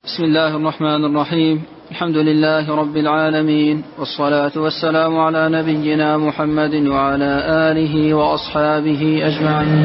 بسم الله الرحمن الرحيم. الحمد لله رب العالمين، والصلاة والسلام على نبينا محمد وعلى آله وأصحابه أجمعين.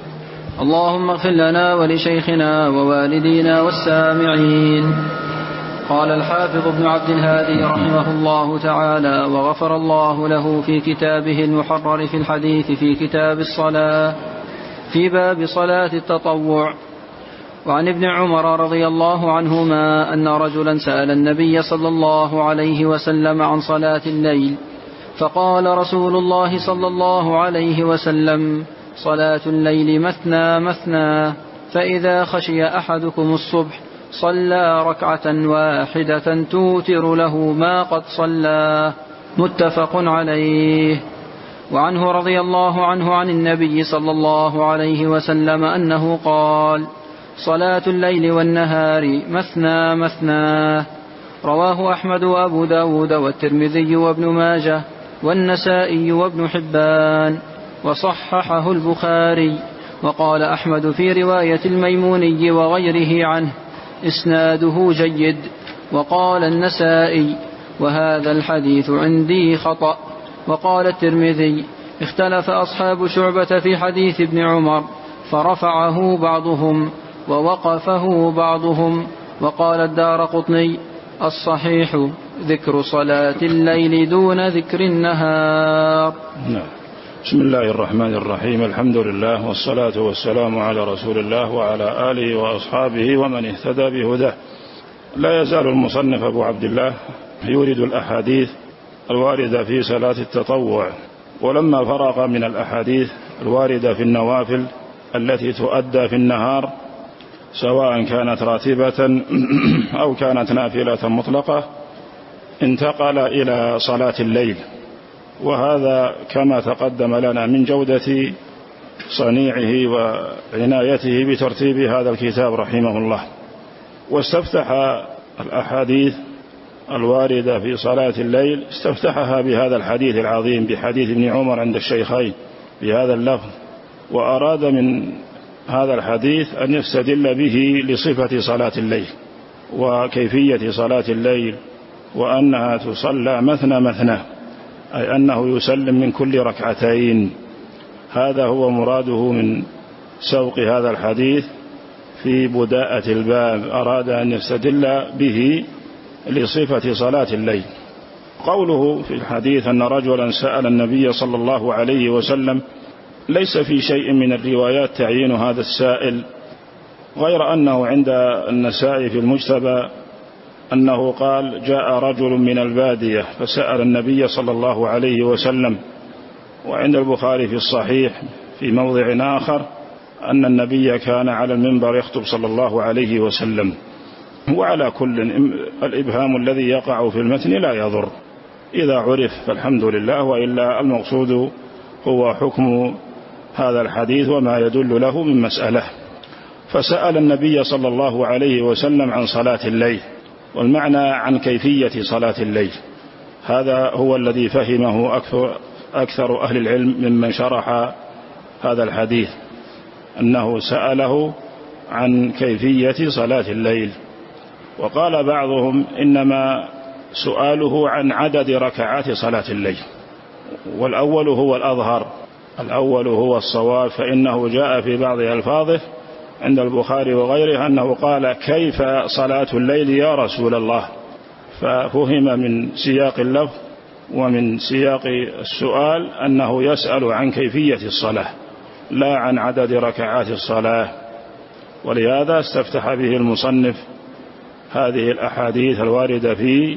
اللهم اغفر لنا ولشيخنا ووالدينا والسامعين. قال الحافظ ابن عبد الهادي رحمه الله تعالى وغفر الله له في كتابه المحرر في الحديث في كتاب الصلاة في باب صلاة التطوع. وعن ابن عمر رضي الله عنهما أن رجلا سأل النبي صلى الله عليه وسلم عن صلاة الليل، فقال رسول الله صلى الله عليه وسلم: صلاة الليل مثنى مثنى، فإذا خشي أحدكم الصبح صلى ركعة واحدة توتر له ما قد صلى. متفق عليه. وعنه رضي الله عنه عن النبي صلى الله عليه وسلم أنه قال: صلاة الليل والنهار مثنى مثنى. رواه أحمد وأبو داود والترمذي وابن ماجه والنسائي وابن حبان، وصححه البخاري. وقال أحمد في رواية الميموني وغيره عنه: إسناده جيد. وقال النسائي: وهذا الحديث عندي خطأ. وقال الترمذي: اختلف أصحاب شعبة في حديث ابن عمر، فرفعه بعضهم ووقفه بعضهم. وقال الدارقطني: الصحيح ذكر صلاة الليل دون ذكر النهار. بسم الله الرحمن الرحيم. الحمد لله والصلاة والسلام على رسول الله وعلى آله وأصحابه ومن اهتدى بهداه. لا يزال المصنف أبو عبد الله يورد الأحاديث الواردة في صلاة التطوع، ولما فرغ من الأحاديث الواردة في النوافل التي تؤدى في النهار سواء كانت راتبة أو كانت نافلة مطلقة، انتقل إلى صلاة الليل، وهذا كما تقدم لنا من جودة صنيعه وعنايته بترتيب هذا الكتاب رحمه الله. واستفتح الأحاديث الواردة في صلاة الليل استفتحها بهذا الحديث العظيم، بحديث ابن عمر عند الشيخين بهذا اللفظ، وأراد من هذا الحديث أن يستدل به لصفة صلاة الليل وكيفية صلاة الليل، وأنها تصلى مثنى مثنى، أي أنه يسلم من كل ركعتين. هذا هو مراده من سوق هذا الحديث في بداءة الباب، أراد أن يستدل به لصفة صلاة الليل. قوله في الحديث أن رجلا سأل النبي صلى الله عليه وسلم، ليس في شيء من الروايات تعيين هذا السائل، غير أنه عند النسائي في المجتبى أنه قال: جاء رجل من البادية فسأل النبي صلى الله عليه وسلم. وعند البخاري في الصحيح في موضع آخر أن النبي كان على المنبر يخطب صلى الله عليه وسلم. وعلى كل الإبهام الذي يقع في المتن لا يضر، إذا عرف فالحمد لله، وإلا المقصود هو حكم هذا الحديث وما يدل له من مسألة. فسأل النبي صلى الله عليه وسلم عن صلاة الليل، والمعنى عن كيفية صلاة الليل. هذا هو الذي فهمه أكثر أهل العلم ممن شرح هذا الحديث، أنه سأله عن كيفية صلاة الليل. وقال بعضهم إنما سؤاله عن عدد ركعات صلاة الليل، والأول هو الأظهر، الأول هو الصواب، فإنه جاء في بعض ألفاظه عند البخاري وغيره أنه قال: كيف صلاة الليل يا رسول الله؟ ففهم من سياق اللفظ ومن سياق السؤال أنه يسأل عن كيفية الصلاة لا عن عدد ركعات الصلاة، ولهذا استفتح به المصنف هذه الأحاديث الواردة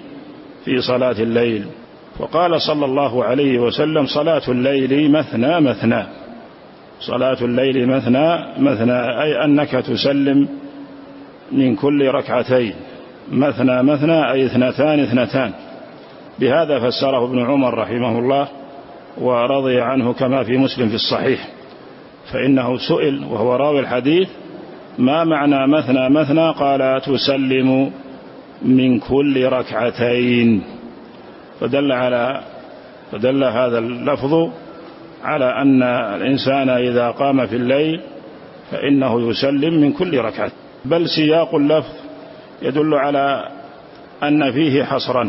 في صلاة الليل. وقال صلى الله عليه وسلم: صلاة الليل مثنى مثنى. صلاة الليل مثنى مثنى، أي أنك تسلم من كل ركعتين. مثنى مثنى أي اثنتان اثنتان. بهذا فسره ابن عمر رحمه الله ورضي عنه كما في مسلم في الصحيح، فإنه سئل وهو راوي الحديث: ما معنى مثنى مثنى؟ قال: تسلم من كل ركعتين. فدل هذا اللفظ على أن الإنسان إذا قام في الليل فإنه يسلم من كل ركعة، بل سياق اللفظ يدل على أن فيه حصرا،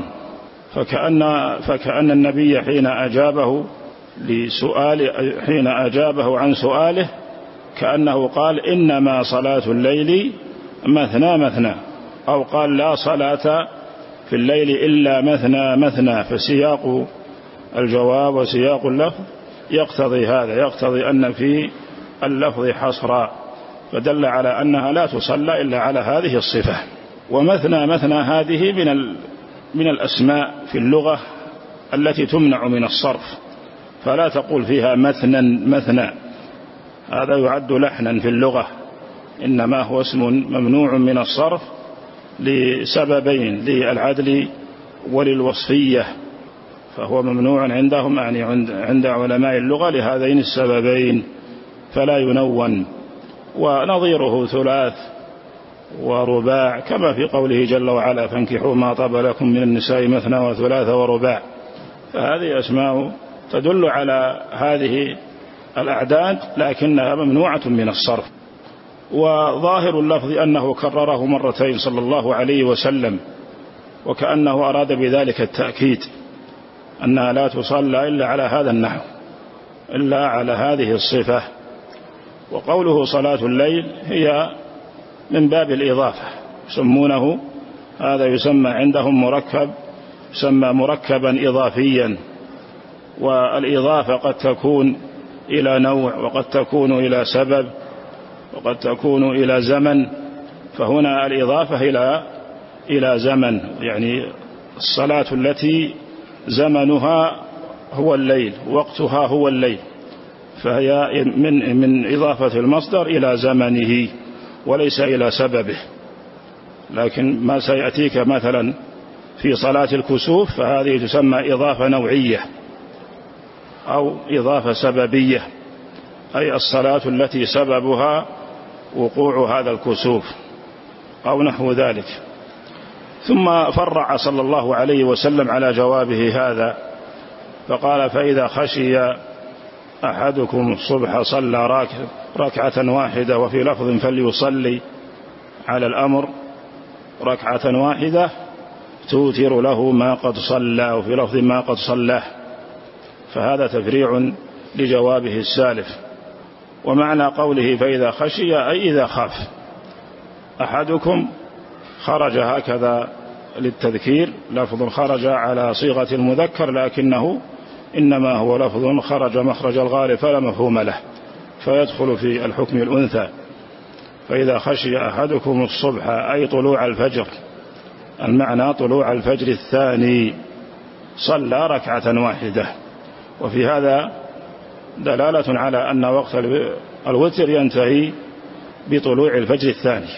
فكأن النبي حين أجابه عن سؤاله كأنه قال إنما صلاة الليل مثنى مثنى، أو قال لا صلاة في الليل إلا مثنى مثنى. فسياق الجواب وسياق اللفظ يقتضي هذا، يقتضي أن في اللفظ حصرا، فدل على أنها لا تصلى إلا على هذه الصفة. ومثنى مثنى هذه من الأسماء في اللغة التي تمنع من الصرف، فلا تقول فيها مثنى مثنى، هذا يعد لحنا في اللغة، إنما هو اسم ممنوع من الصرف لسببين: للعدل وللوصفية، فهو ممنوع عندهم، يعني عند علماء اللغة، لهذين السببين، فلا ينون. ونظيره ثلاث ورباع، كما في قوله جل وعلا: فانكحوا ما طاب لكم من النساء مثنى وثلاث ورباع. فهذه أسماء تدل على هذه الأعداد، لكنها ممنوعة من الصرف. وظاهر اللفظ أنه كرره مرتين صلى الله عليه وسلم، وكأنه أراد بذلك التأكيد أنها لا تصلى إلا على هذا النحو، إلا على هذه الصفة. وقوله صلاة الليل هي من باب الإضافة، يسمونه هذا، يسمى عندهم مركب، يسمى مركبا إضافيا. والإضافة قد تكون إلى نوع، وقد تكون إلى سبب، وقد تكون إلى زمن. فهنا الإضافة إلى زمن، يعني الصلاة التي زمنها هو الليل، وقتها هو الليل، فهي من إضافة المصدر إلى زمنه وليس إلى سببه. لكن ما سيأتيك مثلا في صلاة الكسوف فهذه تسمى إضافة نوعية أو إضافة سببية، أي الصلاة التي سببها وقوع هذا الكسوف أو نحو ذلك. ثم فرع صلى الله عليه وسلم على جوابه هذا فقال: فإذا خشي أحدكم الصبح صلى ركعة واحدة، وفي لفظ فليصلي على الأمر ركعة واحدة توتر له ما قد صلى، وفي لفظ ما قد صلاه. فهذا تفريع لجوابه السالف. ومعنى قوله فإذا خشي أي إذا خاف. أحدكم خرج هكذا للتذكير، لفظ خرج على صيغة المذكر، لكنه إنما هو لفظ خرج مخرج الغالب فلا مفهوم له، فيدخل في الحكم الأنثى. فإذا خشي أحدكم الصبح أي طلوع الفجر، المعنى طلوع الفجر الثاني، صلى ركعة واحدة. وفي هذا دلالة على أن وقت الوتر ينتهي بطلوع الفجر الثاني،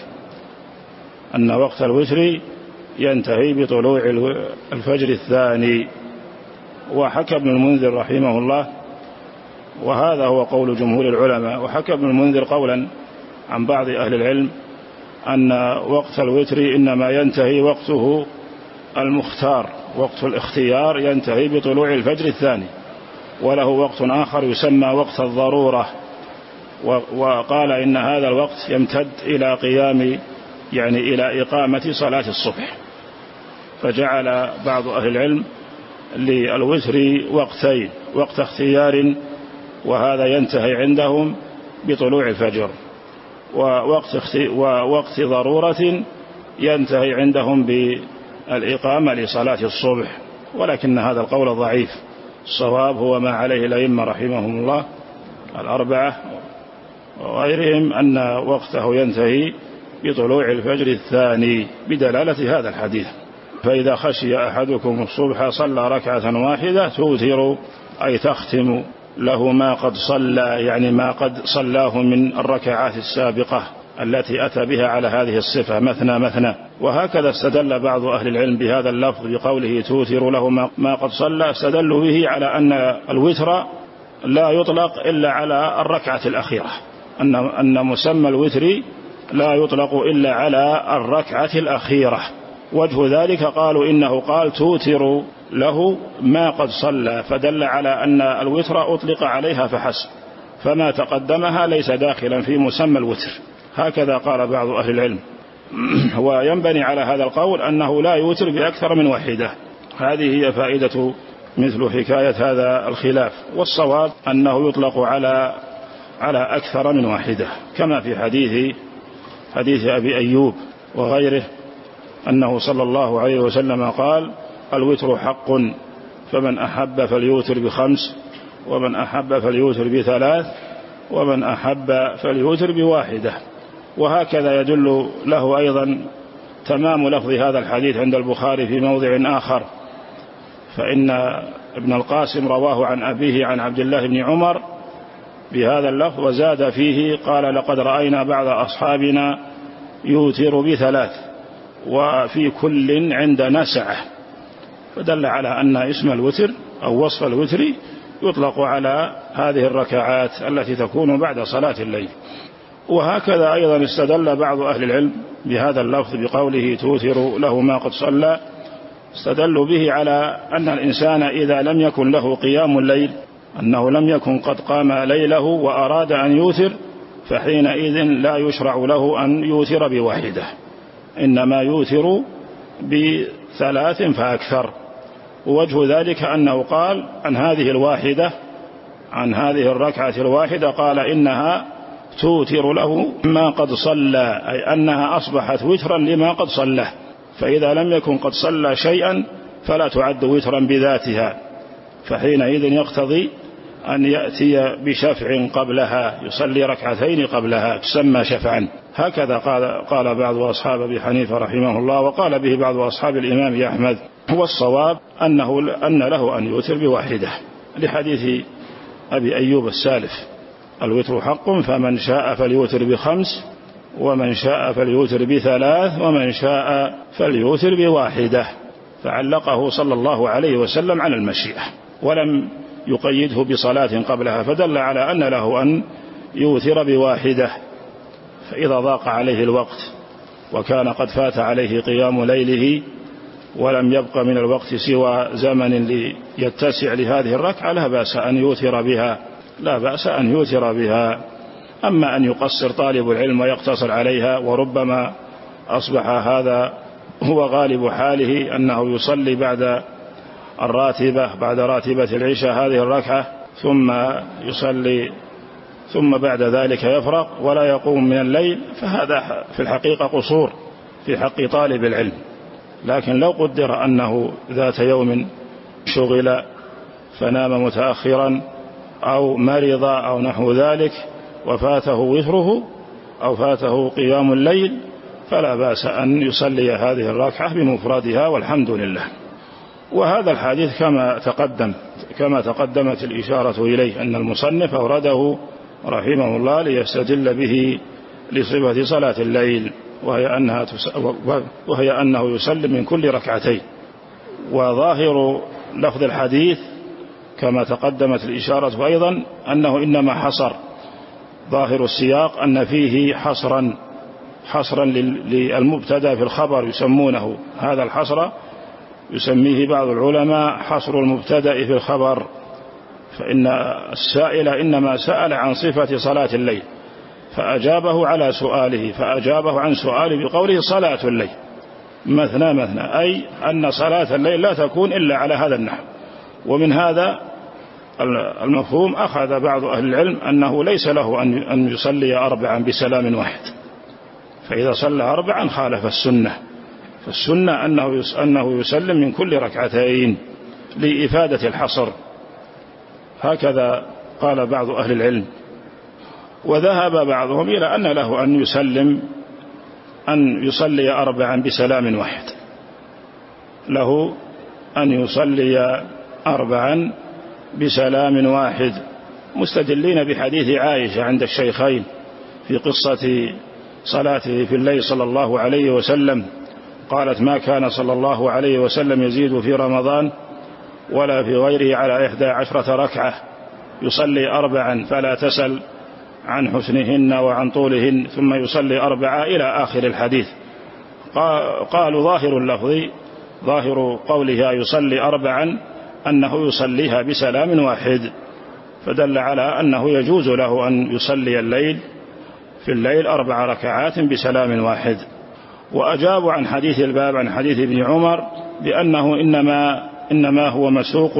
أن وقت الوتر ينتهي بطلوع الفجر الثاني. وحكى ابن المنذر رحمه الله، وهذا هو قول جمهور العلماء، وحكى ابن المنذر قولا عن بعض أهل العلم أن وقت الوتر إنما ينتهي وقته المختار، وقت الاختيار ينتهي بطلوع الفجر الثاني، وله وقت آخر يسمى وقت الضرورة. وقال إن هذا الوقت يمتد إلى قيام، يعني إلى إقامة صلاة الصبح. فجعل بعض أهل العلم للوتر وقتين: وقت اختيار وهذا ينتهي عندهم بطلوع الفجر، ووقت ضرورة ينتهي عندهم بالإقامة لصلاة الصبح. ولكن هذا القول ضعيف، الصواب هو ما عليه الأئمة رحمهم الله الأربعة وغيرهم، أن وقته ينتهي بطلوع الفجر الثاني بدلالة هذا الحديث. فإذا خشي أحدكم الصبح صلى ركعة واحدة توتر أي تختم له ما قد صلى، يعني ما قد صلاه من الركعات السابقة التي أتى بها على هذه الصفة مثنى مثنى. وهكذا استدل بعض أهل العلم بهذا اللفظ بقوله توتر له ما قد صلى، استدلوا به على أن الوتر لا يطلق إلا على الركعة الأخيرة، أن مسمى الوتر لا يطلق إلا على الركعة الأخيرة. وجه ذلك قالوا إنه قال توتر له ما قد صلى، فدل على أن الوتر أطلق عليها فحسب، فما تقدمها ليس داخلا في مسمى الوتر. هكذا قال بعض أهل العلم. وينبني على هذا القول أنه لا يوتر بأكثر من واحدة. هذه هي فائدة مثل حكاية هذا الخلاف. والصواب أنه يطلق على أكثر من واحدة، كما في حديث أبي أيوب وغيره أنه صلى الله عليه وسلم قال: الوتر حق، فمن أحب فليوتر ب5، ومن أحب فليوتر ب3، ومن أحب فليوتر ب1. وهكذا يدل له أيضا تمام لفظ هذا الحديث عند البخاري في موضع آخر، فإن ابن القاسم رواه عن أبيه عن عبد الله بن عمر بهذا اللفظ، وزاد فيه قال: لقد رأينا بعض أصحابنا يوتر ب3 وفي كل عندنا سعة. فدل على أن اسم الوتر أو وصف الوتر يطلق على هذه الركعات التي تكون بعد صلاة الليل. وهكذا أيضا استدل بعض أهل العلم بهذا اللفظ بقوله: توتر له ما قد صلى. استدلوا به على أن الإنسان إذا لم يكن له قيام الليل، أنه لم يكن قد قام ليله وأراد أن يوتر، فحينئذ لا يشرع له أن يوتر ب1، إنما يوتر ب3 فأكثر. ووجه ذلك أنه قال عن هذه الركعة الواحدة قال: إنها توتر له ما قد صلى، أي أنها أصبحت وترا لما قد صلى، فإذا لم يكن قد صلى شيئا فلا تعد وترا بذاتها، فحينئذ يقتضي أن يأتي بشفع قبلها، يصلي ركعتين قبلها تسمى شفعا. هكذا قال بعض أصحاب أبي حنيفة رحمه الله، وقال به بعض أصحاب الإمام أحمد. والصواب أن له أن يوتر ب1، لحديث أبي أيوب السالف: الوتر حق، فمن شاء فليوتر ب5، ومن شاء فليوتر ب3، ومن شاء فليوتر ب1. فعلقه صلى الله عليه وسلم على المشيئة، ولم يقيده بصلاة قبلها، فدل على أن له أن يوتر ب1. فإذا ضاق عليه الوقت وكان قد فات عليه قيام ليله ولم يبق من الوقت سوى زمن ليتسع لهذه الركعة، لا بأس أن يوتر بها. أما أن يقصر طالب العلم ويقتصر عليها، وربما أصبح هذا هو غالب حاله، أنه يصلي بعد راتبة العشاء هذه الركعة ثم يصلي، ثم بعد ذلك يفرغ ولا يقوم من الليل، فهذا في الحقيقة قصور في حق طالب العلم. لكن لو قدر أنه ذات يوم شغل فنام متأخرا أو مرض أو نحو ذلك وفاته وتره أو فاته قيام الليل، فلا بأس أن يصلي هذه الركعة بمفردها والحمد لله. وهذا الحديث كما تقدمت الإشارة إليه، أن المصنف أورده رحمه الله ليستدل به لصفة صلاة الليل، وهي أنه يسلم من كل ركعتين. وظاهر لفظ الحديث كما تقدمت الإشارة أيضا أنه إنما حصر، ظاهر السياق أن فيه حصرا للمبتدا في الخبر، يسمونه هذا الحصر يسميه بعض العلماء حصر المبتدا في الخبر، فإن السائل إنما سأل عن صفة صلاة الليل فأجابه عن سؤاله بقوله صلاة الليل مثنى، أي أن صلاة الليل لا تكون إلا على هذا النحو. ومن هذا المفهوم أخذ بعض أهل العلم أنه ليس له أن يصلي 4 بسلام واحد، فإذا صلى 4 خالف السنة، فالسنة أنه يسلم من كل ركعتين لإفادة الحصر. هكذا قال بعض أهل العلم. وذهب بعضهم إلى أن له أن يصلي 4 بسلام واحد، له أن يصلي 4 بسلام واحد، مستدلين بحديث عائشة عند الشيخين في قصة صلاته في الليل صلى الله عليه وسلم، قالت: ما كان صلى الله عليه وسلم يزيد في رمضان ولا في غيره على 11 ركعة، يصلي 4 فلا تسل عن حسنهن وعن طولهن، ثم يصلي 4 إلى آخر الحديث. قالوا ظاهر اللفظ، ظاهر قولها يصلي 4 أنه يصليها بسلام واحد، فدل على أنه يجوز له أن يصلي في الليل 4 ركعات بسلام واحد. وأجابوا عن حديث الباب عن حديث ابن عمر بأنه إنما هو مسوق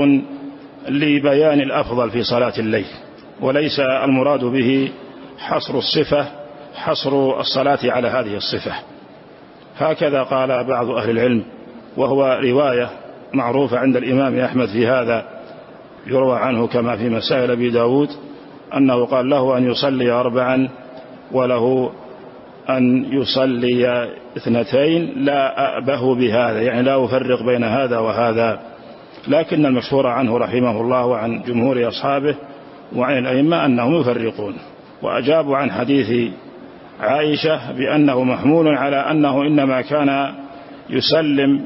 لبيان الأفضل في صلاة الليل، وليس المراد به حصر الصفة، حصر الصلاة على هذه الصفة. هكذا قال بعض أهل العلم، وهو رواية معروفة عند الإمام أحمد في هذا، يروى عنه كما في مسائل أبي داود أنه قال له أن يصلي 4 وله أن يصلي 2، لا أأبه بهذا، يعني لا أفرق بين هذا وهذا. لكن المشهور عنه رحمه الله وعن جمهور أصحابه وعن الأئمة أنهم يفرقون. وأجابوا عن حديث عائشة بأنه محمول على أنه إنما كان يسلم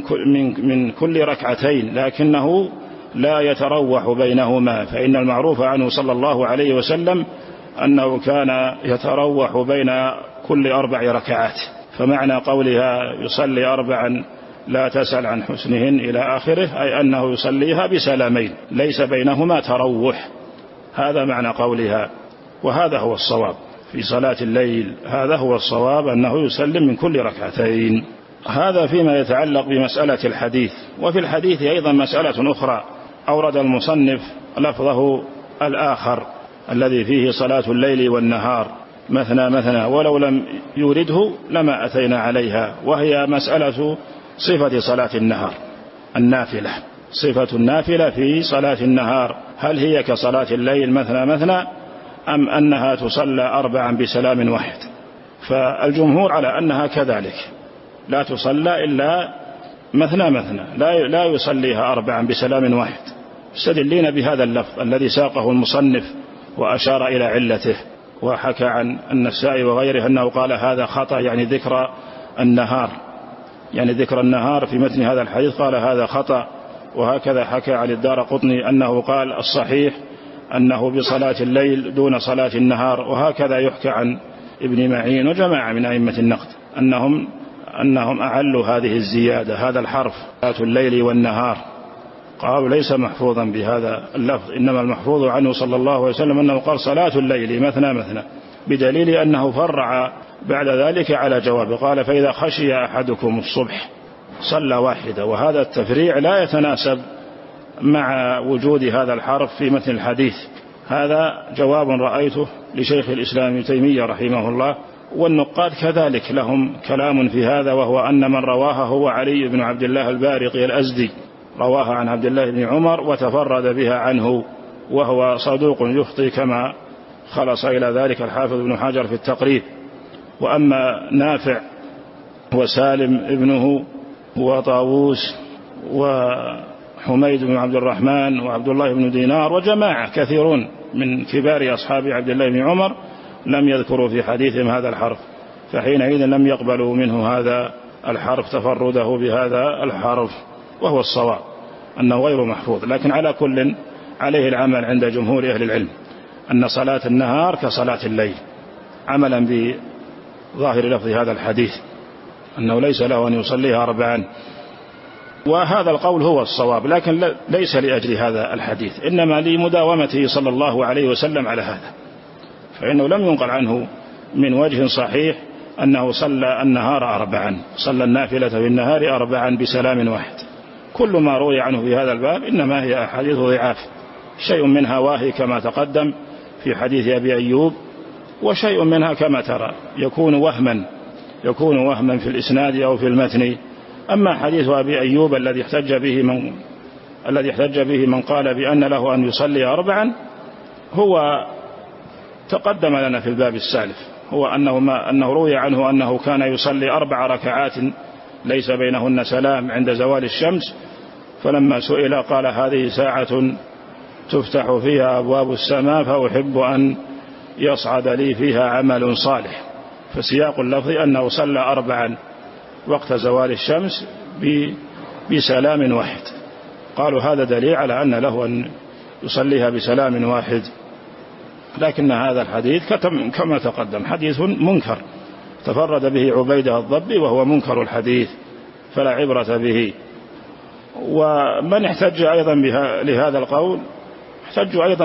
من كل 2 لكنه لا يتروح بينهما، فإن المعروف عنه صلى الله عليه وسلم أنه كان يتروح بين كل 4 ركعات. فمعنى قولها يصلي 4 لا تسأل عن حسنهن إلى آخره، أي أنه يصليها بسلامين ليس بينهما تروح، هذا معنى قولها. وهذا هو الصواب في صلاة الليل، هذا هو الصواب أنه يسلم من كل 2. هذا فيما يتعلق بمسألة الحديث. وفي الحديث أيضا مسألة أخرى، أورد المصنف لفظه الآخر الذي فيه صلاة الليل والنهار مثنى مثنى، ولو لم يورده لما أتينا عليها، وهي مسألة صفة صلاة النهار النافلة. صفة النافلة في صلاة النهار هل هي كصلاة الليل مثنى مثنى أم أنها تصلى 4 بسلام واحد؟ فالجمهور على أنها كذلك، لا تصلى إلا مثنى مثنى، لا يصليها 4 بسلام واحد، استدلين بهذا اللفظ الذي ساقه المصنف وأشار إلى علته. وحكى عن النسائي وغيره أنه قال هذا خطأ، يعني ذكر النهار، يعني ذكر النهار في متن هذا الحديث قال هذا خطأ. وهكذا حكى عن الدارقطني أنه قال الصحيح أنه بصلاة الليل دون صلاة النهار. وهكذا يحكى عن ابن معين وجماعة من أئمة النقد أنهم أعلوا هذه الزيادة، هذا الحرف صلاة الليل والنهار، قالوا ليس محفوظا بهذا اللفظ، إنما المحفوظ عنه صلى الله عليه وسلم أنه قال صلاة الليل مثنى مثنى، بدليل أنه فرع بعد ذلك على جوابه، قال فإذا خشي أحدكم الصبح صلى 1. وهذا التفريع لا يتناسب مع وجود هذا الحرف في متن الحديث. هذا جواب رأيته لشيخ الإسلام ابن تيمية رحمه الله، والنقاد كذلك لهم كلام في هذا، وهو أن من رواها هو علي بن عبد الله البارقي الأزدي، رواها عن عبد الله بن عمر وتفرد بها عنه، وهو صدوق يخطئ كما خلص إلى ذلك الحافظ ابن حجر في التقريب. وأما نافع وسالم ابنه وطاووس وحميد بن عبد الرحمن وعبد الله بن دينار وجماعة كثيرون من كبار أصحاب عبد الله بن عمر لم يذكروا في حديثهم هذا الحرف، فحينئذ لم يقبلوا منه هذا الحرف تفرده بهذا الحرف، وهو الصواب أنه غير محفوظ. لكن على كل عليه العمل عند جمهور أهل العلم أن صلاة النهار كصلاة الليل، عملا بظاهر لفظ هذا الحديث أنه ليس له أن يصليها 4. وهذا القول هو الصواب، لكن ليس لأجل هذا الحديث، إنما لمداومته صلى الله عليه وسلم على هذا، فإنه لم ينقل عنه من وجه صحيح أنه صلى النهار 4، صلى النافلة في النهار 4 بسلام واحد. كل ما روي عنه في هذا الباب إنما هي أحاديث ضعاف، شيء منها واهي كما تقدم في حديث أبي أيوب، وشيء منها كما ترى يكون وهما في الإسناد أو في المتن. أما حديث أبي أيوب الذي احتج به من قال بأن له أن يصلي 4 هو تقدم لنا في الباب السالف، هو أنه روي عنه أنه كان يصلي 4 ركعات ليس بينهن سلام عند زوال الشمس، فلما سئل قال هذه ساعة تفتح فيها أبواب السماء فأحب أن يصعد لي فيها عمل صالح. فسياق اللفظ أنه صلى 4 وقت زوال الشمس بسلام واحد، قالوا هذا دليل على أن له أن يصليها بسلام واحد. لكن هذا الحديث كما تقدم حديث منكر تفرد به عبيدة الضبي، وهو منكر الحديث فلا عبرة به. ومن احتج أيضا لهذا القول احتجوا أيضا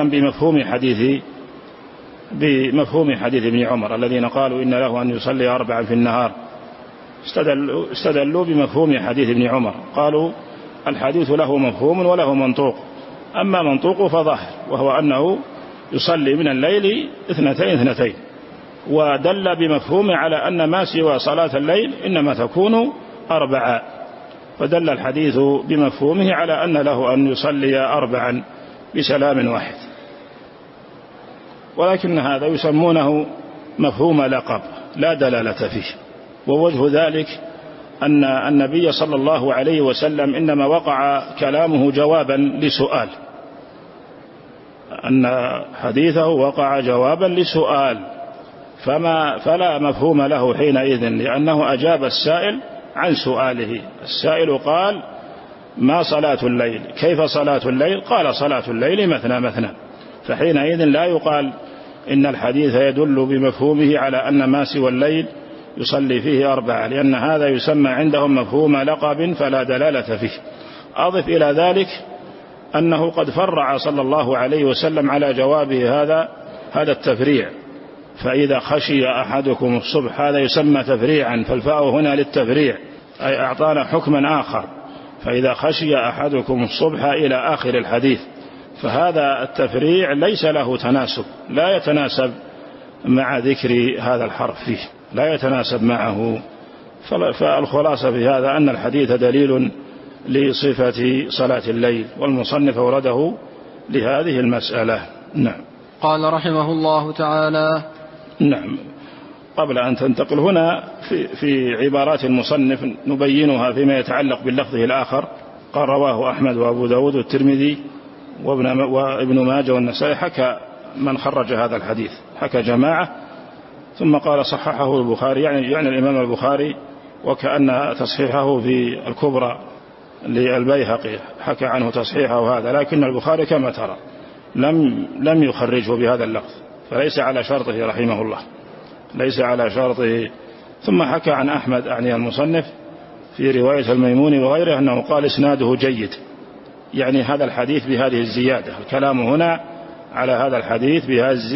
بمفهوم حديث ابن عمر الذين قالوا إن له أن يصلي 4 في النهار، استدلوا بمفهوم حديث ابن عمر، قالوا الحديث له مفهوم وله منطوق، أما منطوقه فظاهر وهو أنه يصلي من الليل 2 ودل بمفهومه على أن ما سوى صلاة الليل إنما تكون 4، فدل الحديث بمفهومه على أن له أن يصلي 4 بسلام واحد. ولكن هذا يسمونه مفهوم لقب لا دلالة فيه، ووجه ذلك أن النبي صلى الله عليه وسلم إنما وقع كلامه جوابا لسؤال، أن حديثه وقع جوابا لسؤال، فلا مفهوم له حينئذ، لأنه أجاب السائل عن سؤاله. السائل قال ما صلاة الليل؟ كيف صلاة الليل؟ قال صلاة الليل مثنى، فحينئذ لا يقال إن الحديث يدل بمفهومه على أن ما سوى الليل يصلي فيه 4، لأن هذا يسمى عندهم مفهوم لقب فلا دلالة فيه. أضف إلى ذلك أنه قد فرع صلى الله عليه وسلم على جوابه هذا التفريع، فإذا خشي أحدكم الصبح، هذا يسمى تفريعا، فالفاء هنا للتفريع، أي أعطانا حكما آخر، فإذا خشي أحدكم الصبح إلى آخر الحديث، فهذا التفريع ليس له تناسب، لا يتناسب مع ذكر هذا الحرف فيه، لا يتناسب معه. فالخلاصة في هذا أن الحديث دليل لصفة صلاة الليل، والمصنف أورده لهذه المسألة. نعم. قال رحمه الله تعالى. نعم. قبل أن تنتقل هنا في عبارات المصنف نبينها فيما يتعلق باللفظ الآخر. قال رواه أحمد وأبو داود والترمذي وابن ماجه والنسائي، حكى من خرج هذا الحديث، حكى جماعة، ثم قال صححه البخاري، يعني الإمام البخاري، وكأن تصحيحه في الكبرى للبيهقي حكى عنه تصحيحه هذا، لكن البخاري كما ترى لم يخرجه بهذا اللفظ، فليس على شرطه رحمه الله، ليس على شرطه. ثم حكى عن أحمد يعني المصنف في رواية الميموني وغيره أنه قال إسناده جيد، يعني هذا الحديث بهذه الزيادة، الكلام هنا على هذا الحديث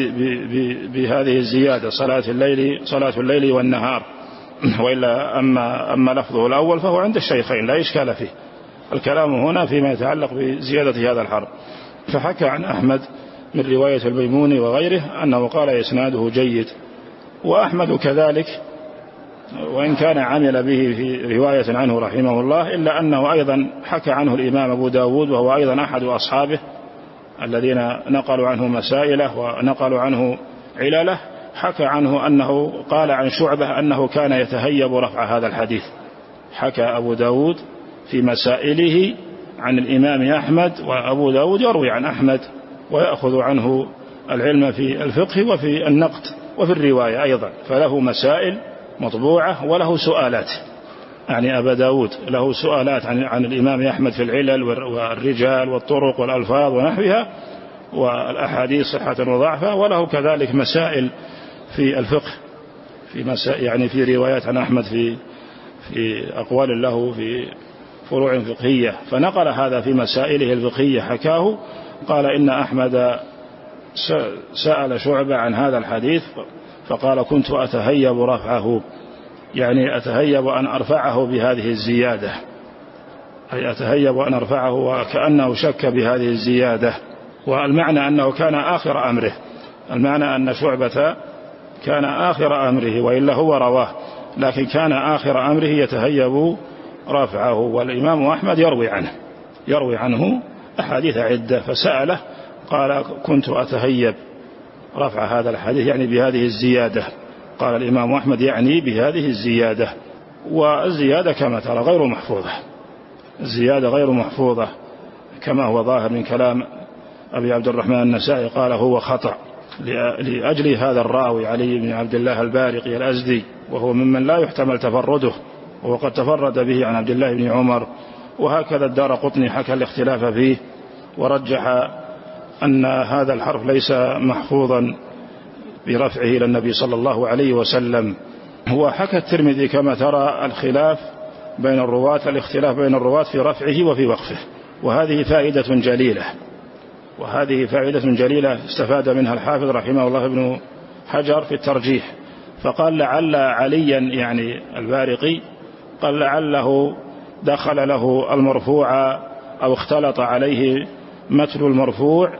بهذه الزيادة، صلاة الليل والنهار، وإلا أما لفظه الأول فهو عند الشيخين لا إشكال فيه، الكلام هنا فيما يتعلق بزيادة هذا الحرف. فحكى عن أحمد من رواية الميموني وغيره أنه قال إسناده جيد. وأحمد كذلك وإن كان عمل به في رواية عنه رحمه الله، إلا أنه أيضا حكى عنه الإمام أبو داود، وهو أيضا أحد أصحابه الذين نقلوا عنه مسائله ونقلوا عنه علله، حكى عنه أنه قال عن شعبة أنه كان يتهيب رفع هذا الحديث. حكى أبو داود في مسائله عن الإمام أحمد، وأبو داود يروي عن أحمد ويأخذ عنه العلم في الفقه وفي النقد وفي الرواية أيضا، فله مسائل مطبوعة وله سؤالات، يعني أبا داود له سؤالات عن الإمام أحمد في العلل والرجال والطرق والألفاظ ونحوها والأحاديث صحة وضعفها، وله كذلك مسائل في الفقه، يعني في روايات عن أحمد في أقوال له في فروع فقهية، فنقل هذا في مسائله الفقهية حكاه. قال إن أحمد سأل شعبة عن هذا الحديث فقال كنت أتهيب رفعه، يعني أتهيب أن أرفعه بهذه الزيادة، أي أتهيب أن أرفعه، وكأنه شك بهذه الزيادة. والمعنى أنه كان آخر أمره، المعنى أن شعبة كان آخر أمره، وإلا هو رواه، لكن كان آخر أمره يتهيب رفعه. والإمام أحمد يروي عنه أحاديث عدة، فسأله قال كنت أتهيب رفع هذا الحديث، يعني بهذه الزيادة. قال الإمام أحمد يعني بهذه الزيادة، والزيادة كما ترى غير محفوظة، الزيادة غير محفوظة كما هو ظاهر من كلام أبي عبد الرحمن النسائي، قال هو خطأ لأجل هذا الراوي علي بن عبد الله البارقي الأزدي، وهو ممن لا يحتمل تفرده، وقد تفرد به عن عبد الله بن عمر. وهكذا الدارقطني حكى الاختلاف فيه ورجح أن هذا الحرف ليس محفوظا برفعه إلى النبي صلى الله عليه وسلم. هو حكى الترمذي كما ترى الاختلاف بين الرواة في رفعه وفي وقفه، وهذه فائدة جليلة استفاد منها الحافظ رحمه الله ابن حجر في الترجيح، فقال لعل عليا يعني البارقي قال لعله دخل له المرفوع أو اختلط عليه متن المرفوع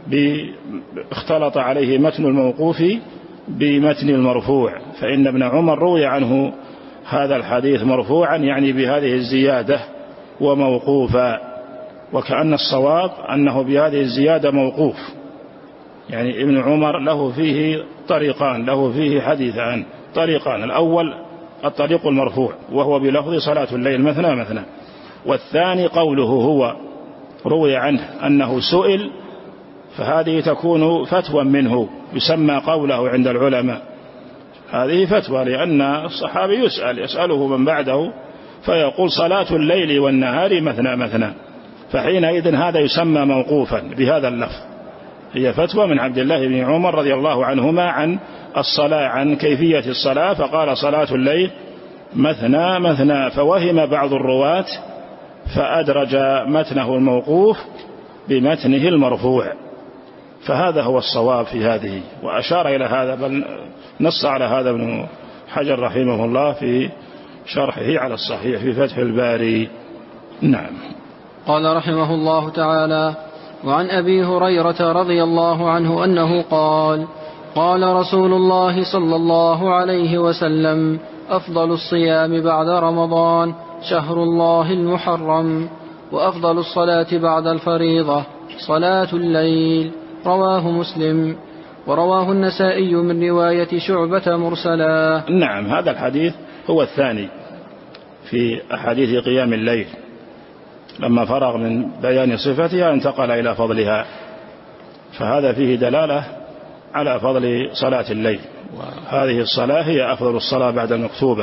اختلط عليه متن الموقوف بمتن المرفوع، فإن ابن عمر روي عنه هذا الحديث مرفوعا يعني بهذه الزيادة وموقوفا، وكأن الصواب أنه بهذه الزيادة موقوف، يعني ابن عمر له فيه طريقان، له فيه حديثان طريقان. الأول الطريق المرفوع وهو بلفظ صلاة الليل مثنى مثنى، والثاني قوله هو روي عنه أنه سئل، فهذه تكون فتوى منه، يسمى قوله عند العلماء هذه فتوى، لأن الصحابي يسأله من بعده فيقول صلاة الليل والنهار مثنى مثنى، فحينئذ هذا يسمى موقوفا بهذا اللفظ. هي فتوى من عبد الله بن عمر رضي الله عنهما عن الصلاة، عن كيفية الصلاة، فقال صلاة الليل مثنى مثنى، فوهم بعض الرواة فأدرج متنه الموقوف بمتنه المرفوع، فهذا هو الصواب في هذه، وأشار إلى هذا بل نص على هذا ابن حجر رحمه الله في شرحه على الصحيح في فتح الباري. نعم. قال رحمه الله تعالى: وعن أبي هريرة رضي الله عنه أنه قال: قال رسول الله صلى الله عليه وسلم: أفضل الصيام بعد رمضان شهر الله المحرم، وأفضل الصلاة بعد الفريضة صلاة الليل. رواه مسلم، ورواه النسائي من رواية شعبة مرسلا. نعم، هذا الحديث هو الثاني في أحاديث قيام الليل، لما فرغ من بيان صفتها انتقل إلى فضلها، فهذا فيه دلالة على فضل صلاة الليل، وهذه الصلاة هي أفضل الصلاة بعد المكتوبة،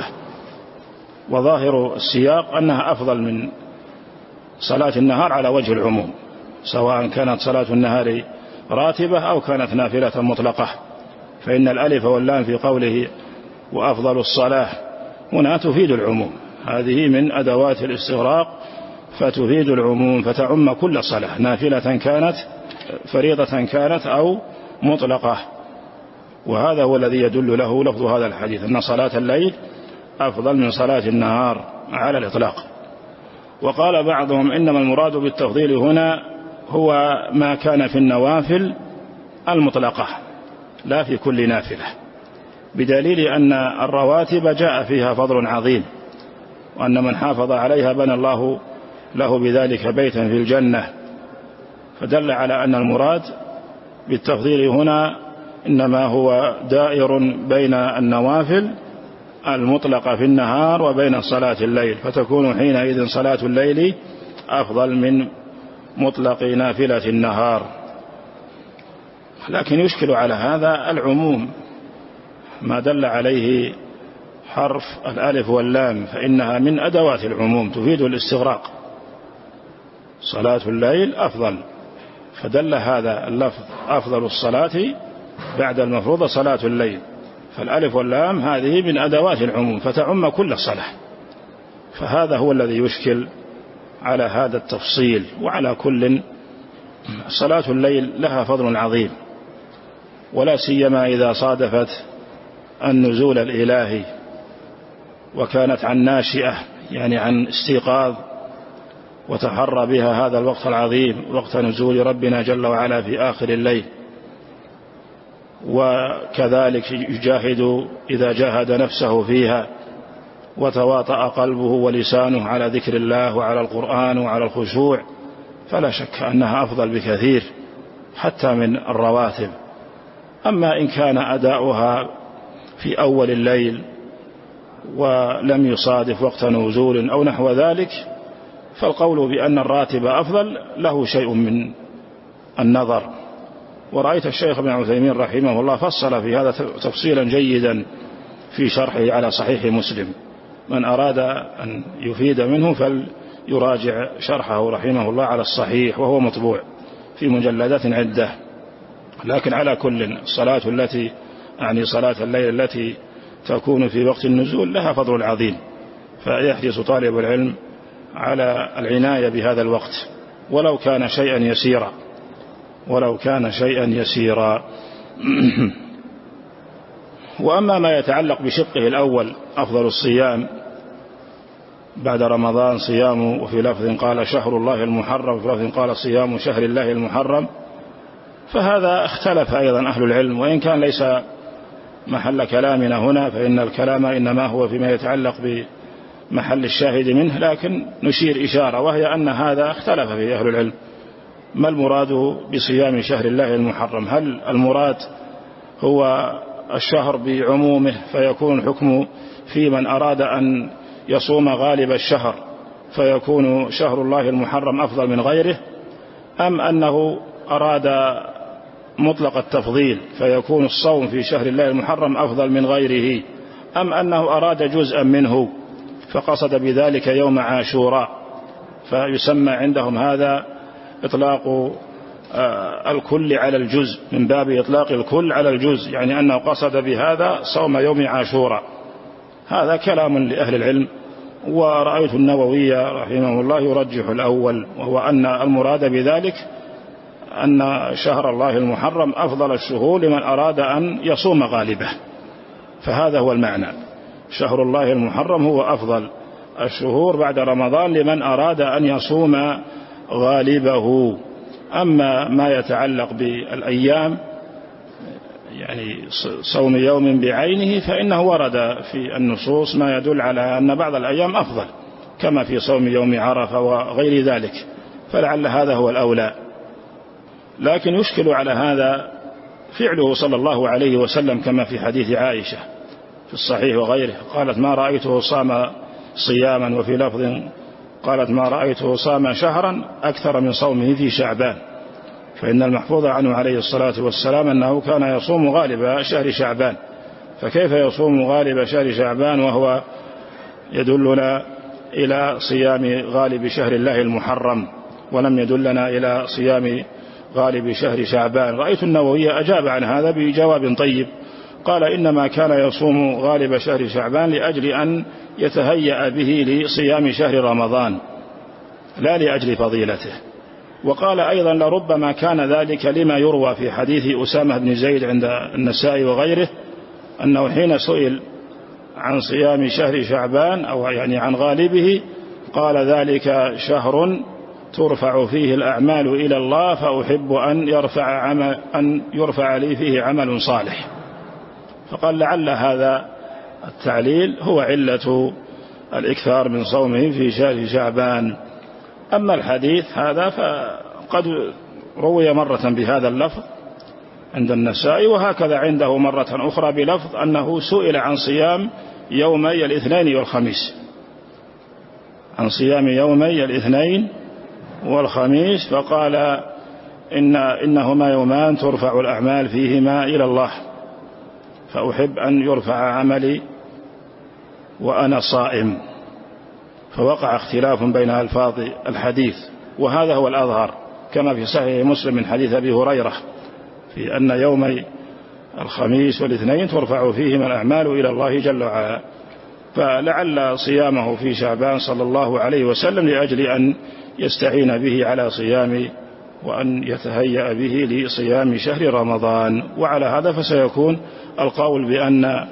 وظاهر السياق أنها أفضل من صلاة النهار على وجه العموم، سواء كانت صلاة النهار راتبة أو كانت نافلة مطلقة، فإن الألف واللام في قوله وأفضل الصلاة هنا تفيد العموم، هذه من أدوات الاستغراق فتفيد العموم، فتعم كل صلاة نافلة كانت فريضة كانت أو مطلقة، وهذا هو الذي يدل له لفظ هذا الحديث أن صلاة الليل أفضل من صلاة النهار على الإطلاق. وقال بعضهم إنما المراد بالتفضيل هنا هو ما كان في النوافل المطلقة لا في كل نافلة، بدليل أن الرواتب جاء فيها فضل عظيم، وأن من حافظ عليها بنى الله له بذلك بيتا في الجنة، فدل على أن المراد بالتفضيل هنا إنما هو دائر بين النوافل المطلقة في النهار وبين صلاة الليل، فتكون حينئذ صلاة الليل أفضل من مطلق نافلة النهار. لكن يشكل على هذا العموم ما دل عليه حرف الألف واللام، فإنها من أدوات العموم تفيد الاستغراق، صلاة الليل أفضل، فدل هذا اللفظ أفضل الصلاة بعد المفروضة صلاة الليل، فالألف واللام هذه من أدوات العموم فتعم كل صلاة، فهذا هو الذي يشكل على هذا التفصيل. وعلى كل صلاة الليل لها فضل عظيم، ولا سيما إذا صادفت النزول الإلهي وكانت عن ناشئة، يعني عن استيقاظ، وتحرى بها هذا الوقت العظيم وقت نزول ربنا جل وعلا في آخر الليل. وكذلك يجاهد إذا جاهد نفسه فيها وتواطأ قلبه ولسانه على ذكر الله وعلى القرآن وعلى الخشوع، فلا شك أنها أفضل بكثير حتى من الرواتب. أما إن كان أداؤها في أول الليل ولم يصادف وقت نزول أو نحو ذلك، فالقول بأن الراتب أفضل له شيء من النظر. ورأيت الشيخ ابن عثيمين رحمه الله فصل في هذا تفصيلا جيدا في شرحه على صحيح مسلم، من أراد أن يفيد منه فليراجع شرحه رحمه الله على الصحيح، وهو مطبوع في مجلدات عدة. لكن على كل الصلاة التي يعني صلاة الليل التي تكون في وقت النزول لها فضل عظيم، فيحرص طالب العلم على العناية بهذا الوقت ولو كان شيئا يسيرا، ولو كان شيئا يسيرا. وأما ما يتعلق بشقه الأول أفضل الصيام بعد رمضان صيام، وفي لفظ قال شهر الله المحرم، وفي لفظ قال صيام شهر الله المحرم، فهذا اختلف أيضا أهل العلم، وإن كان ليس محل كلامنا هنا، فإن الكلام إنما هو فيما يتعلق بمحل الشاهد منه، لكن نشير إشارة، وهي أن هذا اختلف فيه أهل العلم. ما المراد بصيام شهر الله المحرم؟ هل المراد هو الشهر بعمومه فيكون الحكم في من أراد أن يصوم غالب الشهر فيكون شهر الله المحرم أفضل من غيره، أم أنه أراد مطلق التفضيل فيكون الصوم في شهر الله المحرم أفضل من غيره، أم أنه أراد جزءا منه فقصد بذلك يوم عاشوراء، فيسمى عندهم هذا إطلاق الكل على الجزء، من باب إطلاق الكل على الجزء، يعني أنه قصد بهذا صوم يوم عاشوراء. هذا كلام لأهل العلم، ورأيت النووي رحمه الله يرجح الأول، وهو أن المراد بذلك أن شهر الله المحرم أفضل الشهور لمن أراد أن يصوم غالبه، فهذا هو المعنى، شهر الله المحرم هو أفضل الشهور بعد رمضان لمن أراد أن يصوم غالبه. أما ما يتعلق بالأيام يعني صوم يوم بعينه فإنه ورد في النصوص ما يدل على أن بعض الأيام أفضل، كما في صوم يوم عرفة وغير ذلك، فلعل هذا هو الأولى. لكن يشكل على هذا فعله صلى الله عليه وسلم، كما في حديث عائشة في الصحيح وغيره، قالت ما رأيته صام صياما، وفي لفظ قالت ما رأيته صام شهرا أكثر من صومه في شعبان، فإن المحفوظ عنه عليه الصلاة والسلام أنه كان يصوم غالب شهر شعبان، فكيف يصوم غالب شهر شعبان وهو يدلنا إلى صيام غالب شهر الله المحرم ولم يدلنا إلى صيام غالب شهر شعبان؟ رأيت النووي أجاب عن هذا بجواب طيب، قال إنما كان يصوم غالب شهر شعبان لأجل أن يتهيأ به لصيام شهر رمضان لا لأجل فضيلته. وقال أيضا لربما كان ذلك لما يروى في حديث أسامة بن زيد عند النسائي وغيره، أنه حين سئل عن صيام شهر شعبان أو يعني عن غالبه قال ذلك شهر ترفع فيه الأعمال إلى الله فأحب أن يرفع لي فيه عمل صالح، فقال لعل هذا التعليل هو علة الإكثار من صومه في شهر شعبان. أما الحديث هذا فقد روي مرة بهذا اللفظ عند النسائي، وهكذا عنده مرة أخرى بلفظ أنه سئل عن صيام يومي الاثنين والخميس، عن صيام يومي الاثنين والخميس، فقال إنهما يومان ترفع الأعمال فيهما إلى الله فأحب أن يرفع عملي وأنا صائم، فوقع اختلاف بين ألفاظ الحديث، وهذا هو الأظهر كما في صحيح مسلم من حديث أبي هريرة في أن يومي الخميس والاثنين ترفع فيهما الأعمال إلى الله جل وعلا، فلعل صيامه في شعبان صلى الله عليه وسلم لأجل أن يستعين به على صيام وأن يتهيأ به لصيام شهر رمضان. وعلى هذا فسيكون القول بأن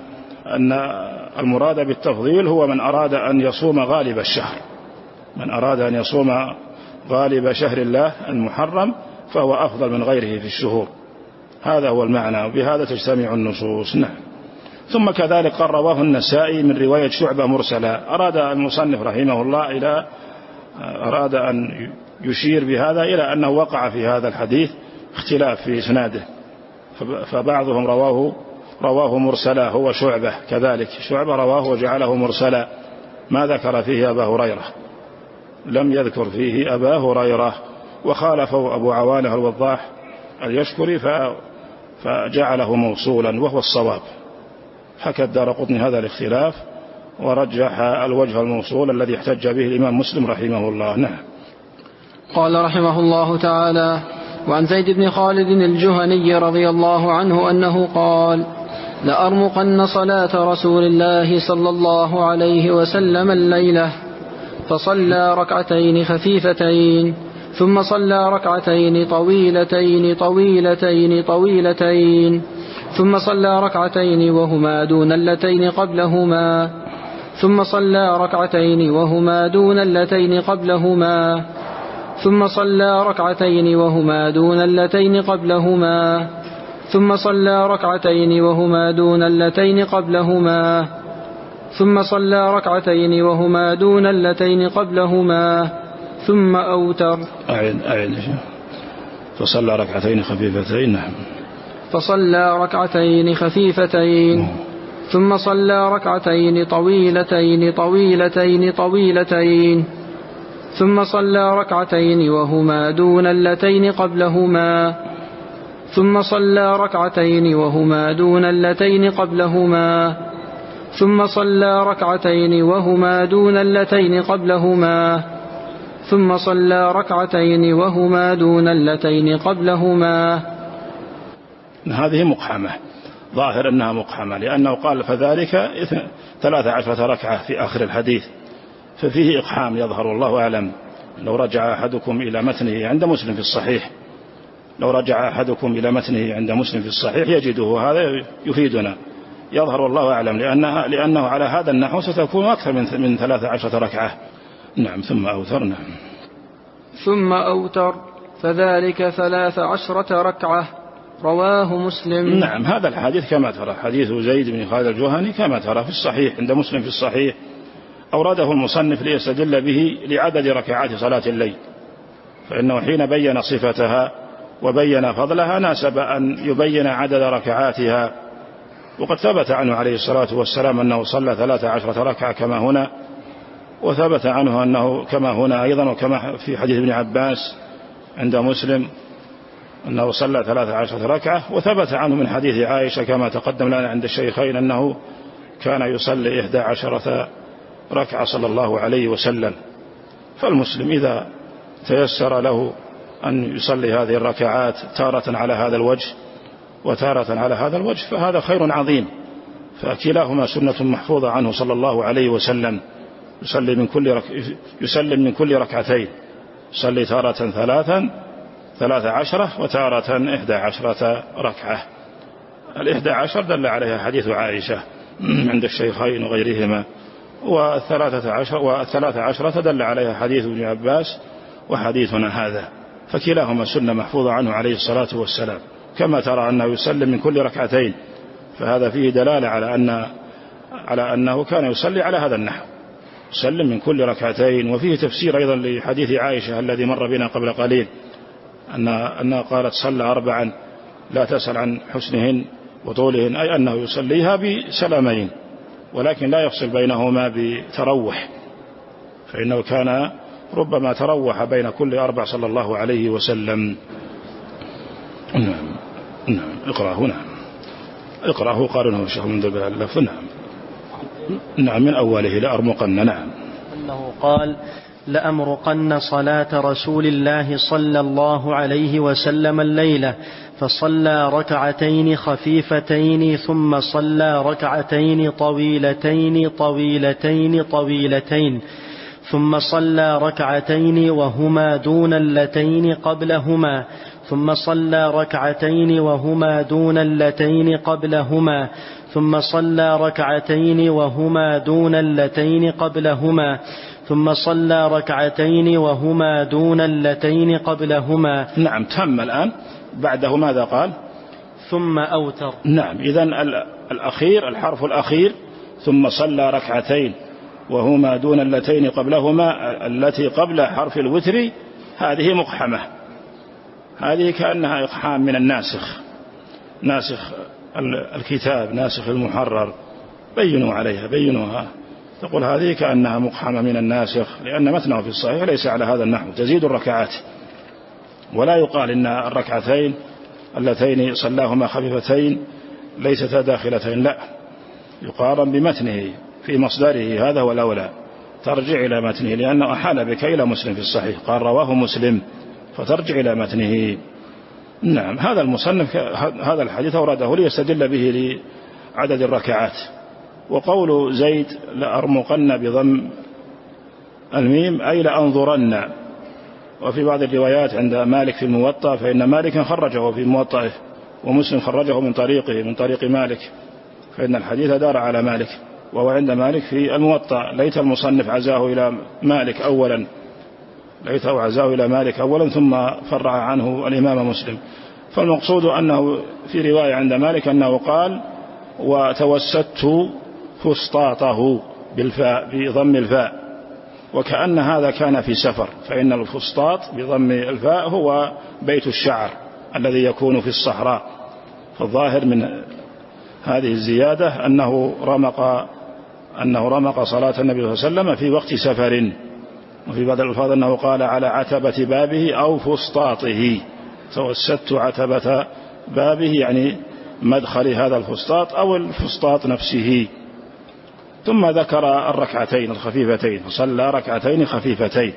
المراد بالتفضيل هو من أراد أن يصوم غالب الشهر، من أراد أن يصوم غالب شهر الله المحرم فهو أفضل من غيره في الشهور، هذا هو المعنى، وبهذا تجتمع النصوص. نعم. ثم كذلك قال رواه النسائي من رواية شعبة مرسلة. أراد المصنف رحمه الله أراد أن يشير بهذا إلى أنه وقع في هذا الحديث اختلاف في إسناده، فبعضهم رواه مرسلا، هو شعبة كذلك، شعبة رواه وجعله مرسلا، ما ذكر فيه أبا هريرة، لم يذكر فيه أبا هريرة، وخالفه أبو عوانة الوضاح اليشكري فجعله موصولا وهو الصواب. حكى الدارقطني هذا الاختلاف ورجح الوجه الموصول الذي احتج به الإمام مسلم رحمه الله. نعم. قال رحمه الله تعالى: وعن زيد بن خالد الجهني رضي الله عنه أنه قال: لأرمقن صلاة رسول الله صلى الله عليه وسلم الليلة، فصلى ركعتين خفيفتين ثم صلى ركعتين طويلتين طويلتين طويلتين ثم صلى ركعتين وهما دون اللتين قبلهما، ثم صلى ركعتين وهما دون اللتين قبلهما ثم صلى ركعتين وهما دون اللتين قبلهما ثم صلى ركعتين وهما دون اللتين قبلهما ثم صلى ركعتين وهما دون اللتين قبلهما ثم أوتر. أعيد فصلى ركعتين خفيفتين. نعم. فصلى ركعتين خفيفتين ثم صلى ركعتين طويلتين ثم صلى ركعتين وهما دون اللتين قبلهما ثم صلى ركعتين وهما دون اللتين قبلهما ثم صلى ركعتين وهما دون اللتين قبلهما ثم صلى ركعتين وهما دون اللتين قبلهما. هذه مقحمة، ظاهر أنها مقحمة، لأنه قال فذلك 13 ركعة في آخر الحديث، ففيه إقحام يظهر، الله أعلم. لو رجع أحدكم إلى متنه عند مسلم في الصحيح، لو رجع أحدكم إلى متنه عند مسلم في الصحيح يجده، هذا يفيدنا، يظهر والله أعلم، لأنه على هذا النحو ستكون أكثر من 13 ركعة. نعم. ثم أوتر. نعم. ثم أوتر فذلك 13 ركعة، رواه مسلم. نعم. هذا الحديث كما ترى، حديث زيد بن خالد الجهني كما ترى في الصحيح عند مسلم في الصحيح، أورده المصنف ليستدل به لعدد ركعات صلاة الليل، فإنه حين بين صفتها وبين فضلها ناسب أن يبين عدد ركعاتها. وقد ثبت عنه عليه الصلاة والسلام أنه صلى 13 ركعة كما هنا، وثبت عنه أنه كما هنا أيضا، وكما في حديث ابن عباس عند مسلم أنه صلى 13 ركعة، وثبت عنه من حديث عائشة كما تقدم لنا عند الشيخين أنه كان يصلي 11 ركعة صلى الله عليه وسلم. فالمسلم إذا تيسر له أن يصلي هذه الركعات تارة على هذا الوجه وتارة على هذا الوجه فهذا خير عظيم، فكلاهما سنة محفوظة عنه صلى الله عليه وسلم. يسلم من كل ركعتين، يصلي تارة 13 وتارة 11 ركعة. 11 دل عليها حديث عائشة عند الشيخين وغيرهما، و13 دل عليها حديث ابن عباس وحديثنا هذا، فكلاهما سنة محفوظة عنه عليه الصلاة والسلام. كما ترى أنه يسلم من كل ركعتين، فهذا فيه دلالة على أنه كان يصلي على هذا النحو، يسلم من كل ركعتين. وفيه تفسير أيضا لحديث عائشة الذي مر بنا قبل قليل، أنها قالت صلى 4 لا تسأل عن حسنهن وطولهن، أي أنه يصليها بسلامين ولكن لا يفصل بينهما بتروح، فإنه كان ربما تروح بين كل 4 صلى الله عليه وسلم. نعم. اقرأه. نعم. اقرأه قارنه الشيخ من ذبه اللف. نعم. من أوله لأرمقن. نعم. أنه قال لأمرقن صلاة رسول الله صلى الله عليه وسلم الليلة، فصلى ركعتين خفيفتين ثم صلى ركعتين طويلتين ثم صلى ركعتين وهما دون اللتين قبلهما ثم صلى ركعتين وهما دون اللتين قبلهما ثم صلى ركعتين وهما دون اللتين قبلهما ثم صلى ركعتين وهما دون اللتين قبلهما. نعم. تم الآن بعده ماذا قال؟ ثم أوتر. نعم. إذن الأخير، الحرف الأخير ثم صلى ركعتين وهما دون اللتين قبلهما، التي قبل حرف الوتر هذه مقحمة، هذه كأنها إقحام من الناسخ، ناسخ الكتاب، ناسخ المحرر، بينوا عليها، بينوها، تقول هذه كأنها مقحمة من الناسخ، لأن متنه في الصحيح ليس على هذا النحو، تزيد الركعات. ولا يقال إن الركعتين اللتين صلاهما خفيفتين ليستا داخلتين، لا، يقارن بمتنه في مصدره، هذا هو الأولى، ترجع إلى متنه، لأنه أحال بك إلى مسلم في الصحيح، قال رواه مسلم، فترجع إلى متنه. نعم. هذا المصنف هذا الحديث أورده ليستدل به لعدد الركعات. وقول زيد لأرمقن بضم الميم أي لأنظرن. وفي بعض الروايات عند مالك في الموطأ، فإن مالك خرجه في موطئه ومسلم خرجه من طريقه، من طريق مالك، فإن الحديث دار على مالك، وهو عند مالك في الموطأ. ليت المصنف عزاه إلى مالك أولا، ليته عزاه إلى مالك أولا ثم فرع عنه الإمام مسلم. فالمقصود أنه في رواية عند مالك أنه قال: وتوسدت فسطاطه بالفاء بضم الفاء، وكأن هذا كان في سفر، فإن الفسطاط بضم الفاء هو بيت الشعر الذي يكون في الصحراء. فالظاهر من هذه الزيادة أنه رمق صلاة النبي صلى الله عليه وسلم في وقت سفر. وفي بعض الألفاظ أنه قال: على عتبة بابه أو فسطاطه. توسدت عتبة بابه يعني مدخل هذا الفسطاط أو الفسطاط نفسه. ثم ذكر الركعتين الخفيفتين، فصلى ركعتين خفيفتين،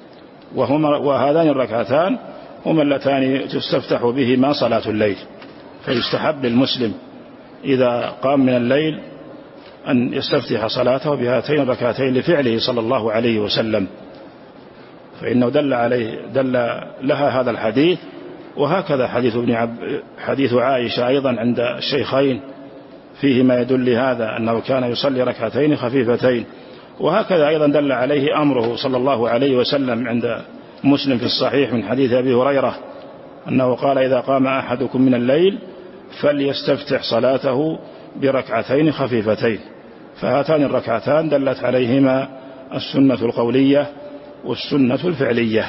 وهذان الركعتان هما اللتان تستفتح بهما صلاة الليل. فيستحب للمسلم إذا قام من الليل أن يستفتح صلاته بهاتين الركعتين لفعله صلى الله عليه وسلم، فإنه دل لها هذا الحديث. وهكذا حديث عائشة أيضا عند الشيخين فيه ما يدل هذا، أنه كان يصلي ركعتين خفيفتين. وهكذا أيضا دل عليه أمره صلى الله عليه وسلم عند مسلم في الصحيح من حديث أبي هريرة أنه قال: إذا قام أحدكم من الليل فليستفتح صلاته بركعتين خفيفتين. فهاتان الركعتان دلت عليهما السنة القولية والسنة الفعلية.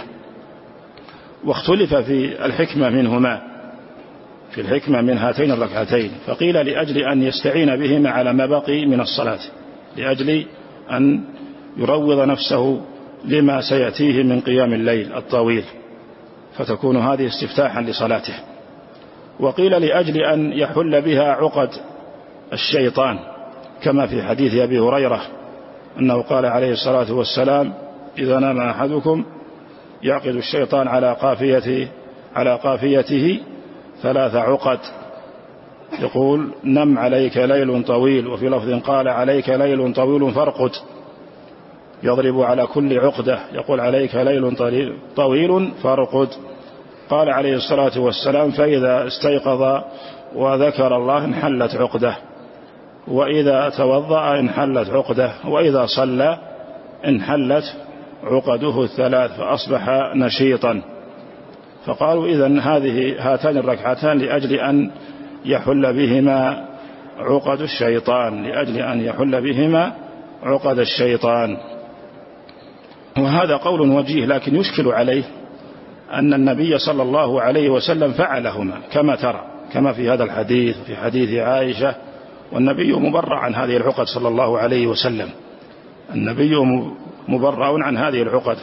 واختلف في الحكمة منهما، في الحكمة من هاتين الركعتين، فقيل لأجل أن يستعين بهما على ما بقي من الصلاة، لأجل أن يروض نفسه لما سيأتيه من قيام الليل الطويل، فتكون هذه استفتاحا لصلاته. وقيل لأجل أن يحل بها عقد الشيطان، كما في حديث أبي هريرة أنه قال عليه الصلاة والسلام: إذا نام أحدكم يعقد الشيطان على قافيته 3 عقد، يقول: نم عليك ليل طويل، وفي لفظ قال: عليك ليل طويل فارقد، يضرب على كل عقدة، يقول: عليك ليل طويل فارقد. قال عليه الصلاة والسلام: فإذا استيقظ وذكر الله انحلت عقده، وإذا توضأ انحلت عقده، وإذا صلى انحلت عقده 3 فأصبح نشيطا. فقالوا: إذن هاتان الركعتان لأجل أن يحل بهما عقد الشيطان، لأجل أن يحل بهما عقد الشيطان. وهذا قول وجيه، لكن يشكل عليه أن النبي صلى الله عليه وسلم فعلهما كما ترى، كما في هذا الحديث، في حديث عائشة، والنبي مبرأ عن هذه العقد صلى الله عليه وسلم، النبي مبرأ عن هذه العقد،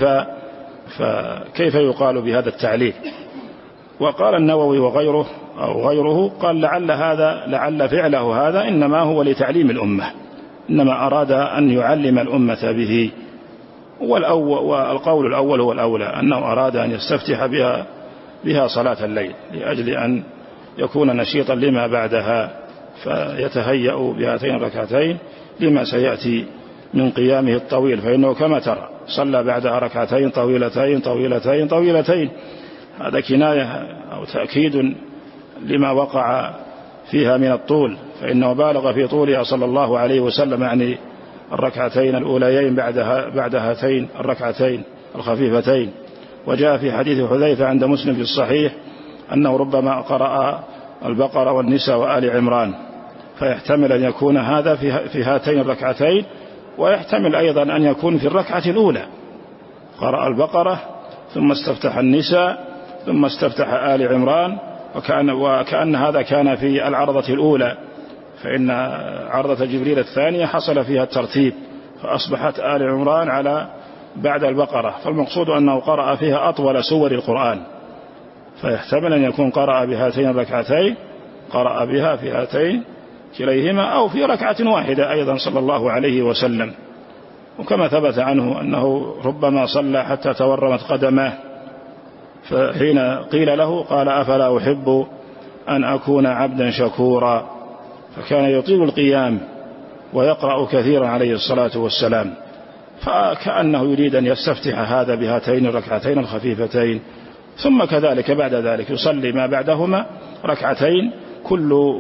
فكيف يقال بهذا التعليل؟ وقال النووي وغيره قال: لعل فعله هذا إنما هو لتعليم الأمة، إنما أراد أن يعلم الأمة به. والقول الأول هو الأولى، أنه أراد أن يستفتح بها صلاة الليل لأجل أن يكون نشيطا لما بعدها، فيتهيأ بهاتين الركعتين لما سيأتي من قيامه الطويل. فإنه كما ترى صلى بعدها ركعتين طويلتين طويلتين طويلتين، هذا كناية أو تأكيد لما وقع فيها من الطول، فإنه بالغ في طولها صلى الله عليه وسلم، يعني الركعتين الأوليين بعد هاتين الركعتين الخفيفتين. وجاء في حديث حذيفة عند مسلم في الصحيح أنه ربما قرأ البقرة والنساء وآل عمران، فيحتمل أن يكون هذا في هاتين الركعتين، ويحتمل أيضا أن يكون في الركعة الأولى قرأ البقرة ثم استفتح النساء ثم استفتح آل عمران، وكأن هذا كان في العرضة الأولى، فإن عرضة جبريل الثانية حصل فيها الترتيب، فأصبحت آل عمران بعد البقرة، فالمقصود أنه قرأ فيها أطول سور القرآن، فيحتمل أن يكون قرأ بهاتين الركعتين، قرأ بها في هاتين كليهما، أو في ركعة واحدة أيضا صلى الله عليه وسلم. وكما ثبت عنه أنه ربما صلى حتى تورمت قدماه، فحين قيل له قال: أفلا أحب أن أكون عبدا شكورا، فكان يطيل القيام ويقرأ كثيرا عليه الصلاة والسلام، فكأنه يريد أن يستفتح هذا بهاتين الركعتين الخفيفتين، ثم كذلك بعد ذلك يصلي ما بعدهما ركعتين، كل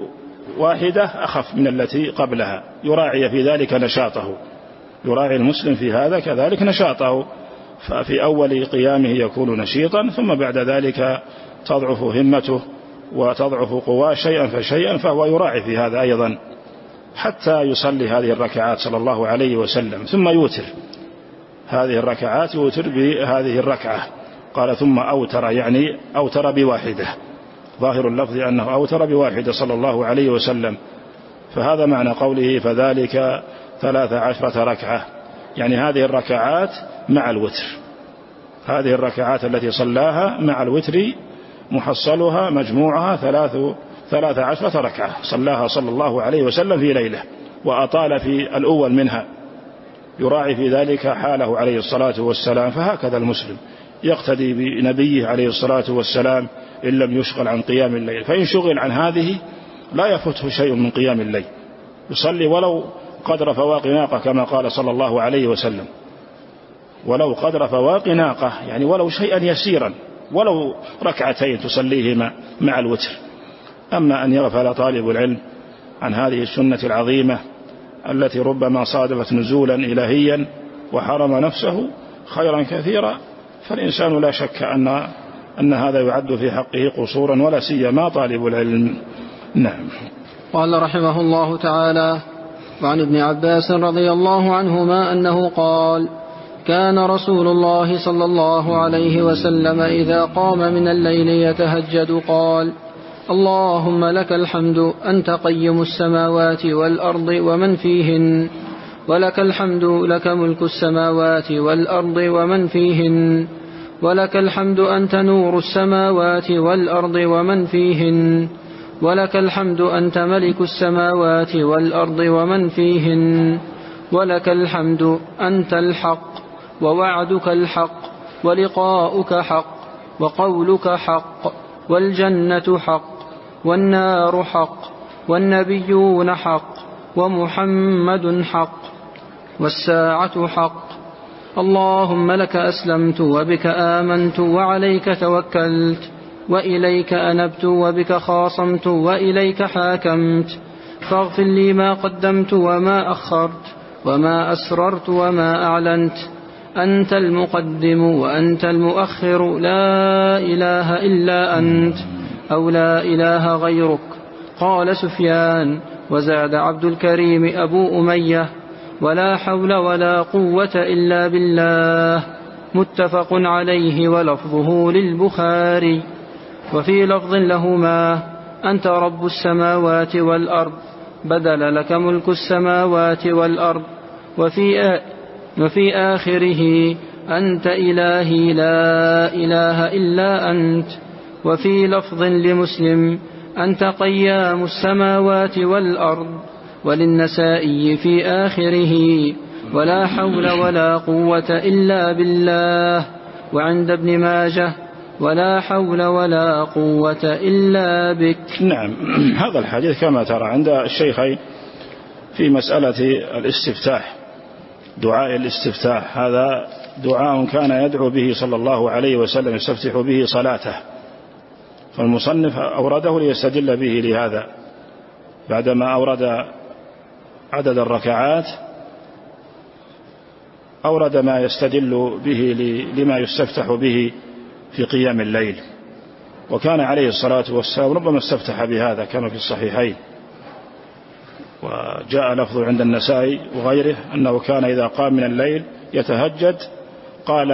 واحدة أخف من التي قبلها، يراعي في ذلك نشاطه، يراعي المسلم في هذا كذلك نشاطه، ففي أول قيامه يكون نشيطا، ثم بعد ذلك تضعف همته وتضعف قواه شيئا فشيئا، فهو يراعي في هذا أيضا حتى يصلي هذه الركعات صلى الله عليه وسلم، ثم يوتر هذه الركعات، يوتر بهذه الركعة. قال ثم أوتر، يعني أوتر بواحدة، ظاهر اللفظ أنه أوتر بواحدة صلى الله عليه وسلم، فهذا معنى قوله فذلك 13 ركعة، يعني هذه الركعات مع الوتر، هذه الركعات التي صلاها مع الوتر محصلها مجموعها 13 ركعة صلاها صلى الله عليه وسلم في ليلة، وأطال في الأول منها، يراعي في ذلك حاله عليه الصلاة والسلام. فهكذا المسلم يقتدي بنبيه عليه الصلاة والسلام إن لم يشغل عن قيام الليل، فإن شغل عن هذه لا يفوته شيء من قيام الليل، يصلي ولو قدر فواق ناقة كما قال صلى الله عليه وسلم، ولو قدر فواق ناقة، يعني ولو شيئا يسيرا، ولو ركعتين تصليهما مع الوتر. أما أن يغفل طالب العلم عن هذه السنة العظيمة التي ربما صادفت نزولا إلهيا وحرم نفسه خيرا كثيرا، فالإنسان لا شك أن هذا يعد في حقه قصورا، ولا سيما طالب العلم. نعم. قال رحمه الله تعالى: وعن ابن عباس رضي الله عنهما أنه قال: كان رسول الله صلى الله عليه وسلم إذا قام من الليل يتهجد قال: اللهم لك الحمد أنت قيم السماوات والأرض ومن فيهن، ولك الحمد لك ملك السماوات والأرض ومن فيهن، ولك الحمد أنت نور السماوات والأرض ومن فيهن، ولك الحمد أنت ملك السماوات والأرض ومن فيهن، ولك الحمد أنت الحق ووعدك الحق ولقاؤك حق وقولك حق والجنة حق والنار حق والنبيون حق ومحمد حق والساعة حق. اللهم لك أسلمت وبك آمنت وعليك توكلت وإليك أنبت وبك خاصمت وإليك حاكمت، فاغفر لي ما قدمت وما أخرت وما أسررت وما أعلنت، أنت المقدم وأنت المؤخر، لا إله إلا أنت أو لا إله غيرك. قال سفيان: وزاد عبد الكريم أبو أمية: ولا حول ولا قوة إلا بالله. متفق عليه، ولفظه للبخاري. وفي لفظ لهما: أنت رب السماوات والأرض، بدل لك ملك السماوات والأرض. وفي آخره: أنت إلهي لا إله إلا أنت. وفي لفظ لمسلم: أنت قيام السماوات والأرض. وللنسائي في آخره: ولا حول ولا قوة إلا بالله. وعند ابن ماجه: ولا حول ولا قوة إلا بك. نعم. هذا الحديث كما ترى عند الشيخين في مسألة الاستفتاح، دعاء الاستفتاح، هذا دعاء كان يدعو به صلى الله عليه وسلم، يستفتح به صلاته، فالمصنف أورده ليستدل به لهذا، بعدما أورد عدد الركعات أورد ما يستدل به لما يستفتح به في قيام الليل. وكان عليه الصلاة والسلام ربما استفتح بهذا كما في الصحيحين، وجاء لفظ عند النسائي وغيره أنه كان إذا قام من الليل يتهجد قال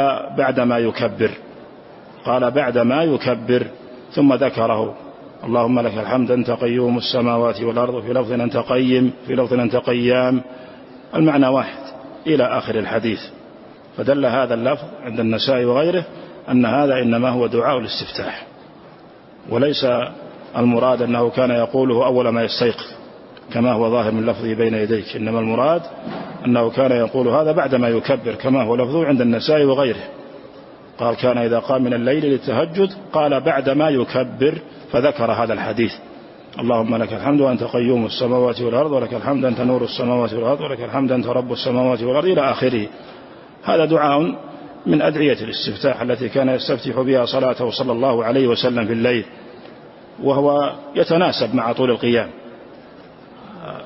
بعدما يكبر ثم ذكره: اللهم لك الحمد أنت قيوم السماوات والأرض، في لفظ أنت قيم، في لفظ أنت قيام، المعنى واحد إلى آخر الحديث. فدل هذا اللفظ عند النسائي وغيره أن هذا إنما هو دعاء الاستفتاح، وليس المراد أنه كان يقوله أول ما يستيقظ كما هو ظاهر من لفظه بين يديك، إنما المراد أنه كان يقول هذا بعدما يكبر كما هو لفظه عند النسائي وغيره. قال: كان إذا قام من الليل للتهجد قال بعدما يكبر، فذكر هذا الحديث: اللهم لك الحمد أنت قيوم السماوات والأرض، ولك الحمد أنت نور السماوات والأرض، ولك الحمد أنت رب السماوات والأرض إلى آخره. هذا دعاء من أدعية الاستفتاح التي كان يستفتح بها صلاته صلى الله عليه وسلم في الليل، وهو يتناسب مع طول القيام،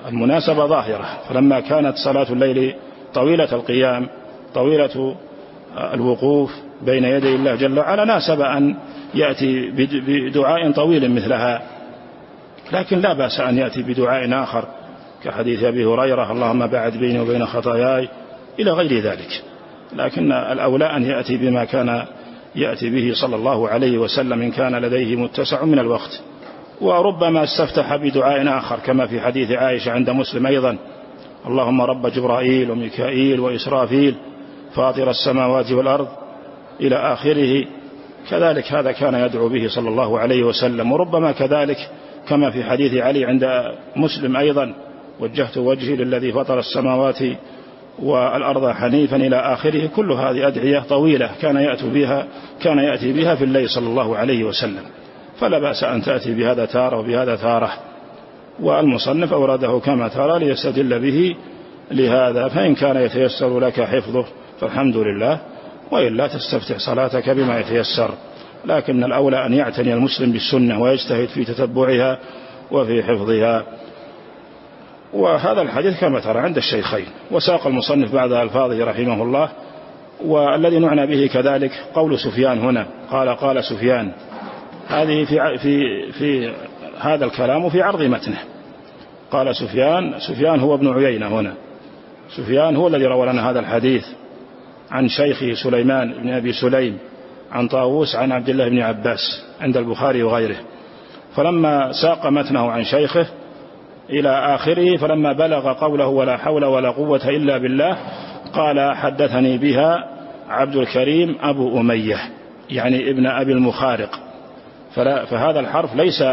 المناسبة ظاهرة. فلما كانت صلاة الليل طويلة القيام طويلة الوقوف بين يدي الله جل وعلا ناسب أن يأتي بدعاء طويل مثلها، لكن لا بأس أن يأتي بدعاء آخر كحديث أبي هريرة اللهم باعد بيني وبين خطاياي إلى غير ذلك. لكن الأولى أن يأتي بما كان يأتي به صلى الله عليه وسلم إن كان لديه متسع من الوقت. وربما استفتح بدعاء آخر كما في حديث عائشة عند مسلم أيضا اللهم رب جبرائيل وميكائيل وإسرافيل فاطر السماوات والأرض إلى آخره. كذلك هذا كان يدعو به صلى الله عليه وسلم. وربما كذلك كما في حديث علي عند مسلم أيضا وجهت وجهي للذي فطر السماوات والأرض حنيفا إلى آخره. كل هذه أدعية طويلة كان يأتي بها في الليل صلى الله عليه وسلم، فلا بأس أن تأتي بهذا تارة وبهذا تارة. والمصنف أورده كما ترى ليستدل به لهذا، فإن كان يتيسر لك حفظه فالحمد لله، وإلا تستفتح صلاتك بما يتيسر. لكن الأولى أن يعتني المسلم بالسنة ويجتهد في تتبعها وفي حفظها. وهذا الحديث كما ترى عند الشيخين. وساق المصنف بعد ألفاظه رحمه الله. والذي نعنى به كذلك قول سفيان هنا قال سفيان، هذه في هذا الكلام في عرض متنه. قال سفيان هو ابن عيينة هنا. سفيان هو الذي روى لنا هذا الحديث عن شيخه سليمان بن أبي سليم عن طاووس عن عبد الله بن عباس عند البخاري وغيره. فلما ساق متنه عن شيخه إلى آخره فلما بلغ قوله ولا حول ولا قوة إلا بالله قال حدثني بها عبد الكريم أبو أمية يعني ابن أبي المخارق. فهذا الحرف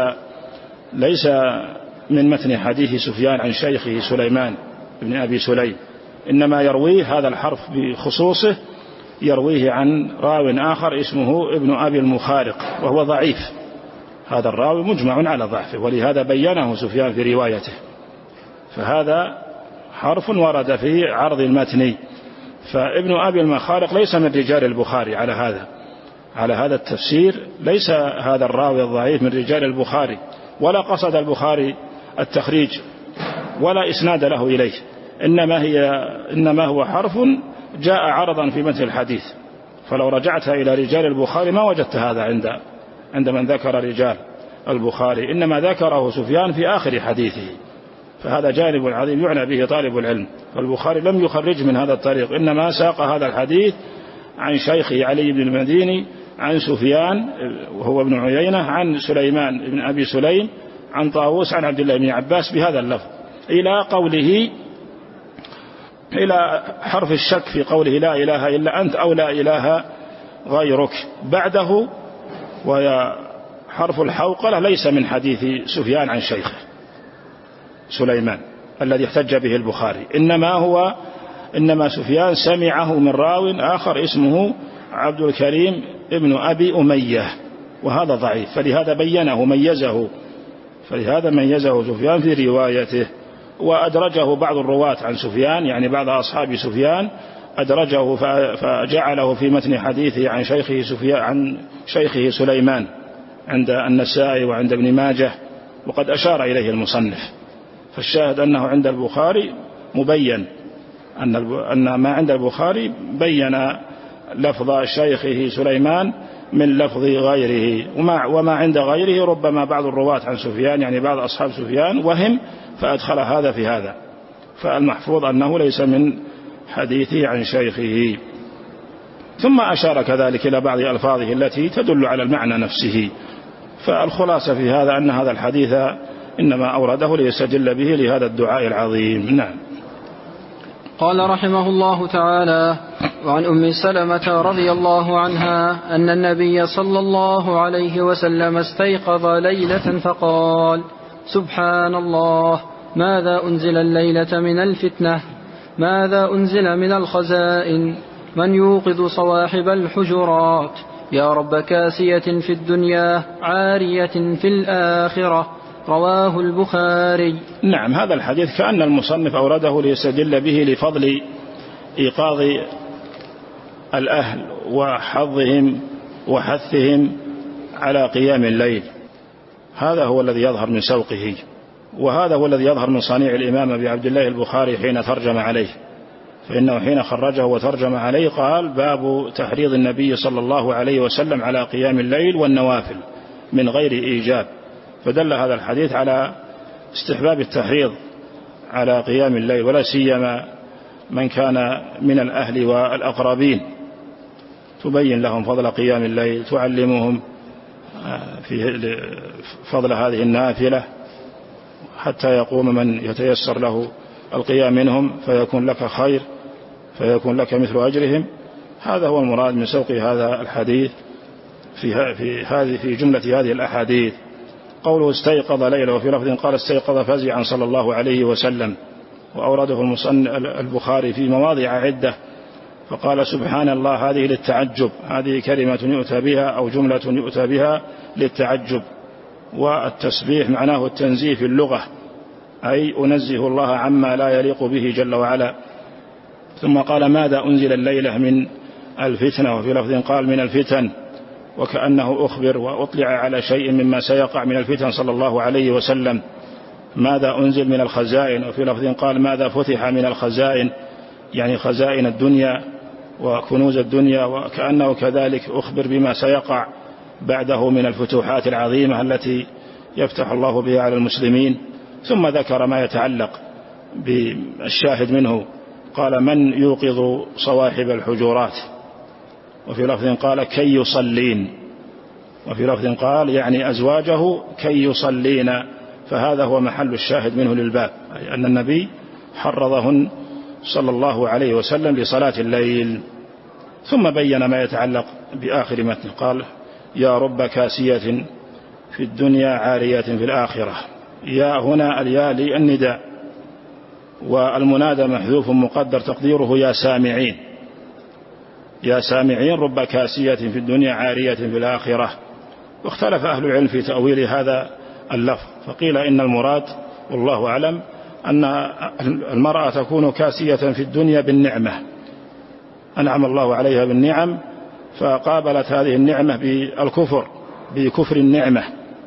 ليس من متن حديث سفيان عن شيخه سليمان بن أبي سليم، إنما يرويه هذا الحرف بخصوصه يرويه عن راو آخر اسمه ابن أبي المخارق وهو ضعيف. هذا الراوي مجمع على ضعفه ولهذا بينه سفيان في روايته. فهذا حرف ورد في عرض المتن. فابن أبي المخارق ليس من رجال البخاري على هذا التفسير. ليس هذا الراوي الضعيف من رجال البخاري، ولا قصد البخاري التخريج ولا إسناد له إليه، إنما هو حرف جاء عرضا في متن الحديث. فلو رجعت إلى رجال البخاري ما وجدت هذا عند من ذكر رجال البخاري، إنما ذكره سفيان في آخر حديثه. فهذا جانب عظيم يعنى به طالب العلم. فالبخاري لم يخرج من هذا الطريق، إنما ساق هذا الحديث عن شيخه علي بن المديني عن سفيان وهو ابن عيينة عن سليمان بن أبي سليم عن طاووس عن عبد الله بن عباس بهذا اللفظ إلى حرف الشك في قوله لا إله إلا أنت أو لا إله غيرك بعده. وحرف الحوقلة ليس من حديث سفيان عن شيخه سليمان الذي احتج به البخاري، إنما سفيان سمعه من راو آخر اسمه عبد الكريم ابن أبي أمية وهذا ضعيف. فلهذا ميزه سفيان في روايته. وأدرجه بعض الرواة عن سفيان يعني بعض أصحاب سفيان أدرجه فجعله في متن حديثه عن شيخه سليمان عند النسائي وعند ابن ماجه، وقد أشار إليه المصنف. فالشاهد أنه عند البخاري مبين أن ما عند البخاري بين لفظ شيخه سليمان من لفظ غيره، وما عند غيره ربما بعض الرواة عن سفيان يعني بعض أصحاب سفيان وهم فأدخل هذا في هذا. فالمحفوظ أنه ليس من حديثه عن شيخه. ثم أشار كذلك إلى بعض ألفاظه التي تدل على المعنى نفسه. فالخلاصة في هذا أن هذا الحديث إنما أورده ليستدل به لهذا الدعاء العظيم. نعم. قال رحمه الله تعالى: وعن أم سلمة رضي الله عنها أن النبي صلى الله عليه وسلم استيقظ ليلة فقال: سبحان الله، ماذا أنزل الليلة من الفتنة؟ ماذا أنزل من الخزائن؟ من يوقظ صواحب الحجرات؟ يا رب كاسية في الدنيا عارية في الآخرة. رواه البخاري. نعم. هذا الحديث كأن المصنف أورده ليستدل به لفضل إيقاظ الأهل وحظهم وحثهم على قيام الليل. هذا هو الذي يظهر من سوقه وهذا هو الذي يظهر من صنيع الإمام أبي عبد الله البخاري حين ترجم عليه، فإنه حين خرجه وترجم عليه قال: باب تحريض النبي صلى الله عليه وسلم على قيام الليل والنوافل من غير إيجاب، فدل هذا الحديث على استحباب التحريض على قيام الليل، ولا سيما من كان من الأهل والأقربين، تبين لهم فضل قيام الليل، تعلمهم في فضل هذه النافلة حتى يقوم من يتيسر له القيام منهم فيكون لك خير، فيكون لك مثل أجرهم. هذا هو المراد من سوق هذا الحديث في جملة هذه الأحاديث. قوله استيقظ ليلة، وفي لفظ قال استيقظ فزعا صلى الله عليه وسلم، وأورده البخاري في مواضع عدة، فقال: سبحان الله، هذه للتعجب، هذه كلمة يؤتى بها أو جملة يؤتى بها للتعجب. والتسبيح معناه التنزيه في اللغة، أي أنزه الله عما لا يليق به جل وعلا. ثم قال: ماذا أنزل الليلة من الفتنة، وفي لفظ قال من الفتن، وكأنه أخبر وأطلع على شيء مما سيقع من الفتن صلى الله عليه وسلم. ماذا أنزل من الخزائن، وفي لفظ قال ماذا فتح من الخزائن، يعني خزائن الدنيا وكنوز الدنيا، وكأنه كذلك أخبر بما سيقع بعده من الفتوحات العظيمة التي يفتح الله بها على المسلمين. ثم ذكر ما يتعلق بالشاهد منه، قال: من يوقظ صواحب الحجرات، وفي لفظ قال كي يصلين، وفي لفظ قال يعني أزواجه كي يصلين، فهذا هو محل الشاهد منه للباب، أي أن النبي حرضهن صلى الله عليه وسلم لصلاة الليل. ثم بين ما يتعلق بآخر متن، قال: يا رب كاسية في الدنيا عارية في الآخرة. يا هنا الياء للنداء، والمنادى محذوف مقدر تقديره يا سامعين، يا سامعين رب كاسية في الدنيا عارية في الآخرة. واختلف أهل العلم في تأويل هذا اللفظ، فقيل إن المراد والله أعلم أن المرأة تكون كاسية في الدنيا بالنعمة، أنعم الله عليها بالنعم، فقابلت هذه النعمة بالكفر، بكفر النعمة،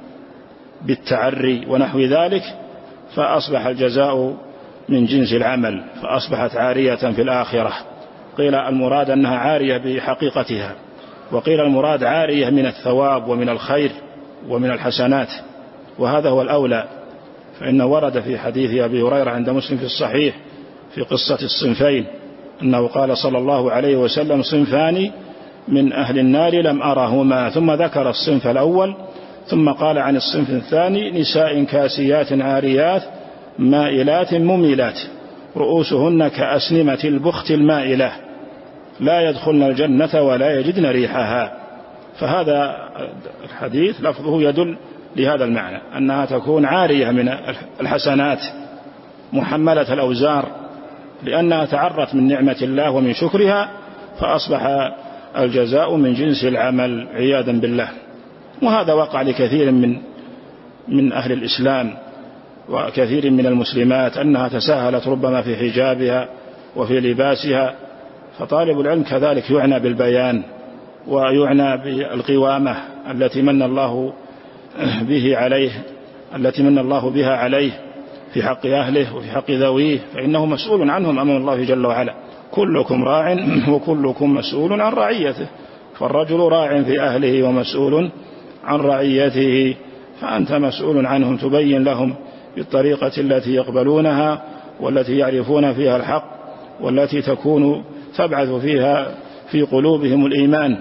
بالتعري ونحو ذلك، فأصبح الجزاء من جنس العمل، فأصبحت عارية في الآخرة. قيل المراد أنها عارية بحقيقتها، وقيل المراد عارية من الثواب ومن الخير ومن الحسنات، وهذا هو الأولى، فإنه ورد في حديث أبي هريرة عند مسلم في الصحيح في قصة الصنفين، أنه قال صلى الله عليه وسلم: صنفان من أهل النار لم أرهما، ثم ذكر الصنف الأول، ثم قال عن الصنف الثاني: نساء كاسيات عاريات مائلات مميلات رؤوسهن كأسنمة البخت المائلة لا يدخلن الجنة ولا يجدن ريحها. فهذا الحديث لفظه يدل لهذا المعنى، أنها تكون عارية من الحسنات محملة الأوزار، لأنها تعرت من نعمة الله ومن شكرها، فأصبح الجزاء من جنس العمل عياذا بالله. وهذا وقع لكثير من أهل الإسلام وكثير من المسلمات، أنها تساهلت ربما في حجابها وفي لباسها. فطالب العلم كذلك يعنى بالبيان، ويعنى بالقوامة التي من الله به عليه، التي من الله بها عليه في حق أهله وفي حق ذويه، فإنه مسؤول عنهم أمام الله جل وعلا. كلكم راع وكلكم مسؤول عن رعيته، فالرجل راع في أهله ومسؤول عن رعيته، فأنت مسؤول عنهم، تبين لهم بالطريقة التي يقبلونها والتي يعرفون فيها الحق، والتي تكون تبعث فيها في قلوبهم الإيمان.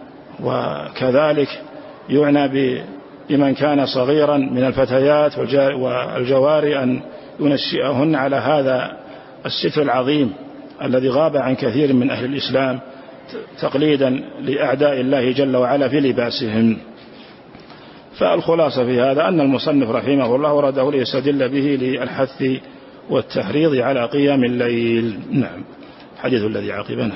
وكذلك يعنى بمن كان صغيرا من الفتيات والجواري أن ينشئهن على هذا الستر العظيم الذي غاب عن كثير من أهل الإسلام تقليدا لأعداء الله جل وعلا في لباسهم. فالخلاصة في هذا أن المصنف رحمه الله ورده ليستدل به للحث والتحريض على قيام الليل. نعم. حديث الذي عقبنا.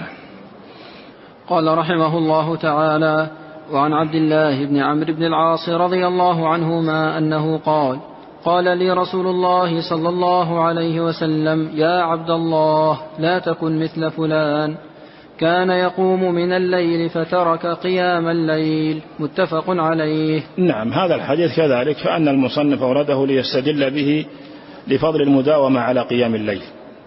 قال رحمه الله تعالى: وعن عبد الله بن عمرو بن العاص رضي الله عنهما أنه قال: قال لي رسول الله صلى الله عليه وسلم: يا عبد الله، لا تكن مثل فلان. كان يقوم من الليل فترك قيام الليل. متفق عليه. نعم، هذا الحديث كذلك فأن المصنف أورده ليستدل به لفضل المداومة على قيام الليل،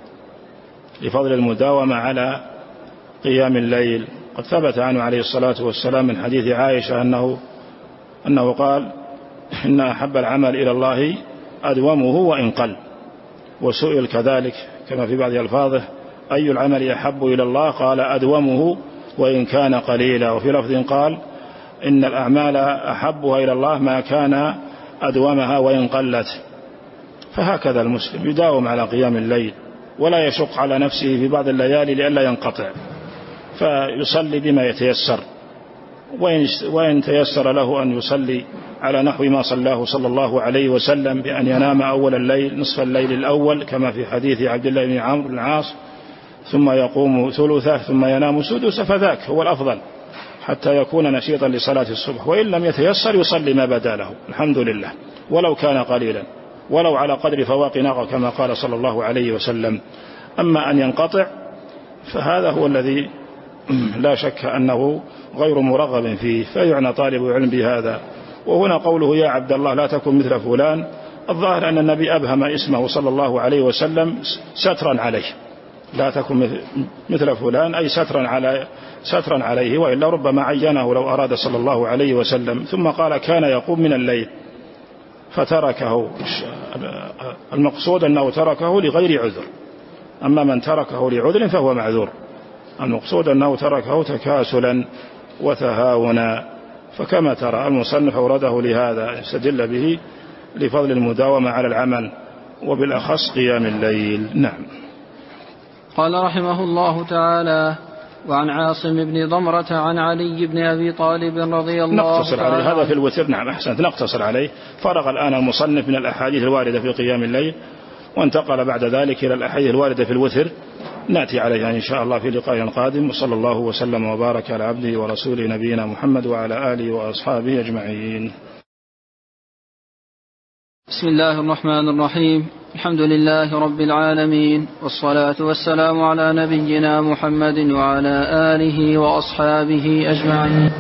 لفضل المداومة على قيام الليل. قد ثبت عنه عليه الصلاة والسلام من حديث عائشة أنه قال: إن أحب العمل إلى الله أدومه وإن قل. وسئل كذلك كما في بعض ألفاظه: أي العمل أحب إلى الله؟ قال: أدومه وإن كان قليلا. وفي لفظ قال: إن الأعمال أحبها إلى الله ما كان أدومها وإن قلت. فهكذا المسلم يداوم على قيام الليل ولا يشق على نفسه في بعض الليالي لئلا ينقطع، فيصلي بما يتيسر، وإن تيسر له أن يصلي على نحو ما صلاه صلى الله عليه وسلم بأن ينام أول الليل نصف الليل الأول كما في حديث عبد الله بن عمرو بن العاص، ثم يقوم ثلثه ثم ينام سدسه، فذاك هو الأفضل حتى يكون نشيطا لصلاة الصبح. وإن لم يتيسر يصلي ما بدا له الحمد لله، ولو كان قليلا، ولو على قدر فواق ناقة كما قال صلى الله عليه وسلم. أما أن ينقطع فهذا هو الذي لا شك أنه غير مرغب فيه، فيعنى طالب علم بهذا. وهنا قوله: يا عبد الله لا تكن مثل فلان، الظاهر أن النبي أبهم اسمه صلى الله عليه وسلم سترا عليه، لا تكن مثل فلان أي سترا عليه، وإلا ربما عينه لو أراد صلى الله عليه وسلم. ثم قال: كان يقوم من الليل فتركه. المقصود أنه تركه لغير عذر، أما من تركه لعذر فهو معذور. المقصود أنه تركه تكاسلا وتهاونا. فكما ترى المصنف أورده لهذا يستدل به لفضل المداومة على العمل وبالأخص قيام الليل. نعم. قال رحمه الله تعالى: وعن عاصم بن ضمرة عن علي بن أبي طالب رضي الله نقتصر تعالى عليه هذا في الوتر. نعم أحسنت، نقتصر عليه. فرغ الآن المصنف من الأحاديث الواردة في قيام الليل، وانتقل بعد ذلك إلى الأحاديث الواردة في الوتر، نأتي عليها إن شاء الله في لقاء قادم. وصلى الله وسلم وبارك على عبده ورسوله نبينا محمد وعلى آله وأصحابه أجمعين. بسم الله الرحمن الرحيم. الحمد لله رب العالمين، والصلاة والسلام على نبينا محمد وعلى آله وأصحابه أجمعين.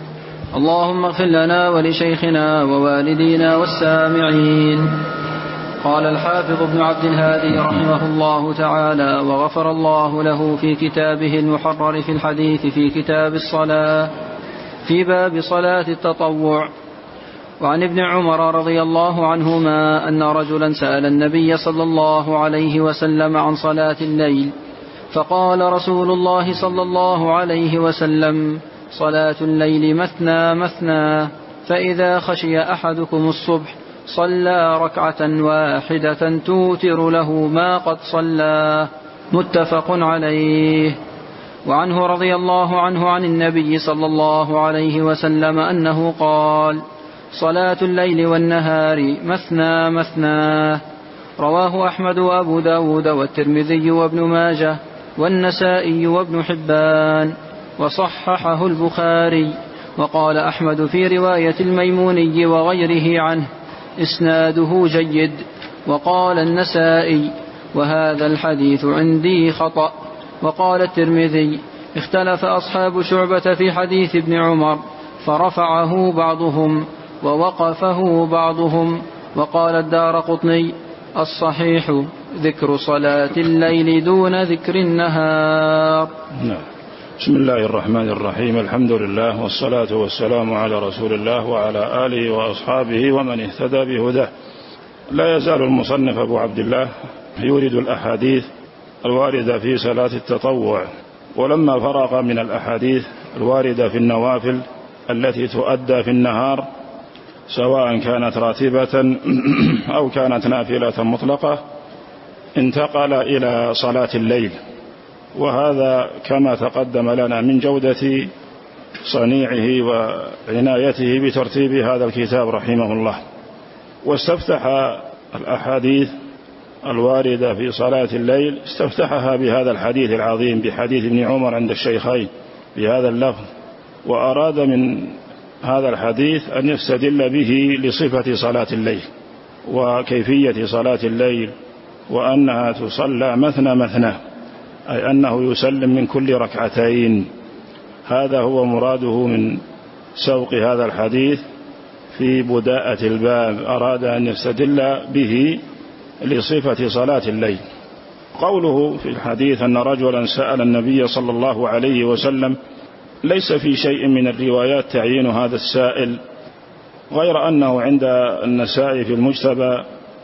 اللهم اغفر لنا ولشيخنا ووالدينا والسامعين. قال الحافظ ابن عبد الهادي رحمه الله تعالى وغفر الله له في كتابه المحرر في الحديث في كتاب الصلاة في باب صلاة التطوع: وعن ابن عمر رضي الله عنهما أن رجلا سأل النبي صلى الله عليه وسلم عن صلاة الليل، فقال رسول الله صلى الله عليه وسلم: صلاة الليل مثنى مثنى، فإذا خشي أحدكم الصبح صلى ركعة واحدة توتر له ما قد صلى. متفق عليه. وعنه رضي الله عنه عن النبي صلى الله عليه وسلم أنه قال: صلاة الليل والنهار مثنى مثنى. رواه أحمد وأبو داود والترمذي وابن ماجه والنسائي وابن حبان، وصححه البخاري. وقال أحمد في رواية الميموني وغيره عنه: إسناده جيد. وقال النسائي: وهذا الحديث عندي خطأ. وقال الترمذي: اختلف أصحاب شعبة في حديث ابن عمر فرفعه بعضهم ووقفه بعضهم. وقال الدارقطني: الصحيح ذكر صلاة الليل دون ذكر النهار. بسم الله الرحمن الرحيم. الحمد لله والصلاة والسلام على رسول الله وعلى آله وأصحابه ومن اهتدى بهداه. لا يزال المصنف أبو عبد الله يورد الأحاديث الواردة في صلاة التطوع، ولما فرغ من الأحاديث الواردة في النوافل التي تؤدى في النهار سواء كانت راتبة أو كانت نافلة مطلقة انتقل إلى صلاة الليل، وهذا كما تقدم لنا من جودة صنيعه وعنايته بترتيب هذا الكتاب رحمه الله. واستفتح الأحاديث الواردة في صلاة الليل استفتحها بهذا الحديث العظيم، بحديث ابن عمر عند الشيخين بهذا اللفظ، وأراد من هذا الحديث أن يستدل به لصفة صلاة الليل وكيفية صلاة الليل، وأنها تصلى مثنى مثنى، أي أنه يسلم من كل ركعتين. هذا هو مراده من سوق هذا الحديث في بداءة الباب، أراد أن يستدل به لصفة صلاة الليل. قوله في الحديث أن رجلا سأل النبي صلى الله عليه وسلم، ليس في شيء من الروايات تعيين هذا السائل، غير أنه عند النسائي في المجتبى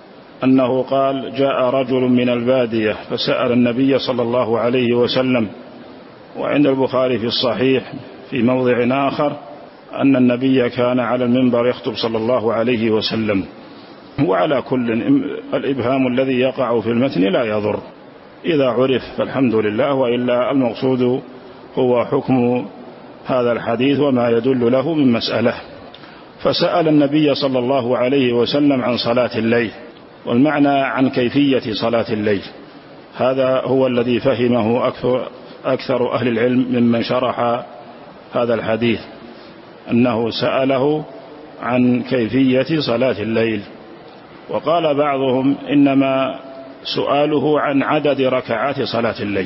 أنه قال جاء رجل من البادية فسأل النبي صلى الله عليه وسلم. وعند البخاري في الصحيح في موضع آخر أن النبي كان على المنبر يخطب صلى الله عليه وسلم. وعلى كل الإبهام الذي يقع في المتن لا يضر، إذا عرف فالحمد لله، وإلا المقصود هو حكم هذا الحديث وما يدل له من مسألة. فسأل النبي صلى الله عليه وسلم عن صلاة الليل، والمعنى عن كيفية صلاة الليل. هذا هو الذي فهمه أكثر أهل العلم ممن شرح هذا الحديث، أنه سأله عن كيفية صلاة الليل. وقال بعضهم إنما سؤاله عن عدد ركعات صلاة الليل،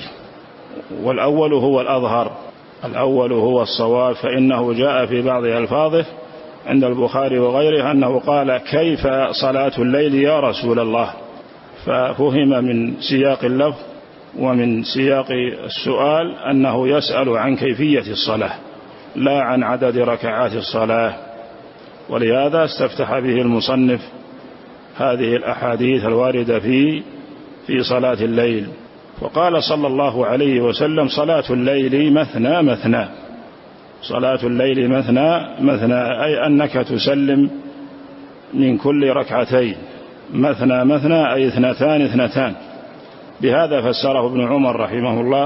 والأول هو الأظهر، الأول هو الصواب، فإنه جاء في بعض ألفاظه عند البخاري وغيره أنه قال كيف صلاة الليل يا رسول الله، ففهم من سياق اللفظ ومن سياق السؤال أنه يسأل عن كيفية الصلاة لا عن عدد ركعات الصلاة. ولهذا استفتح به المصنف هذه الأحاديث الواردة في صلاة الليل. وقال صلى الله عليه وسلم صلاة الليل مثنى مثنى، صلاة الليل مثنى مثنى، أي أنك تسلم من كل ركعتين، مثنى مثنى أي اثنتان اثنتان. بهذا فسره ابن عمر رحمه الله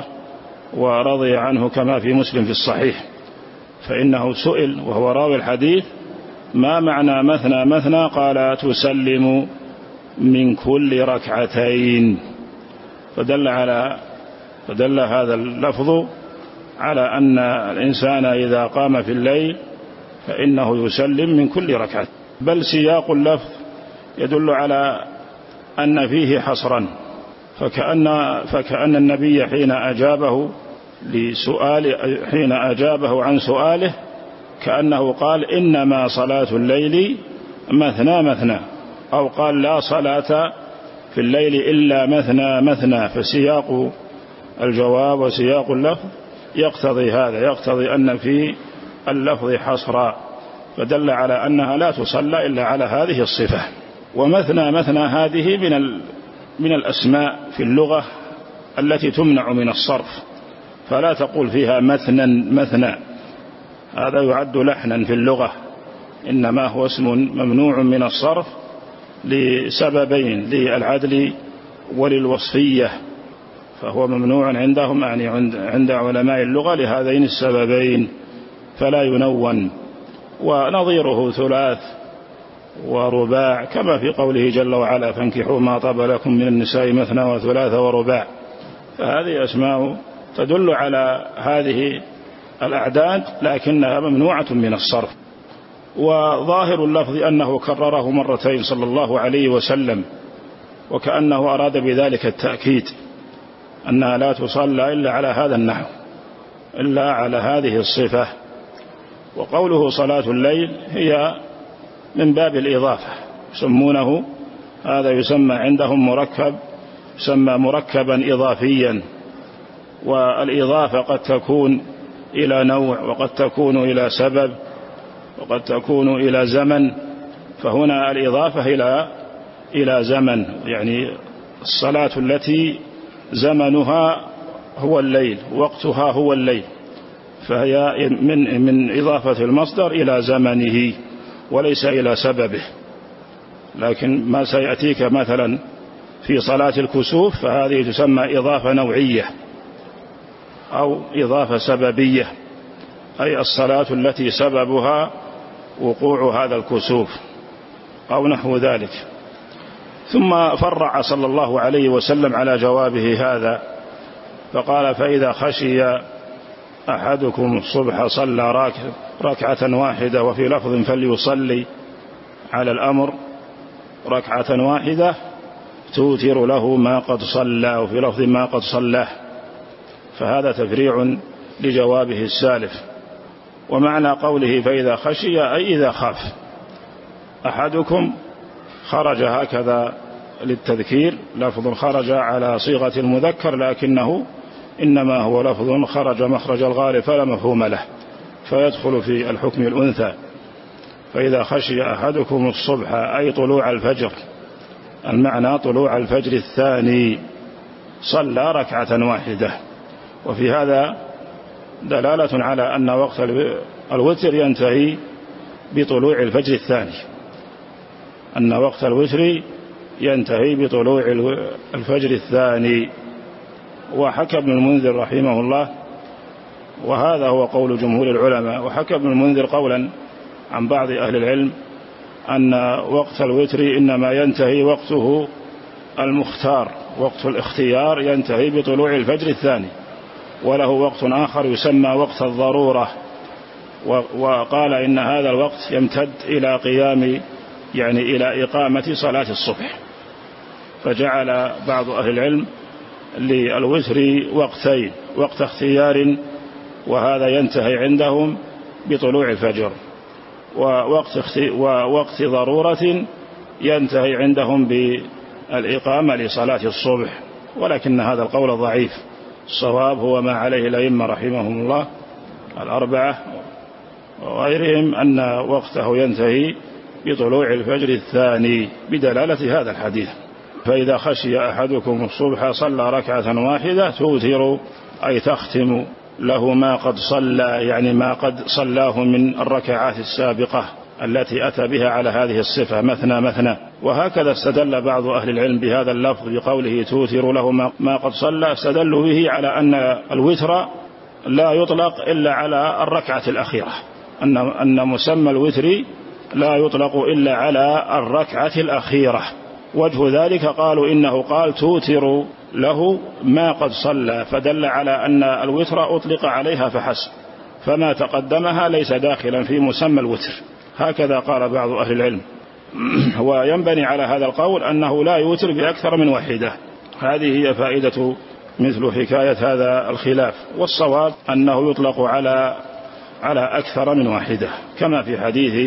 ورضي عنه كما في مسلم في الصحيح، فإنه سئل وهو راوي الحديث ما معنى مثنى مثنى، قال تسلم من كل ركعتين. فدل هذا اللفظ على أن الإنسان إذا قام في الليل فإنه يسلم من كل ركعة، بل سياق اللفظ يدل على أن فيه حصرا، فكأن النبي حين أجابه عن سؤاله كأنه قال إنما صلاة الليل مثنى مثنى، أو قال لا صلاة في الليل إلا مثنى مثنى. فسياق الجواب وسياق اللفظ يقتضي هذا، يقتضي أن في اللفظ حصرا، فدل على أنها لا تصلى إلا على هذه الصفة. ومثنى مثنى هذه من الأسماء في اللغة التي تمنع من الصرف، فلا تقول فيها مثنى مثنى، هذا يعد لحنا في اللغة، إنما هو اسم ممنوع من الصرف لسببين، للعدل وللوصفية، فهو ممنوع عندهم يعني عند علماء اللغة لهذين السببين، فلا ينون. ونظيره ثلاث ورباع، كما في قوله جل وعلا فانكحوا ما طاب لكم من النساء مثنى وثلاث ورباع. فهذه أسماء تدل على هذه الأعداد لكنها ممنوعة من الصرف. وظاهر اللفظ أنه كرره مرتين صلى الله عليه وسلم، وكأنه أراد بذلك التأكيد أنها لا تصلى إلا على هذا النحو، إلا على هذه الصفة. وقوله صلاة الليل هي من باب الإضافة، يسمونه هذا يسمى عندهم مركب، يسمى مركبا إضافيا. والإضافة قد تكون إلى نوع، وقد تكون إلى سبب، وقد تكون إلى زمن. فهنا الإضافة إلى زمن، يعني الصلاة التي زمنها هو الليل، وقتها هو الليل، فهي من إضافة المصدر إلى زمنه وليس إلى سببه. لكن ما سيأتيك مثلا في صلاة الكسوف فهذه تسمى إضافة نوعية أو إضافة سببية، أي الصلاة التي سببها وقوع هذا الكسوف أو نحو ذلك. ثم فرع صلى الله عليه وسلم على جوابه هذا فقال فإذا خشي أحدكم الصبح صلى ركعة واحدة، وفي لفظ فليصلي على الأمر ركعة واحدة توتر له ما قد صلى، وفي لفظ ما قد صلاه. فهذا تفريع لجوابه السالف. ومعنى قوله فإذا خشي أي إذا خاف أحدكم، خرج هكذا للتذكير، لفظ خرج على صيغة المذكر لكنه إنما هو لفظ خرج مخرج الغالب فلا مفهوم له، فيدخل في الحكم الأنثى. فإذا خشي أحدكم الصبح أي طلوع الفجر، المعنى طلوع الفجر الثاني، صلى ركعة واحدة. وفي هذا دلالة على أن وقت الوتر ينتهي بطلوع الفجر الثاني، أن وقت الوتر ينتهي بطلوع الفجر الثاني. وحكى ابن المنذر رحمه الله، وهذا هو قول جمهور العلماء، وحكى ابن المنذر قولا عن بعض أهل العلم أن وقت الوتر إنما ينتهي وقته المختار، وقت الاختيار ينتهي بطلوع الفجر الثاني، وله وقت آخر يسمى وقت الضرورة. وقال إن هذا الوقت يمتد إلى قيام، يعني إلى إقامة صلاة الصبح. فجعل بعض أهل العلم للوتر وقتين، وقت اختيار وهذا ينتهي عندهم بطلوع الفجر، ووقت ضرورة ينتهي عندهم بالإقامة لصلاة الصبح. ولكن هذا القول ضعيف، الصواب هو ما عليه الأئمة رحمهم الله الأربعة وغيرهم، أن وقته ينتهي بطلوع الفجر الثاني بدلالة هذا الحديث. فإذا خشي أحدكم الصبح صلى ركعة واحدة توتر أي تختم له ما قد صلى، يعني ما قد صلاه من الركعات السابقة التي أتى بها على هذه الصفة مثنى مثنى. وهكذا استدل بعض أهل العلم بهذا اللفظ بقوله توتر له ما قد صلى، استدلوا به على أن الوتر لا يطلق إلا على الركعة الأخيرة، أن مسمى الوتر لا يطلق إلا على الركعة الأخيرة. وجه ذلك قالوا إنه قال توتر له ما قد صلى، فدل على أن الوتر أطلق عليها فحسب، فما تقدمها ليس داخلا في مسمى الوتر. هكذا قال بعض أهل العلم. وينبني على هذا القول أنه لا يوتر بأكثر من واحدة. هذه هي فائدة مثل حكاية هذا الخلاف. والصواب أنه يطلق على أكثر من واحدة، كما في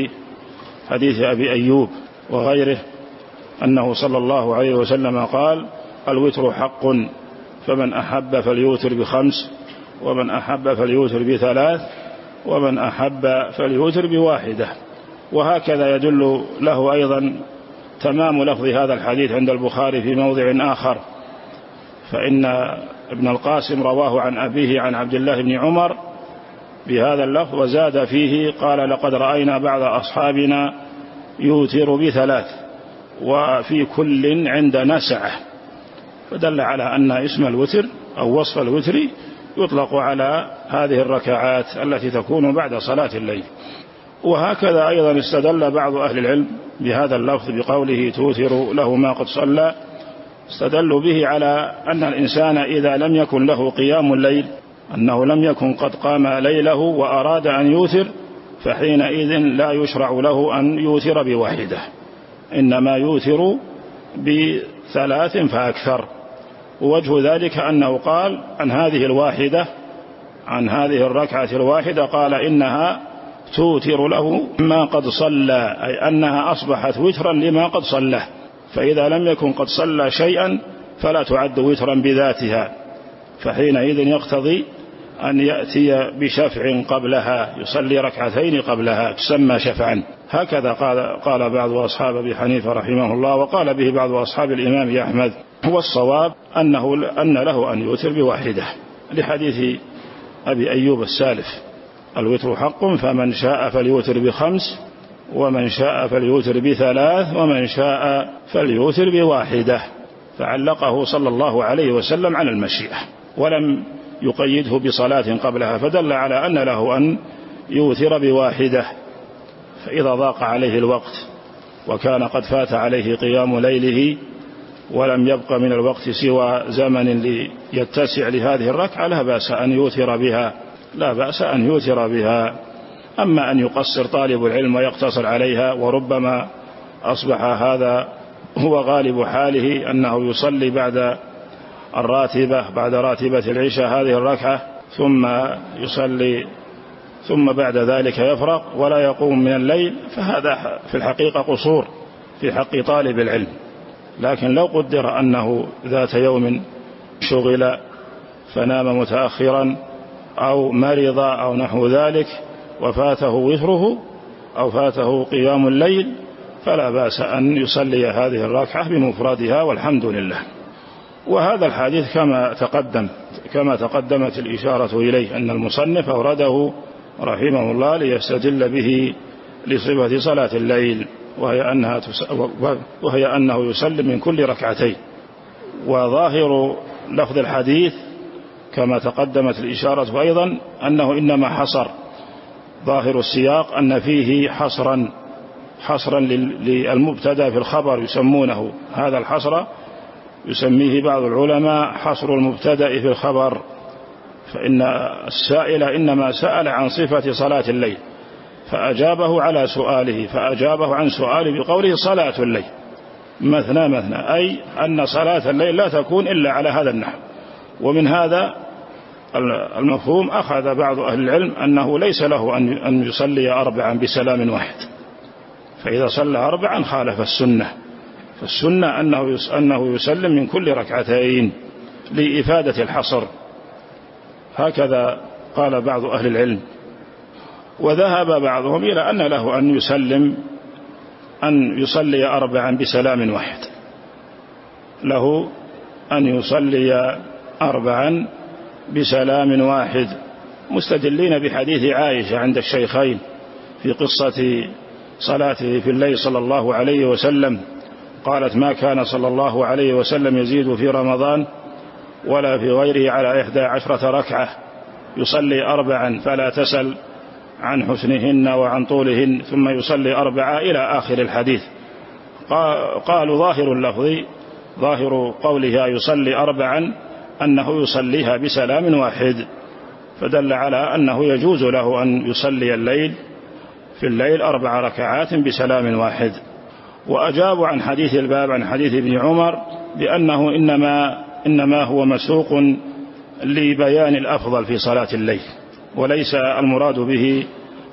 حديث أبي أيوب وغيره أنه صلى الله عليه وسلم قال الوتر حق، فمن أحب فليوتر ب5، ومن أحب فليوتر ب3، ومن أحب فليوتر ب1. وهكذا يدل له أيضا تمام لفظ هذا الحديث عند البخاري في موضع آخر، فإن ابن القاسم رواه عن أبيه عن عبد الله بن عمر بهذا اللفظ، وزاد فيه قال لقد رأينا بعض أصحابنا يوتر ب3 وفي كل عندنا سعة. فدل على أن اسم الوتر أو وصف الوتر يطلق على هذه الركعات التي تكون بعد صلاة الليل. وهكذا أيضا استدل بعض أهل العلم بهذا اللفظ بقوله توتر له ما قد صلى، استدلوا به على أن الإنسان إذا لم يكن له قيام الليل، أنه لم يكن قد قام ليله وأراد أن يوتر، فحينئذ لا يشرع له أن يوتر ب1، إنما يوتر ب3 فأكثر. ووجه ذلك أنه قال عن هذه الركعة الواحدة قال إنها توتر له ما قد صلى، أي أنها أصبحت وترا لما قد صلى، فإذا لم يكن قد صلى شيئا فلا تعد وترا بذاتها، فحينئذ يقتضي أن يأتي بشفع قبلها، يصلي ركعتين قبلها تسمى شفعا. هكذا قال بعض أصحاب أبي حنيفة رحمه الله، وقال به بعض أصحاب الإمام أحمد. هو الصواب أن له أن يوتر ب1 لحديث أبي أيوب السالف الوتر حق، فمن شاء فليوتر ب5، ومن شاء فليوتر ب3، ومن شاء فليوتر ب1، فعلقه صلى الله عليه وسلم على المشيئة ولم يقيده بصلاة قبلها، فدل على أن له أن يوتر ب1. فإذا ضاق عليه الوقت وكان قد فات عليه قيام ليله ولم يبق من الوقت سوى زمن ليتسع لهذه الركعة لا بأس أن يوتر بها. أما أن يقصر طالب العلم ويقتصر عليها، وربما أصبح هذا هو غالب حاله أنه يصلي بعد الراتبة بعد راتبة العشاء هذه الركعة ثم يصلي ثم بعد ذلك يفرغ ولا يقوم من الليل، فهذا في الحقيقة قصور في حق طالب العلم. لكن لو قدر أنه ذات يوم شغل فنام متأخرا أو مرض أو نحو ذلك وفاته وتره أو فاته قيام الليل، فلا بأس أن يصلي هذه الركعة بمفردها والحمد لله. وهذا الحديث كما تقدمت الإشارة إليه أن المصنف أورده رحمه الله ليستدل به لصفة صلاة الليل، وهي أنه يسلم من كل ركعتين. وظاهر لفظ الحديث كما تقدمت الإشارة أيضا أنه إنما حصر، ظاهر السياق أن فيه حصرا للمبتدأ في الخبر يسمونه، هذا الحصر يسميه بعض العلماء حصر المبتدأ في الخبر، فإن السائل إنما سأل عن صفة صلاة الليل فأجابه عن سؤاله بقوله صلاة الليل مثنى مثنى، أي أن صلاة الليل لا تكون إلا على هذا النحو. ومن هذا المفهوم أخذ بعض أهل العلم أنه ليس له أن يصلي 4 بسلام واحد، فإذا صلى 4 خالف السنة، فالسنة أنه يسلم من كل ركعتين لإفادة الحصر، هكذا قال بعض أهل العلم. وذهب بعضهم إلى أن له أن يصلي 4 بسلام واحد، له أن يصلي 4 بسلام واحد، مستدلين بحديث عائشة عند الشيخين في قصة صلاته في الليل صلى الله عليه وسلم، قالت ما كان صلى الله عليه وسلم يزيد في رمضان ولا في غيره على 11 ركعة، يصلي 4 فلا تسل عن حسنهن وعن طولهن، ثم يصلي 4 إلى آخر الحديث. قالوا ظاهر اللفظ، ظاهر قولها يصلي 4 أنه يصليها بسلام واحد، فدل على أنه يجوز له أن يصلي في الليل 4 ركعات بسلام واحد. وأجابوا عن حديث الباب عن حديث ابن عمر بأنه إنما هو مسوق لبيان الأفضل في صلاة الليل، وليس المراد به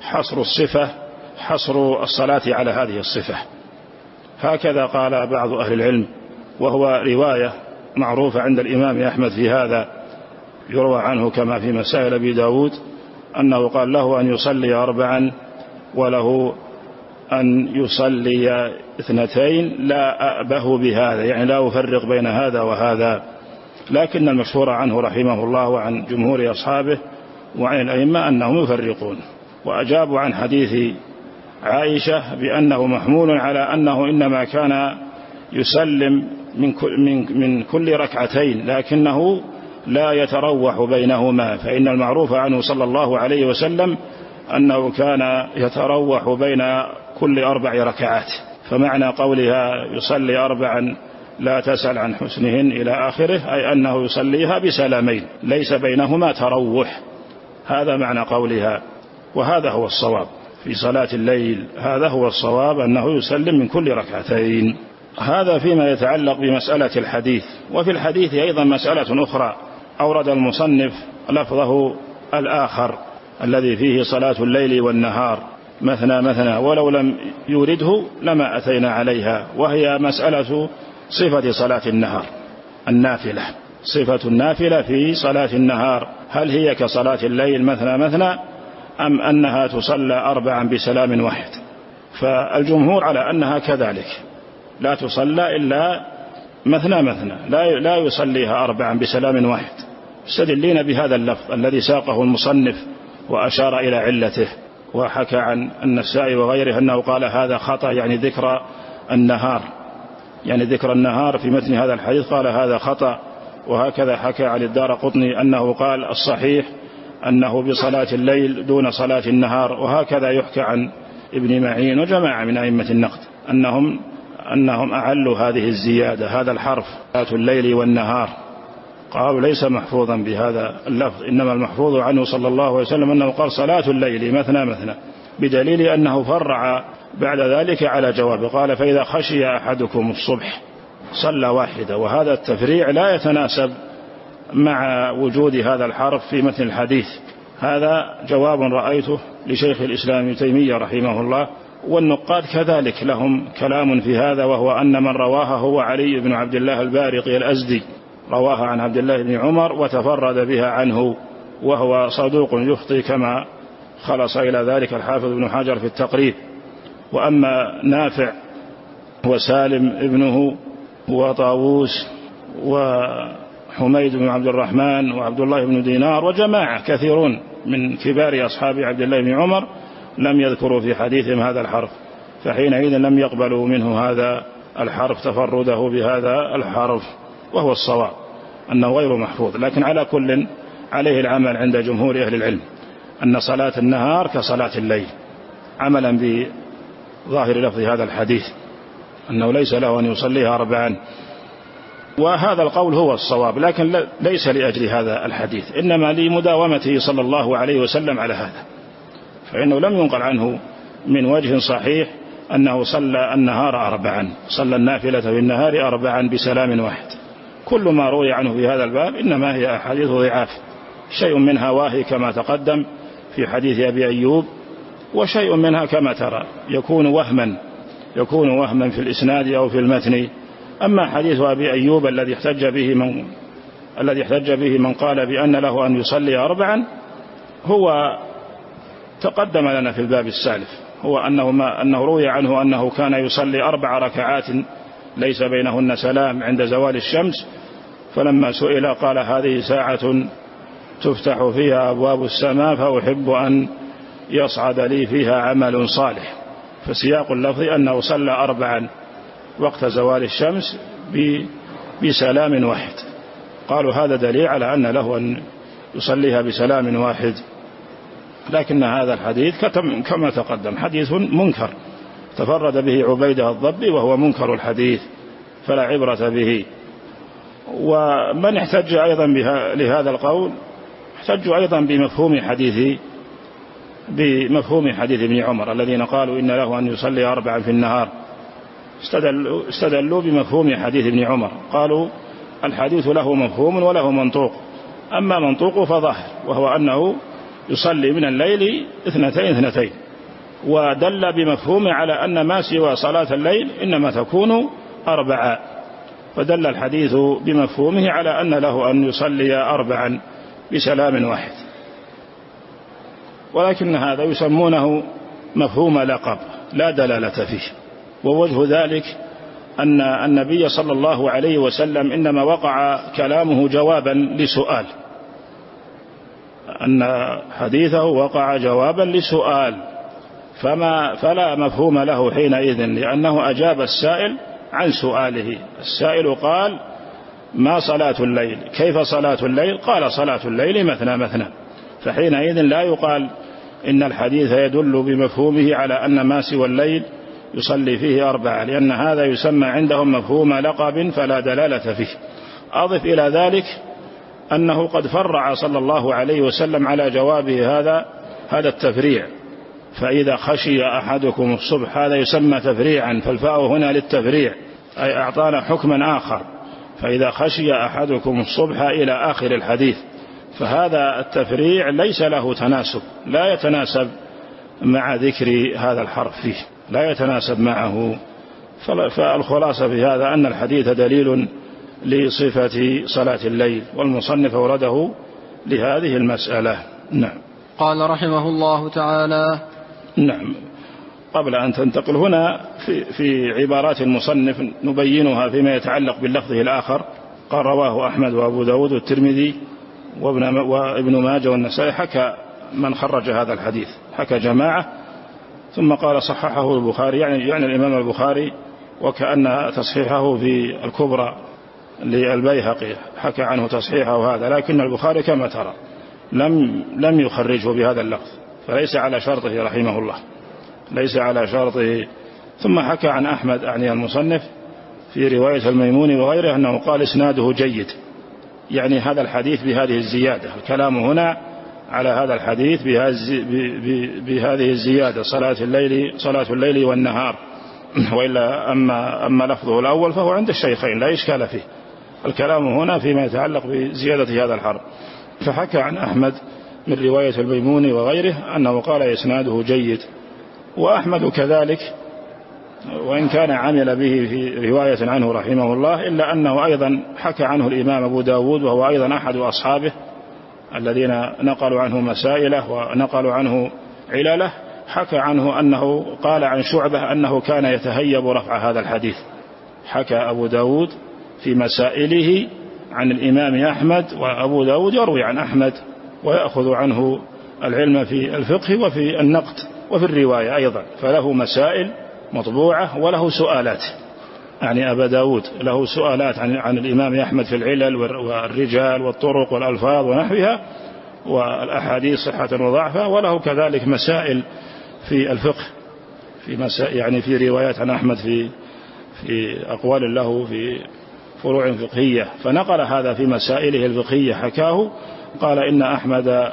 حصر الصلاة على هذه الصفة، هكذا قال بعض أهل العلم. وهو رواية معروفة عند الإمام أحمد في هذا، يروى عنه كما في مسائل أبي داود أنه قال له أن يصلي 4 وله أن يصلي 2 لا أأبه بهذا، يعني لا أفرق بين هذا وهذا. لكن المشهور عنه رحمه الله وعن جمهور أصحابه وعن الأئمة أنهم يفرقون. وأجابوا عن حديث عائشة بأنه محمول على أنه إنما كان يسلم من كل ركعتين، لكنه لا يتروح بينهما، فإن المعروف عنه صلى الله عليه وسلم أنه كان يتروح بين كل 4 ركعات. فمعنى قولها يصلي 4 لا تسأل عن حسنهن إلى آخره، أي أنه يصليها بسلامين ليس بينهما تروح، هذا معنى قولها. وهذا هو الصواب في صلاة الليل، هذا هو الصواب أنه يسلم من كل 2. هذا فيما يتعلق بمسألة الحديث. وفي الحديث أيضا مسألة أخرى، أورد المصنف لفظه الآخر الذي فيه صلاة الليل والنهار مثنى مثنى، ولو لم يورده لما أتينا عليها، وهي مسألة صفة صلاة النهار النافلة، صفة النافلة في صلاة النهار، هل هي كصلاة الليل مثنى مثنى أم أنها تصلى 4 بسلام واحد؟ فالجمهور على أنها كذلك، لا تصلى إلا مثنى مثنى، لا يصليها 4 بسلام واحد، استدلين بهذا اللفظ الذي ساقه المصنف وأشار إلى علته. وحكى عن النسائي وغيره أنه قال هذا خطأ، يعني ذكر النهار في متن هذا الحديث، قال هذا خطأ. وهكذا حكى عن الدارقطني أنه قال الصحيح أنه بصلاة الليل دون صلاة النهار. وهكذا يحكى عن ابن معين وجماعة من أئمة النقد أنهم أعلوا هذه الزيادة، هذا الحرف صلاة الليل والنهار، قالوا ليس محفوظا بهذا اللفظ، إنما المحفوظ عنه صلى الله عليه وسلم أنه قال صلاة الليل مثنى مثنى، بدليل أنه فرع بعد ذلك على جوابه، قال فإذا خشي أحدكم الصبح صلى واحدة. وهذا التفريع لا يتناسب مع وجود هذا الحرف في متن الحديث. هذا جواب رأيته لشيخ الإسلام ابن تيمية رحمه الله، والنقاد كذلك لهم كلام في هذا، وهو أن من رواها هو علي بن عبد الله البارقي الأزدي، رواها عن عبد الله بن عمر وتفرد بها عنه، وهو صدوق يخطئ كما خلص إلى ذلك الحافظ ابن حجر في التقريب. وأما نافع وسالم ابنه وطاووس وحميد بن عبد الرحمن وعبد الله بن دينار وجماعة كثيرون من كبار أصحاب عبد الله بن عمر لم يذكروا في حديثهم هذا الحرف، فحينئذ لم يقبلوا منه هذا الحرف تفرده بهذا الحرف، وهو الصواب أنه غير محفوظ. لكن على كل عليه العمل عند جمهور أهل العلم أن صلاة النهار كصلاة الليل، عملا بظاهر لفظ هذا الحديث أنه ليس له أن يصليها 4. وهذا القول هو الصواب، لكن ليس لأجل هذا الحديث، إنما لمداومته صلى الله عليه وسلم على هذا، فإنه لم ينقل عنه من وجه صحيح أنه صلى النهار 4، صلى النافلة في النهار 4 بسلام واحد. كل ما روي عنه في هذا الباب إنما هي أحاديث ضعاف، شيء منها واهي كما تقدم في حديث أبي أيوب، وشيء منها كما ترى يكون وهما في الإسناد أو في المتن. أما حديث أبي أيوب الذي احتج به من قال بأن له أن يصلي 4 هو تقدم لنا في الباب السالف، هو أنه روي عنه أنه كان يصلي 4 ركعات ليس بينهن سلام عند زوال الشمس، فلما سئل قال هذه ساعة تفتح فيها أبواب السماء فأحب أن يصعد لي فيها عمل صالح. فسياق اللفظ أنه صلى 4 وقت زوال الشمس بسلام واحد، قالوا هذا دليل على أن له أن يصليها بسلام واحد. لكن هذا الحديث كما تقدم حديث منكر تفرد به عبيدة الضبي، وهو منكر الحديث فلا عبرة به. ومن احتج أيضا لهذا القول احتجوا أيضا بمفهوم حديث ابن عمر الذين قالوا إن له أن يصلي 4 في النهار، استدلوا بمفهوم حديث ابن عمر، قالوا الحديث له مفهوم وله منطوق، أما منطوقه فظاهر وهو أنه يصلي من الليل 2 ودل بمفهومه على أن ما سوى صلاة الليل إنما تكون 4، فدل الحديث بمفهومه على أن له أن يصلي 4 بسلام واحد. ولكن هذا يسمونه مفهوم لقب لا دلالة فيه، ووجه ذلك أن النبي صلى الله عليه وسلم إنما وقع كلامه جوابا لسؤال، أن حديثه وقع جوابا لسؤال، فلا مفهوم له حينئذ، لأنه أجاب السائل عن سؤاله. السائل قال ما صلاة الليل؟ كيف صلاة الليل؟ قال صلاة الليل مثنى، فحينئذ لا يقال إن الحديث يدل بمفهومه على أن ما سوى الليل يصلي فيه 4، لأن هذا يسمى عندهم مفهوم لقب فلا دلالة فيه. أضف إلى ذلك أنه قد فرع صلى الله عليه وسلم على جوابه هذا التفريع، فإذا خشي أحدكم الصبح، هذا يسمى تفريعا، فالفاء هنا للتفريع، أي أعطانا حكما آخر، فإذا خشي أحدكم الصبح إلى آخر الحديث. فهذا التفريع ليس له تناسب، لا يتناسب مع ذكر هذا الحرف فيه، لا يتناسب معه. فالخلاصة في هذا أن الحديث دليل لصفة صلاة الليل، والمصنف أورده لهذه المسألة. نعم. قال رحمه الله تعالى. نعم. قبل أن تنتقل هنا في عبارات المصنف نبينها فيما يتعلق باللفظه الآخر. قال رواه أحمد وأبو داود والترمذي وابن ماجه والنسائي، حكى من خرج هذا الحديث، حكى جماعة، ثم قال صححه البخاري، يعني الإمام البخاري، وكأن تصحيحه في الكبرى للبيهقي حكى عنه تصحيحه هذا، لكن البخاري كما ترى لم يخرجه بهذا اللفظ، فليس على شرطه رحمه الله، ليس على شرطه. ثم حكى عن أحمد يعني المصنف في رواية الميموني وغيره أنه قال إسناده جيد، يعني هذا الحديث بهذه الزيادة. الكلام هنا على هذا الحديث بهذه الزيادة، صلاة الليل والنهار، وإلا أما لفظه الأول فهو عند الشيخين لا إشكال فيه، الكلام هنا فيما يتعلق بزيادة هذا الحرف. فحكى عن أحمد من رواية الميموني وغيره أنه قال إسناده جيد. وأحمد كذلك وإن كان عمل به في رواية عنه رحمه الله، إلا أنه أيضا حكى عنه الإمام أبو داود، وهو أيضا أحد أصحابه الذين نقلوا عنه مسائله ونقلوا عنه علله. حكى عنه أنه قال عن شعبة أنه كان يتهيب رفع هذا الحديث. حكى أبو داود في مسائله عن الإمام أحمد، وأبو داود يروي عن أحمد ويأخذ عنه العلم في الفقه وفي النقد وفي الرواية أيضا، فله مسائل مطبوعة وله سؤالات. يعني أبا داود له سؤالات عن الإمام أحمد في العلل والرجال والطرق والألفاظ ونحوها والأحاديث صحة وضعفة، وله كذلك مسائل في الفقه، في مسائل يعني في روايات عن أحمد في أقوال له في فروع فقهية، فنقل هذا في مسائله الفقهية حكاه. قال إن أحمد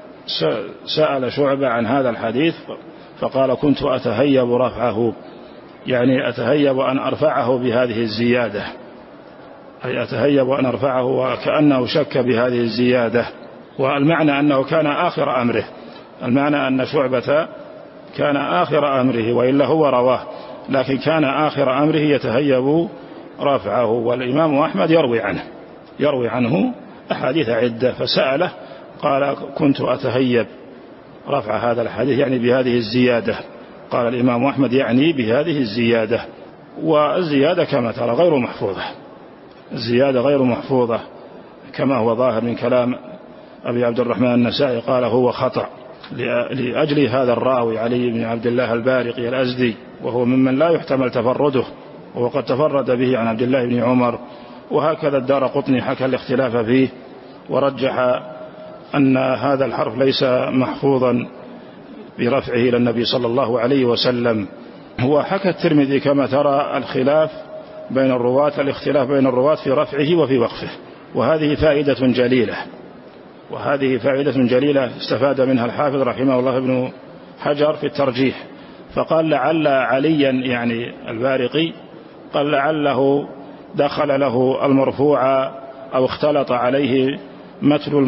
سأل شعبة عن هذا الحديث فقال كنت أتهيب رفعه، يعني أتهيب أن أرفعه بهذه الزيادة، أي أتهيب أن أرفعه، وكأنه شك بهذه الزيادة. والمعنى أنه كان آخر أمره، المعنى أن شعبة كان آخر أمره، وإلا هو رواه، لكن كان آخر أمره يتهيب رفعه. والإمام أحمد يروي عنه أحاديث عدة، فسأله قال كنت أتهيب رفع هذا الحديث، يعني بهذه الزيادة. قال الإمام أحمد يعني بهذه الزيادة. والزيادة كما ترى غير محفوظة، الزيادة غير محفوظة كما هو ظاهر من كلام أبي عبد الرحمن النسائي، قال هو خطأ لأجل هذا الراوي علي بن عبد الله البارقي الأزدي، وهو ممن لا يحتمل تفرده، وقد تفرد به عن عبد الله بن عمر. وهكذا الدارقطني حكى الاختلاف فيه ورجح أن هذا الحرف ليس محفوظا برفعه إلى النبي صلى الله عليه وسلم. هو حكى الترمذي كما ترى الاختلاف بين الرواة في رفعه وفي وقفه، وهذه فائدة جليلة استفاد منها الحافظ رحمه الله ابن حجر في الترجيح. فقال لعل عليا يعني البارقي قال لعله دخل له المرفوع أو اختلط عليه متن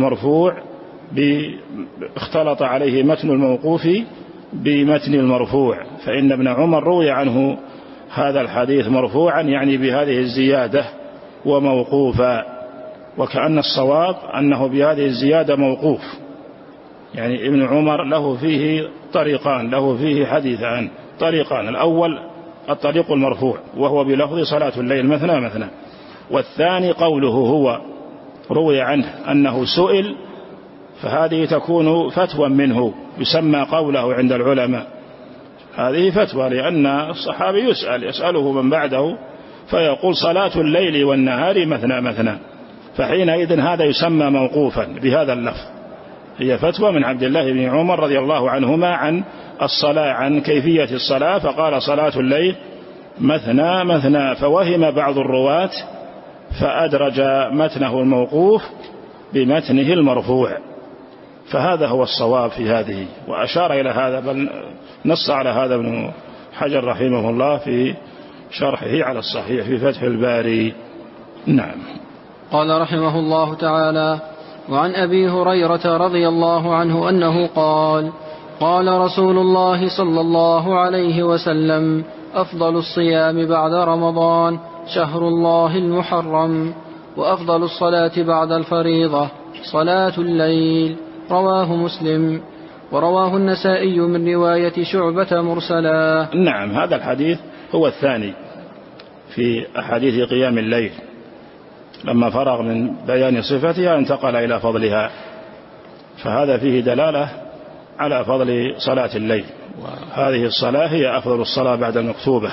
الموقوف بمتن المرفوع، فإن ابن عمر روي عنه هذا الحديث مرفوعا يعني بهذه الزيادة وموقوفا، وكأن الصواب أنه بهذه الزيادة موقوف. يعني ابن عمر له فيه طريقان، له فيه حديثان طريقان. الأول الطريق المرفوع وهو بلفظ صلاة الليل مثنى مثنى، والثاني قوله هو روي عنه أنه سئل، فهذه تكون فتوى منه، يسمى قوله عند العلماء هذه فتوى، لأن الصحابي يسأله من بعده فيقول صلاة الليل والنهار مثنى مثنى، فحينئذ هذا يسمى موقوفا بهذا اللفظ. هي فتوى من عبد الله بن عمر رضي الله عنهما عن الصلاة، عن كيفية الصلاة، فقال صلاة الليل مثنى مثنى، فوهم بعض الرواة فأدرج متنه الموقوف بمتنه المرفوع، فهذا هو الصواب في هذه. وأشار إلى هذا بل نص على هذا ابن حجر رحمه الله في شرحه على الصحيح في فتح الباري. نعم. قال رحمه الله تعالى: وعن أبي هريرة رضي الله عنه أنه قال: قال رسول الله صلى الله عليه وسلم: أفضل الصيام بعد رمضان شهر الله المحرم، وأفضل الصلاة بعد الفريضة صلاة الليل. رواه مسلم، ورواه النسائي من رواية شعبة مرسلا. نعم، هذا الحديث هو الثاني في أحاديث قيام الليل، لما فرغ من بيان صفتها انتقل إلى فضلها، فهذا فيه دلالة على فضل صلاة الليل، وهذه الصلاة هي أفضل الصلاة بعد المكتوبة،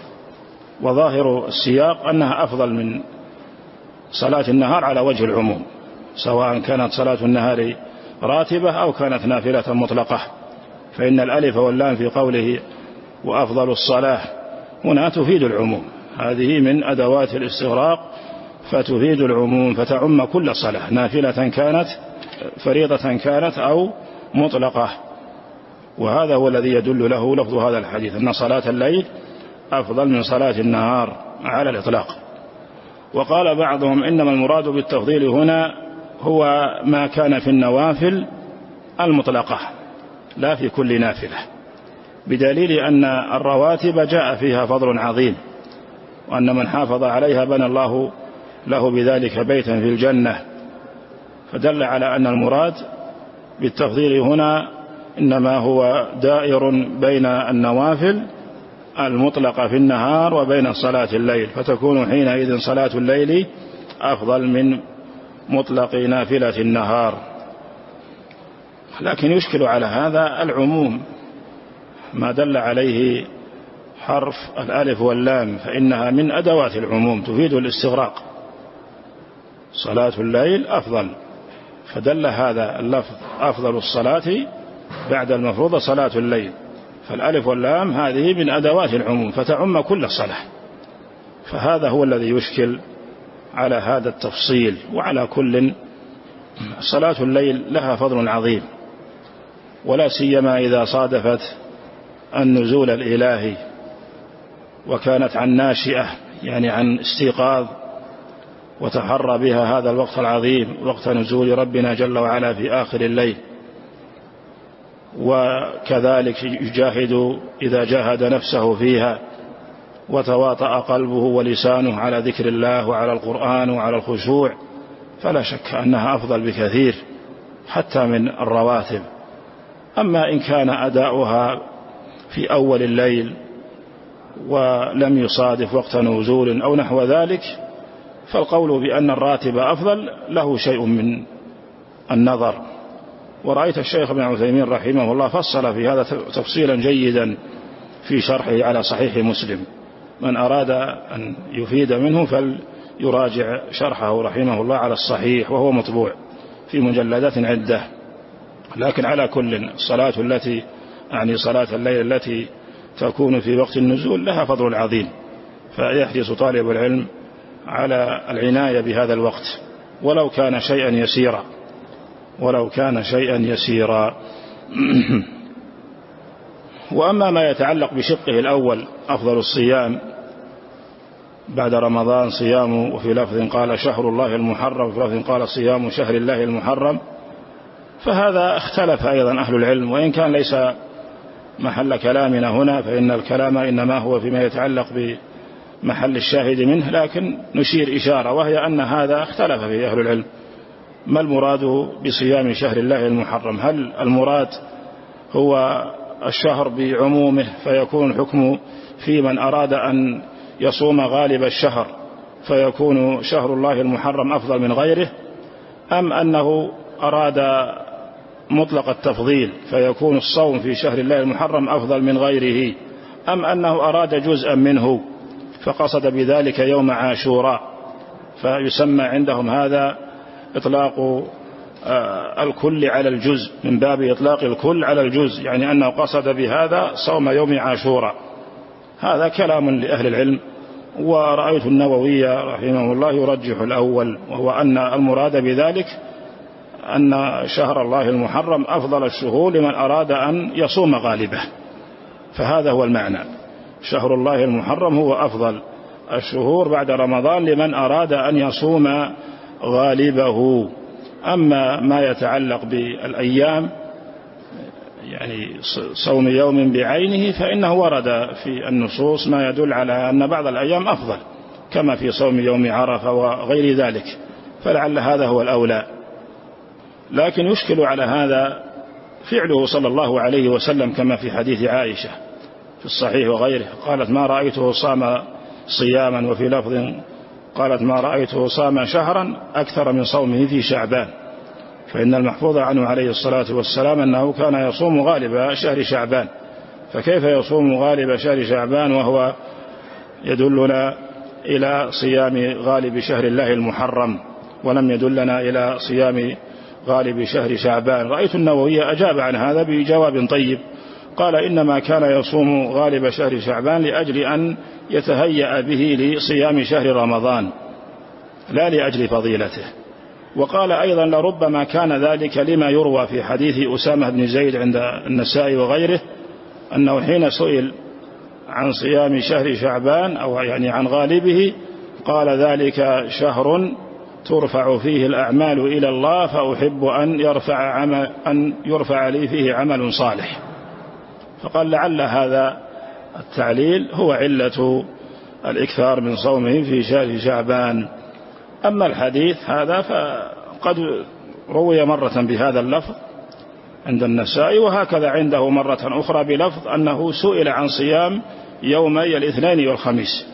وظاهر السياق أنها أفضل من صلاة النهار على وجه العموم، سواء كانت صلاة النهار راتبة أو كانت نافلة مطلقة، فإن الألف واللام في قوله وأفضل الصلاة هنا تفيد العموم، هذه من أدوات الاستغراق فتفيد العموم، فتعم كل صلاة نافلة كانت فريضة كانت أو مطلقة. وهذا هو الذي يدل له لفظ هذا الحديث، أن صلاة الليل أفضل من صلاة النهار على الإطلاق. وقال بعضهم إنما المراد بالتفضيل هنا هو ما كان في النوافل المطلقة لا في كل نافلة، بدليل أن الرواتب جاء فيها فضل عظيم، وأن من حافظ عليها بنى الله له بذلك بيتا في الجنة، فدل على أن المراد بالتفضيل هنا إنما هو دائر بين النوافل المطلقة في النهار وبين صلاة الليل، فتكون حينئذ صلاة الليل أفضل من مطلق نافلة النهار. لكن يشكل على هذا العموم ما دل عليه حرف الألف واللام، فإنها من أدوات العموم تفيد الاستغراق. صلاة الليل أفضل، فدل هذا اللفظ أفضل الصلاة بعد المفروض صلاة الليل، فالألف واللام هذه من أدوات العموم فتعم كل صلاة، فهذا هو الذي يشكل على هذا التفصيل. وعلى كل صلاة الليل لها فضل عظيم، ولا سيما إذا صادفت النزول الإلهي وكانت عن ناشئة، يعني عن استيقاظ، وتحرى بها هذا الوقت العظيم وقت نزول ربنا جل وعلا في آخر الليل. وكذلك يجاهد إذا جاهد نفسه فيها وتواطأ قلبه ولسانه على ذكر الله وعلى القرآن وعلى الخشوع، فلا شك أنها أفضل بكثير حتى من الرواتب. أما إن كان أداؤها في أول الليل ولم يصادف وقت نزول أو نحو ذلك، فالقول بأن الراتب أفضل له شيء من النظر. ورأيت الشيخ ابن عثيمين رحمه الله فصل في هذا تفصيلا جيدا في شرحه على صحيح مسلم، من أراد أن يفيد منه فليراجع شرحه رحمه الله على الصحيح، وهو مطبوع في مجلدات عدة. لكن على كل الصلاة التي يعني صلاة الليل التي تكون في وقت النزول لها فضل عظيم، فيحرص طالب العلم على العناية بهذا الوقت ولو كان شيئا يسيرا، ولو كان شيئا يسيرا. وأما ما يتعلق بشقه الأول أفضل الصيام بعد رمضان صيامه، وفي لفظ قال شهر الله المحرم، وفي لفظ قال صيام شهر الله المحرم، فهذا اختلف أيضا أهل العلم، وإن كان ليس محل كلامنا هنا، فإن الكلام إنما هو فيما يتعلق بمحل الشاهد منه، لكن نشير إشارة، وهي أن هذا اختلف فيه أهل العلم. ما المراد بصيام شهر الله المحرم؟ هل المراد هو الشهر بعمومه فيكون الحكم في من أراد أن يصوم غالب الشهر فيكون شهر الله المحرم أفضل من غيره، أم أنه أراد مطلق التفضيل فيكون الصوم في شهر الله المحرم أفضل من غيره، أم أنه أراد جزءا منه فقصد بذلك يوم عاشوراء، فيسمى عندهم هذا إطلاق الكل على الجزء، من باب إطلاق الكل على الجزء، يعني أنه قصد بهذا صوم يوم عاشوراء. هذا كلام لأهل العلم، ورأيت النووي رحمه الله يرجح الأول، وهو أن المراد بذلك أن شهر الله المحرم أفضل الشهور لمن أراد أن يصوم غالبه، فهذا هو المعنى، شهر الله المحرم هو أفضل الشهور بعد رمضان لمن أراد أن يصوم غالبه. أما ما يتعلق بالأيام يعني صوم يوم بعينه فإنه ورد في النصوص ما يدل على أن بعض الأيام أفضل، كما في صوم يوم عرفة وغير ذلك، فلعل هذا هو الأولى. لكن يشكل على هذا فعله صلى الله عليه وسلم، كما في حديث عائشة في الصحيح وغيره، قالت ما رأيته صام صياما، وفي لفظ قالت ما رأيته صام شهرا أكثر من صومه في شعبان، فإن المحفوظ عنه عليه الصلاة والسلام أنه كان يصوم غالب شهر شعبان، فكيف يصوم غالب شهر شعبان وهو يدلنا إلى صيام غالب شهر الله المحرم ولم يدلنا إلى صيام غالب شهر شعبان؟ رأيت النووي أجاب عن هذا بجواب طيب، قال إنما كان يصوم غالب شهر شعبان لأجل أن يتهيأ به لصيام شهر رمضان لا لأجل فضيلته. وقال أيضا لربما كان ذلك لما يروى في حديث أسامة بن زيد عند النسائي وغيره، أنه حين سئل عن صيام شهر شعبان أو يعني عن غالبه قال ذلك شهر ترفع فيه الأعمال إلى الله فأحب أن يرفع لي فيه عمل صالح. فقال لعل هذا التعليل هو علة الإكثار من صومه في شهر شعبان. أما الحديث هذا فقد روي مرة بهذا اللفظ عند النسائي، وهكذا عنده مرة أخرى بلفظ أنه سئل عن صيام يومي الاثنين والخميس،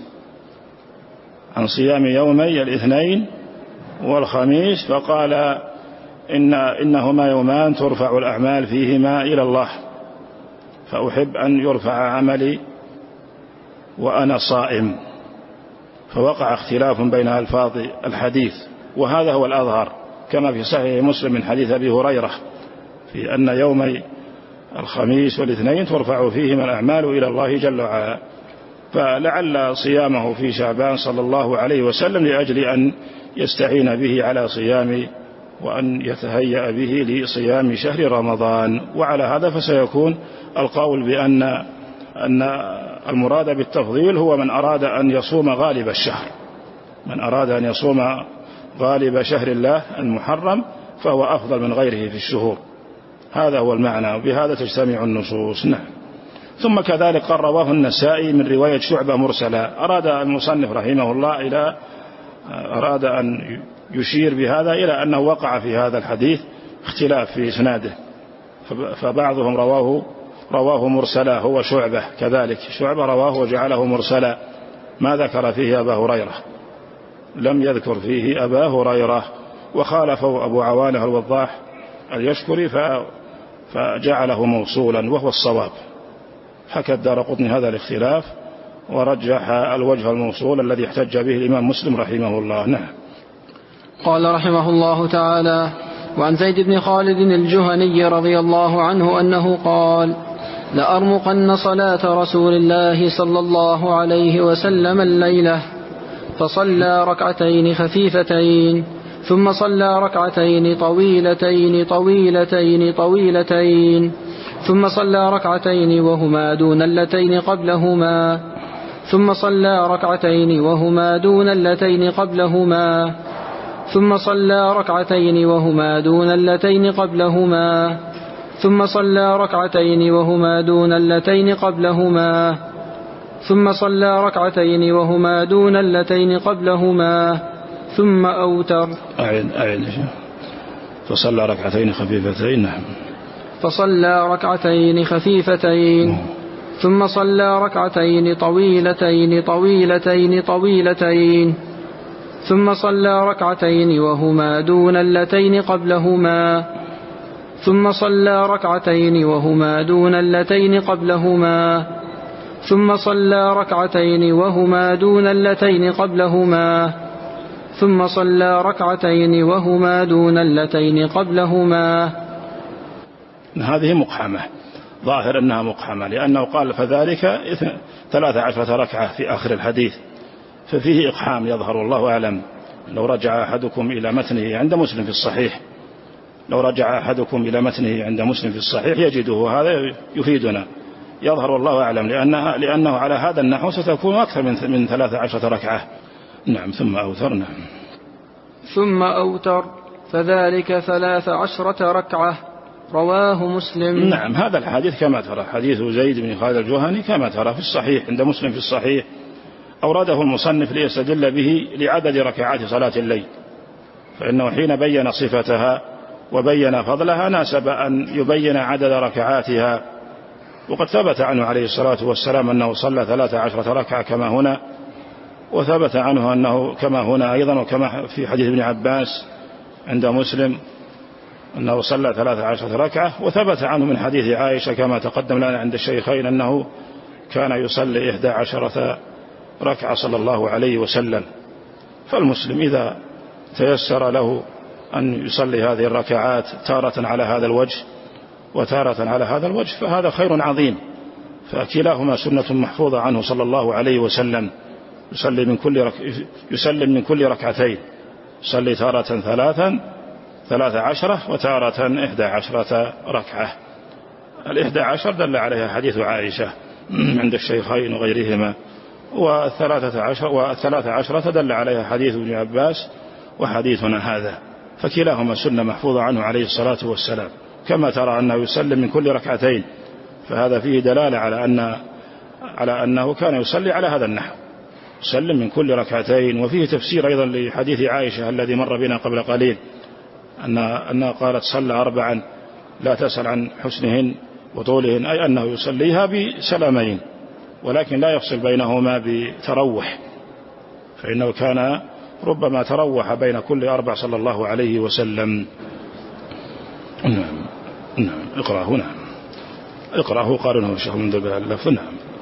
عن صيام يومي الاثنين والخميس، فقال إنهما يومان ترفع الأعمال فيهما إلى الله فأحب أن يرفع عملي وأنا صائم. فوقع اختلاف بين ألفاظ الحديث، وهذا هو الأظهر كما في صحيح مسلم من حديث أبي هريرة في أن يومي الخميس والاثنين ترفع فيهما الأعمال إلى الله جل وعلا. فلعل صيامه في شعبان صلى الله عليه وسلم لأجل أن يستعين به على صيام وأن يتهيأ به لصيام شهر رمضان. وعلى هذا فسيكون القول بأن المراد بالتفضيل هو من أراد أن يصوم غالب الشهر، من أراد أن يصوم غالب شهر الله المحرم فهو أفضل من غيره في الشهور. هذا هو المعنى، وبهذا تجتمع النصوص. نعم. ثم كذلك قال رواه النسائي من رواية شعبة مرسلا. أراد المصنف رحمه الله أراد أن يشير بهذا إلى أنه وقع في هذا الحديث اختلاف في إسناده، فبعضهم رواه مرسلا، هو شعبة كذلك، شعبة رواه وجعله مرسلا، ما ذكر فيه أبا هريرة، لم يذكر فيه أبا هريرة. وخالفه أبو عوانة الوضاح اليشكري فجعله موصولا وهو الصواب. حكى الدارقطني هذا الاختلاف ورجح الوجه الموصول الذي احتج به الإمام مسلم رحمه الله. نعم. قال رحمه الله تعالى: وعن زيد بن خالد الجهني رضي الله عنه أنه قال: لأرمقن صلاة رسول الله صلى الله عليه وسلم الليلة، فصلى ركعتين خفيفتين ثم صلى ركعتين طويلتين طويلتين طويلتين ثم صلى ركعتين وهما دون اللتين قبلهما ثم صلى ركعتين وهما دون اللتين قبلهما ثم صلى ركعتين وهما دون اللتين قبلهما ثم صلى ركعتين وهما دون اللتين قبلهما ثم صلى ركعتين وهما دون اللتين قبلهما ثم أوتر. فصلى ركعتين خفيفتين. نعم. فصلى ركعتين خفيفتين ثم صلى ركعتين طويلتين طويلتين طويلتين ثم صلى ركعتين وهما دون اللتين قبلهما ثم صلى ركعتين وهما دون اللتين قبلهما ثم صلى ركعتين وهما دون اللتين قبلهما ثم صلى ركعتين وهما دون اللتين قبلهما. هذه مقحمة، ظاهر أنها مقحمة، لأنه قال فذلك 13 ركعة في آخر الحديث، ففيه إقحام يظهر، الله أعلم. لو رجع أحدكم إلى متنه عند مسلم في الصحيح، لو رجع أحدكم إلى متنه عند مسلم في الصحيح يجده، هذا يفيدنا، يظهر الله أعلم، لأنه على هذا النحو ستكون أكثر من 13 ركعة. نعم. ثم أوتر. نعم. ثم أوتر فذلك 13 ركعة، رواه مسلم. نعم. هذا الحديث كما ترى حديث زيد بن خالد الجهني كما ترى في الصحيح عند مسلم في الصحيح، أورده المصنف ليستدل به لعدد ركعات صلاة الليل، فإنه حين بين صفتها وبين فضلها ناسب أن يبين عدد ركعاتها. وقد ثبت عنه عليه الصلاة والسلام أنه صلى 13 ركعة كما هنا، وثبت عنه أنه كما هنا أيضا، وكما في حديث ابن عباس عند مسلم أنه صلى 13 ركعة، وثبت عنه من حديث عائشة كما تقدم لنا عند الشيخين أنه كان يصلي 11 ركعة صلى الله عليه وسلم. فالمسلم إذا تيسر له أن يصلي هذه الركعات تارة على هذا الوجه وتارة على هذا الوجه فهذا خير عظيم، فكلاهما سنة محفوظة عنه صلى الله عليه وسلم. يسلم من كل ركعتين، يصلي تارة 13 وتارة 11 ركعة. 11 دل عليها حديث عائشة عند الشيخين وغيرهما، والثلاثة عشرة دل عليها حديث ابن عباس وحديثنا هذا، فكلاهما سنة محفوظة عنه عليه الصلاة والسلام. كما ترى أنه يسلم من كل ركعتين، فهذا فيه دلالة على أنه كان يصلي على هذا النحو، يسلم من كل ركعتين. وفيه تفسير أيضا لحديث عائشة الذي مر بنا قبل قليل، أنها قالت صلى 4 لا تسأل عن حسنهن وطولهن، أي أنه يصليها بسلامين، ولكن لا يفصل بينهما بتروح، فإنه كان ربما تروح بين كل 4 صلى الله عليه وسلم. نعم اقرأه. نعم اقرأه قارنه الشيخ من ذبه اللفظ.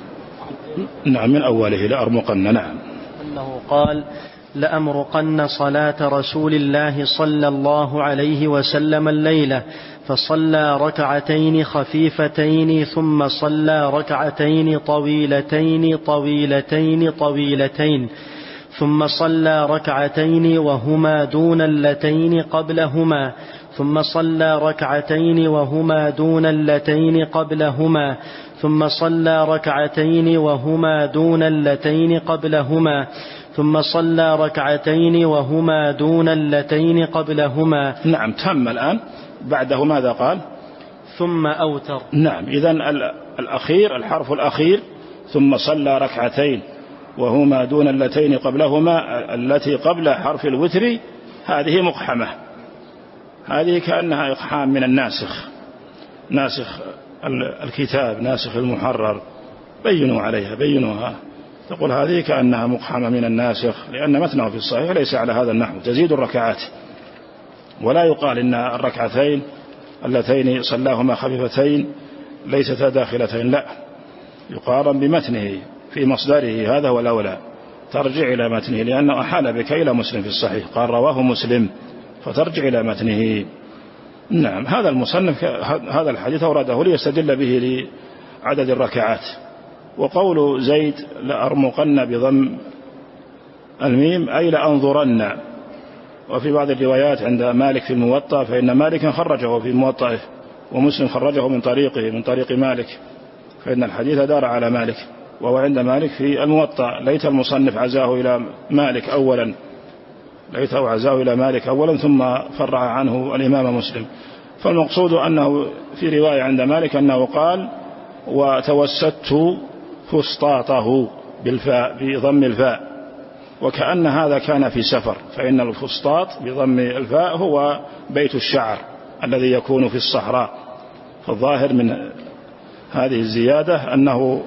نعم من أوله لأرمقن. نعم أنه قال لأمرقن صلاة رسول الله صلى الله عليه وسلم الليلة، فصلى ركعتين خفيفتين ثم صلى ركعتين طويلتين طويلتين طويلتين، ثم صلى ركعتين وهما دون اللتين قبلهما، ثم صلى ركعتين وهما دون اللتين قبلهما، ثم صلى ركعتين وهما دون اللتين قبلهما، ثم صلى ركعتين وهما دون اللتين قبلهما. نعم تم الآن. بعده ماذا قال؟ ثم أوتر. نعم إذن الأخير الحرف الأخير ثم صلى ركعتين وهما دون اللتين قبلهما، التي قبل حرف الوتر هذه مقحمة، هذه كأنها إقحام من الناسخ، ناسخ الكتاب ناسخ المحرر، بينوا عليها بينوها، تقول هذه كأنها مقحمة من الناسخ، لأن متنه في الصحيح ليس على هذا النحو، تزيد الركعات، ولا يقال إن الركعتين اللتين صلاهما خفيفتين ليستا داخلتين، لا، يقارن بمتنه في مصدره، هذا هو الأولى، ترجع إلى متنه، لأنه أحال بك إلى مسلم في الصحيح، قال رواه مسلم، فترجع إلى متنه. نعم هذا المصنف هذا الحديث أورده ليستدل به لعدد الركعات. وقول زيد لأرمقن بضم الميم أي لأنظرن، وفي بعض الروايات عند مالك في الموطأ، فإن مالك خرجه في موطئه ومسلم خرجه من طريق مالك، فإن الحديث دار على مالك، وهو عند مالك في الموطأ، ليت المصنف عزاه إلى مالك أولا، ليته عزاه إلى مالك أولا ثم فرع عنه الإمام مسلم. فالمقصود أنه في رواية عند مالك أنه قال وتوسدت فسطاطه بالفاء بضم الفاء، وكأن هذا كان في سفر، فإن الفسطاط بضم الفاء هو بيت الشعر الذي يكون في الصحراء، فالظاهر من هذه الزيادة أنه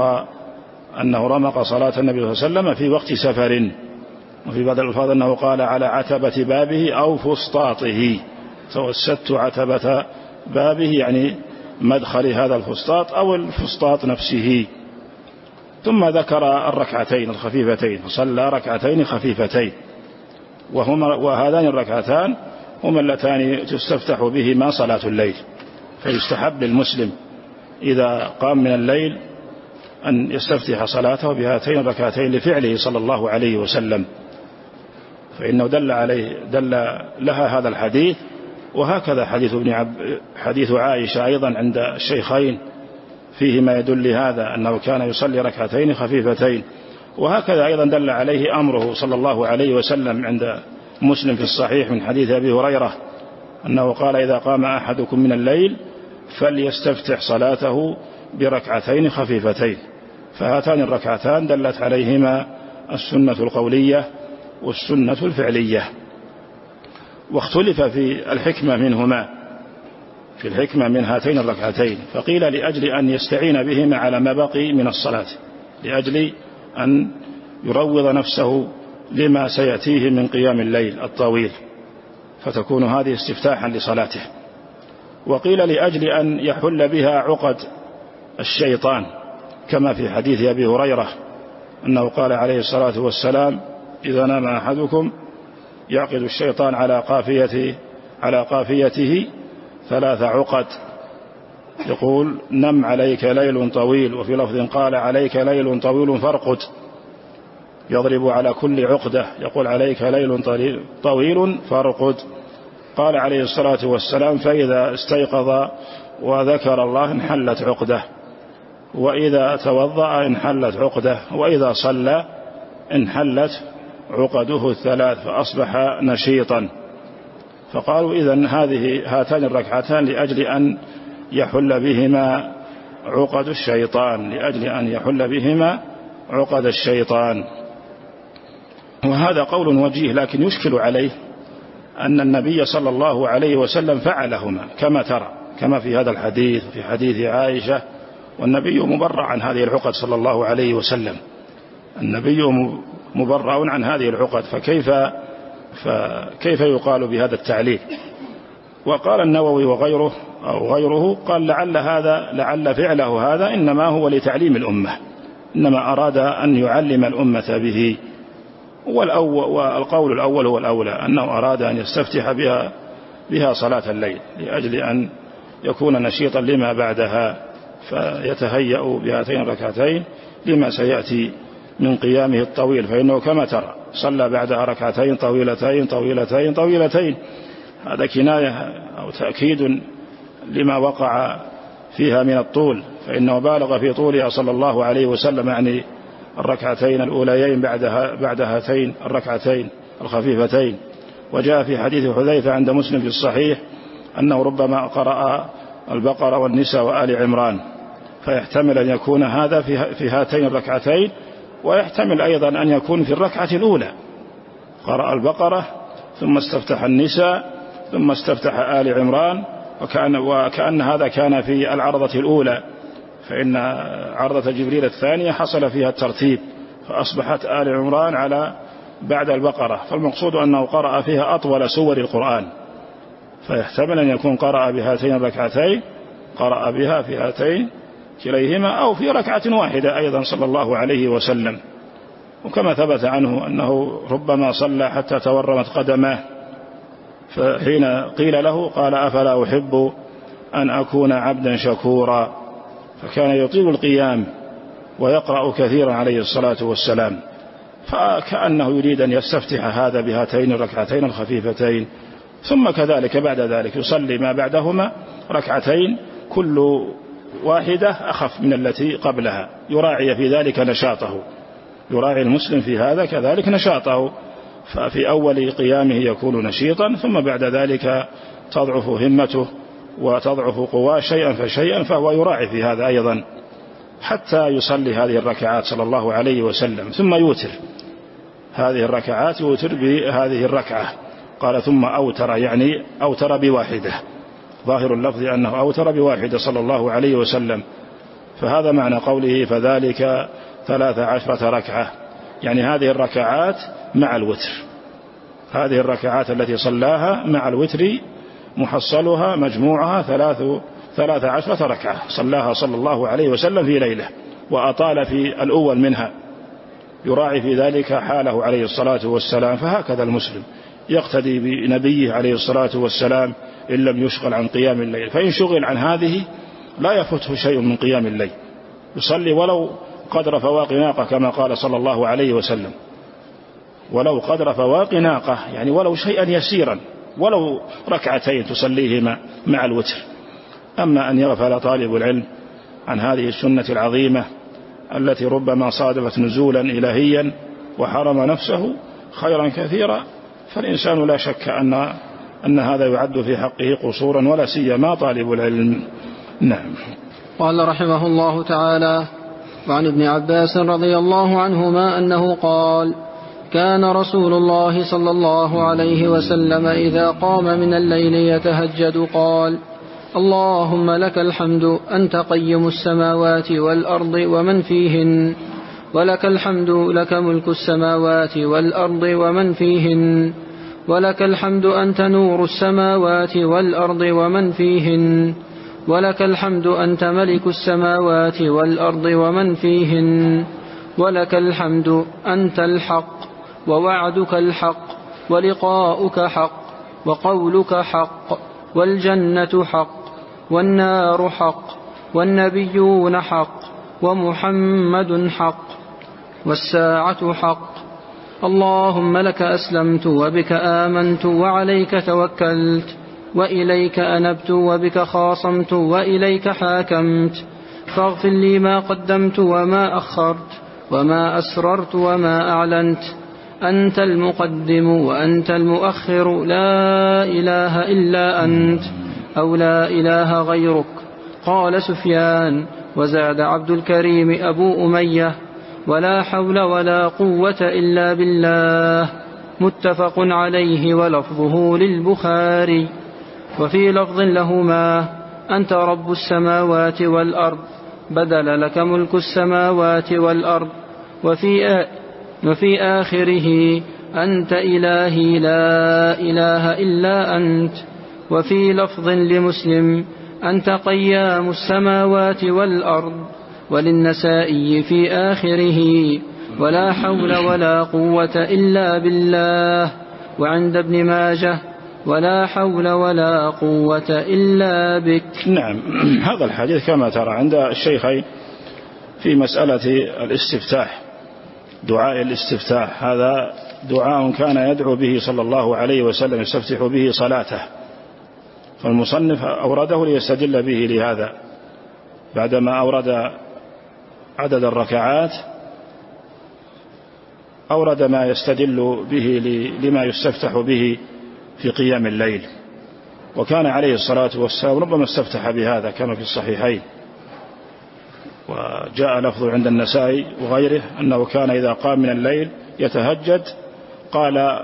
رمق صلاة النبي صلى الله عليه وسلم في وقت سفر. وفي بعض الألفاظ أنه قال على عتبة بابه أو فسطاطه، توسدت عتبة بابه يعني مدخل هذا الفسطاط أو الفسطاط نفسه. ثم ذكر الركعتين الخفيفتين، فصلى ركعتين خفيفتين، وهذان الركعتان هما اللتان تستفتح بهما صلاة الليل، فيستحب للمسلم إذا قام من الليل أن يستفتح صلاته بهاتين الركعتين لفعله صلى الله عليه وسلم، فإنه دل لها هذا الحديث. وهكذا حديث عائشة أيضا عند الشيخين فيه ما يدل لهذا، أنه كان يصلي ركعتين خفيفتين. وهكذا أيضا دل عليه أمره صلى الله عليه وسلم عند مسلم في الصحيح من حديث أبي هريرة أنه قال إذا قام أحدكم من الليل فليستفتح صلاته بركعتين خفيفتين. فهاتان الركعتان دلت عليهما السنة القولية والسنة الفعلية. واختلف في الحكمة منهما، في الحكمة من هاتين الركعتين، فقيل لأجل أن يستعين بهما على ما بقي من الصلاة، لأجل أن يروض نفسه لما سيأتيه من قيام الليل الطويل، فتكون هذه استفتاحا لصلاته. وقيل لأجل أن يحل بها عقد الشيطان، كما في حديث أبي هريرة أنه قال عليه الصلاة والسلام إذا نام أحدكم يعقد الشيطان على قافيته 3 عقد، يقول نم عليك ليل طويل، وفي لفظ قال عليك ليل طويل فارقد، يضرب على كل عقدة يقول عليك ليل طويل فارقد. قال عليه الصلاة والسلام فإذا استيقظ وذكر الله انحلت عقده، وإذا توضأ انحلت عقده، وإذا صلى انحلت عقده الثلاث فأصبح نشيطا. فقالوا إذن هاتان الركعتان لأجل أن يحل بهما عقد الشيطان، لأجل أن يحل بهما عقد الشيطان. وهذا قول وجيه، لكن يشكل عليه أن النبي صلى الله عليه وسلم فعلهما كما ترى، كما في هذا الحديث، في حديث عائشة، والنبي مبرأ عن هذه العقد صلى الله عليه وسلم، النبي مبرأ عن هذه العقد، فكيف يقال بهذا التعليل؟ وقال النووي وغيره أو غيره قال لعل فعله هذا إنما هو لتعليم الأمة، إنما أراد أن يعلم الأمة به. والقول الأول هو الأولى، أنه أراد أن يستفتح بها صلاة الليل لأجل أن يكون نشيطا لما بعدها، فيتهيأ بهاتين الركعتين لما سيأتي من قيامه الطويل، فإنه كما ترى صلى بعدها ركعتين طويلتين طويلتين طويلتين. هذا كناية أو تأكيد لما وقع فيها من الطول، فإنه بالغ في طولها صلى الله عليه وسلم، يعني الركعتين الأوليين بعد هاتين الركعتين الخفيفتين. وجاء في حديث حذيفة عند مسلم في الصحيح أنه ربما قرأ البقرة والنساء وآل عمران، فيحتمل أن يكون هذا في هاتين الركعتين، ويحتمل أيضا أن يكون في الركعة الأولى قرأ البقرة ثم استفتح النساء ثم استفتح آل عمران، وكأن هذا كان في العرضة الأولى، فإن عرضة جبريل الثانية حصل فيها الترتيب، فأصبحت آل عمران بعد البقرة، فالمقصود أنه قرأ فيها أطول سور القرآن، فيحتمل أن يكون قرأ بهاتين الركعتين، قرأ بها في هاتين كليهما، أو في ركعة واحدة أيضا صلى الله عليه وسلم. وكما ثبت عنه أنه ربما صلى حتى تورمت قدماه، فحين قيل له قال أفلا أحب أن أكون عبدا شكورا، فكان يطيل القيام ويقرأ كثيرا عليه الصلاة والسلام، فكأنه يريد أن يستفتح هذا بهاتين الركعتين الخفيفتين، ثم كذلك بعد ذلك يصلي ما بعدهما ركعتين كل واحدة أخف من التي قبلها، يراعي في ذلك نشاطه، يراعي المسلم في هذا كذلك نشاطه، ففي أول قيامه يكون نشيطا، ثم بعد ذلك تضعف همته وتضعف قواه شيئا فشيئا، فهو يراعي في هذا أيضا حتى يصلي هذه الركعات صلى الله عليه وسلم، ثم يوتر هذه الركعات، يوتر بهذه الركعة. قال ثم أوتر، يعني أوتر بواحدة، ظاهر اللفظ أنه أوتر بواحدة صلى الله عليه وسلم، فهذا معنى قوله فذلك 13 ركعة، يعني هذه الركعات مع الوتر، هذه الركعات التي صلاها مع الوتر محصلها مجموعها 13 ركعة صلاها صلى الله عليه وسلم في ليلة، وأطال في الأول منها، يراعي في ذلك حاله عليه الصلاة والسلام. فهكذا المسلم يقتدي بنبيه عليه الصلاة والسلام إن لم يشغل عن قيام الليل، فإن شغل عن هذه لا يفوته شيء من قيام الليل، يصلي ولو قدر فواق ناقة كما قال صلى الله عليه وسلم، ولو قدر فواق ناقة، يعني ولو شيئا يسيرا، ولو ركعتين تصليهما مع الوتر. أما أن يغفل طالب العلم عن هذه السنة العظيمة التي ربما صادفت نزولا إلهيا وحرم نفسه خيرا كثيرا، فالإنسان لا شك أن هذا يعد في حقه قصورا، ولا سيما طالب العلم. نعم. قال رحمه الله تعالى: وعن ابن عباس رضي الله عنهما أنه قال: كان رسول الله صلى الله عليه وسلم إذا قام من الليل يتهجد قال: اللهم لك الحمد أنت قيم السماوات والأرض ومن فيهن، ولك الحمد لك ملك السماوات والأرض ومن فيهن، ولك الحمد أنت نور السماوات والأرض ومن فيهن، ولك الحمد أنت ملك السماوات والأرض ومن فيهن، ولك الحمد أنت الحق ووعدك الحق ولقاؤك حق وقولك حق والجنة حق والنار حق والنبيون حق ومحمد حق والساعة حق. اللهم لك أسلمت وبك آمنت وعليك توكلت وإليك أنبت وبك خاصمت وإليك حاكمت، فاغفر لي ما قدمت وما أخرت وما أسررت وما أعلنت أنت المقدم وأنت المؤخر لا إله إلا أنت أو لا إله غيرك. قال سفيان وزاد عبد الكريم أبو أمية ولا حول ولا قوة إلا بالله. متفق عليه ولفظه للبخاري. وفي لفظ لهما أنت رب السماوات والأرض بدل لك ملك السماوات والأرض. وفي آخره أنت إلهي لا إله إلا أنت. وفي لفظ لمسلم أنت قيام السماوات والأرض. وللنسائي في آخره ولا حول ولا قوة إلا بالله. وعند ابن ماجه ولا حول ولا قوة إلا بك. نعم، هذا الحديث كما ترى عند الشيخين في مسألة الاستفتاح، دعاء الاستفتاح، هذا دعاء كان يدعو به صلى الله عليه وسلم يستفتح به صلاته، فالمصنف أورده ليستدل به لهذا بعدما أورد عدد الركعات، أورد ما يستدل به لما يستفتح به في قيام الليل. وكان عليه الصلاة والسلام ربما استفتح بهذا كما في الصحيحين، وجاء لفظ عند النسائي وغيره أنه كان إذا قام من الليل يتهجد قال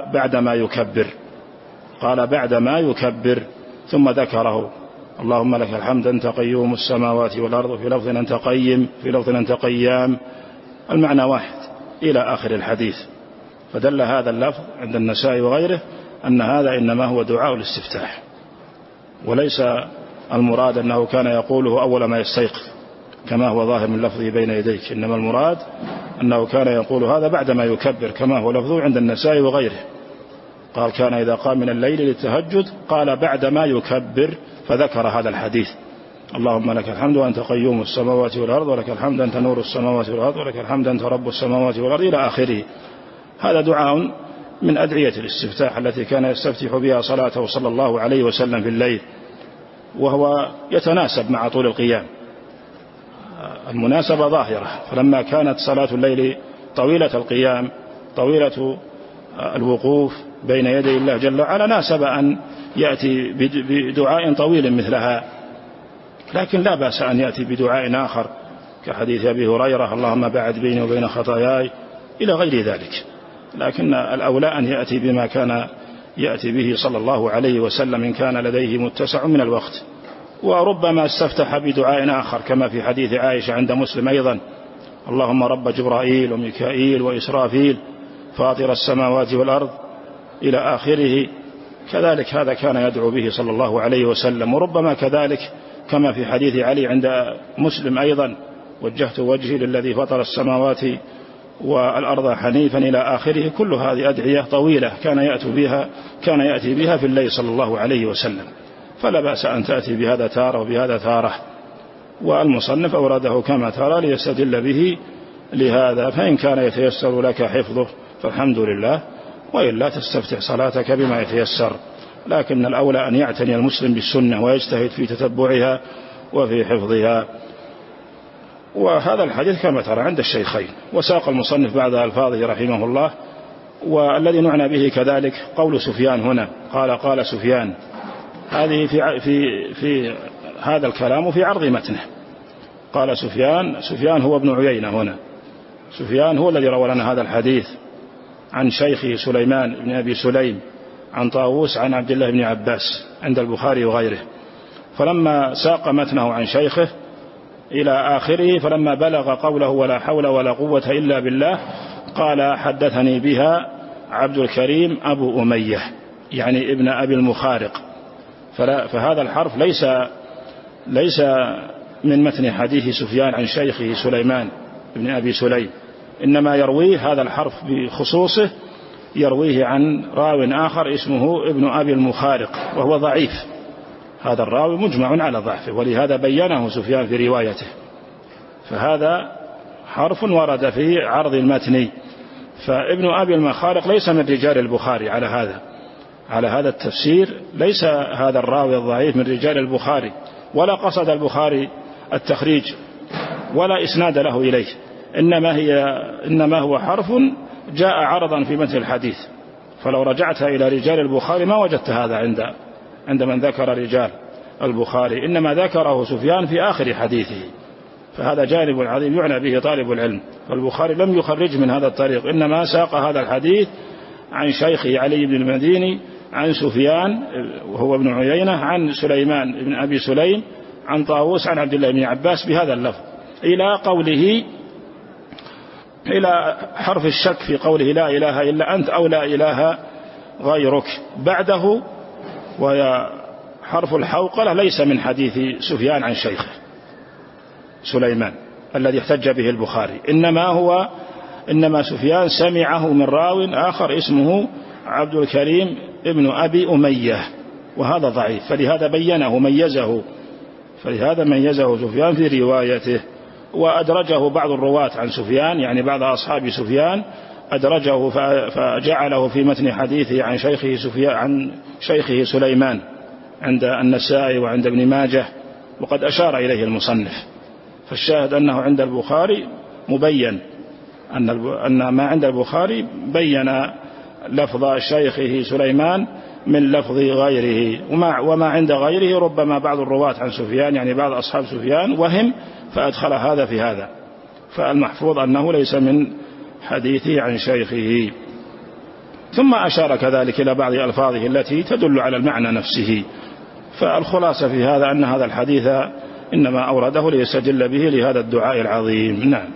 بعدما يكبر ثم ذكره اللهم لك الحمد أنت قيوم السماوات والأرض، في لفظ أنت قيم، في لفظ أنت قيام، المعنى واحد إلى آخر الحديث. فدل هذا اللفظ عند النسائي وغيره أن هذا إنما هو دعاء الاستفتاح، وليس المراد أنه كان يقوله أول ما يستيقظ كما هو ظاهر من لفظه بين يديك، إنما المراد أنه كان يقول هذا بعدما يكبر كما هو لفظه عند النسائي وغيره. قال كان إذا قام من الليل للتهجد قال بعدما يكبر، فذكر هذا الحديث اللهم لك الحمد وأنت قيوم السماوات والأرض، ولك الحمد أنت نور السماوات والأرض، ولك الحمد أنت رب السماوات والأرض إلى آخره. هذا دعاء من أدعية الاستفتاح التي كان يستفتح بها صلاته صلى الله عليه وسلم في الليل، وهو يتناسب مع طول القيام، المناسبة ظاهرة. فلما كانت صلاة الليل طويلة القيام طويلة الوقوف بين يدي الله جل وعلا ناسب أن يأتي بدعاء طويل مثلها، لكن لا بأس أن يأتي بدعاء آخر كحديث أبي هريرة اللهم باعد بيني وبين خطاياي إلى غير ذلك. لكن الأولى أن يأتي بما كان يأتي به صلى الله عليه وسلم إن كان لديه متسع من الوقت. وربما استفتح بدعاء آخر كما في حديث عائشة عند مسلم أيضا اللهم رب جبرائيل وميكائيل وإسرافيل فاطر السماوات والأرض إلى آخره، كذلك هذا كان يدعو به صلى الله عليه وسلم. وربما كذلك كما في حديث علي عند مسلم أيضا وجهت وجهي للذي فطر السماوات والأرض حنيفا إلى آخره. كل هذه أدعية طويلة كان يأتي بها في الليل صلى الله عليه وسلم، فلا بأس أن تأتي بهذا تارة وبهذا تارة. والمصنف أورده كما ترى ليستدل به لهذا، فإن كان يتيسر لك حفظه فالحمد لله، وإلا تستفتح صلاتك بما يتيسر. لكن الأولى أن يعتني المسلم بالسنة ويجتهد في تتبعها وفي حفظها. وهذا الحديث كما ترى عند الشيخين. وساق المصنف بعد ألفاظه رحمه الله. والذي نعنى به كذلك قول سفيان هنا، قال سفيان، هذه في هذا الكلام في عرض متنه. قال سفيان هو ابن عيينة هنا، سفيان هو الذي روى لنا هذا الحديث عن شيخه سليمان بن أبي سليم عن طاووس عن عبد الله بن عباس عند البخاري وغيره. فلما ساق متنه عن شيخه إلى آخره، فلما بلغ قوله ولا حول ولا قوة إلا بالله قال حدثني بها عبد الكريم أبو أمية، يعني ابن أبي المخارق. فهذا الحرف ليس من متن حديث سفيان عن شيخه سليمان بن أبي سليم، إنما يرويه هذا الحرف بخصوصه، يرويه عن راو آخر اسمه ابن أبي المخارق وهو ضعيف. هذا الراوي مجمع على ضعفه، ولهذا بينه سفيان في روايته. فهذا حرف ورد في عرض المتن. فابن أبي المخارق ليس من رجال البخاري على هذا التفسير، ليس هذا الراوي الضعيف من رجال البخاري، ولا قصد البخاري التخريج ولا إسناد له إليه، إنما هو حرف جاء عرضا في متن الحديث. فلو رجعت إلى رجال البخاري ما وجدت هذا عند من ذكر رجال البخاري، إنما ذكره سفيان في آخر حديثه. فهذا جانب عظيم يعنى به طالب العلم. فالبخاري لم يخرج من هذا الطريق، إنما ساق هذا الحديث عن شيخه علي بن المديني عن سفيان وهو ابن عيينة عن سليمان بن أبي سليم عن طاووس عن عبد الله بن عباس بهذا اللفظ إلى قوله، إلى حرف الشك في قوله لا إله إلا أنت أو لا إله غيرك بعده. وهي حرف الحوقلة ليس من حديث سفيان عن شيخه سليمان الذي احتج به البخاري، إنما سفيان سمعه من راو آخر اسمه عبد الكريم ابن أبي أمية، وهذا ضعيف. فلهذا ميزه سفيان في روايته. وأدرجه بعض الرواة عن سفيان، يعني بعض أصحاب سفيان أدرجه فجعله في متن حديثه عن شيخه سليمان عند النسائي وعند ابن ماجه، وقد أشار إليه المصنف. فالشاهد أنه عند البخاري مبين، أن ما عند البخاري بين لفظ شيخه سليمان من لفظ غيره، وما عند غيره ربما بعض الرواة عن سفيان، يعني بعض أصحاب سفيان وهم فأدخل هذا في هذا. فالمحفوظ أنه ليس من حديثه عن شيخه. ثم أشار كذلك إلى بعض ألفاظه التي تدل على المعنى نفسه. فالخلاصة في هذا أن هذا الحديث إنما أورده ليستدل به لهذا الدعاء العظيم. نعم.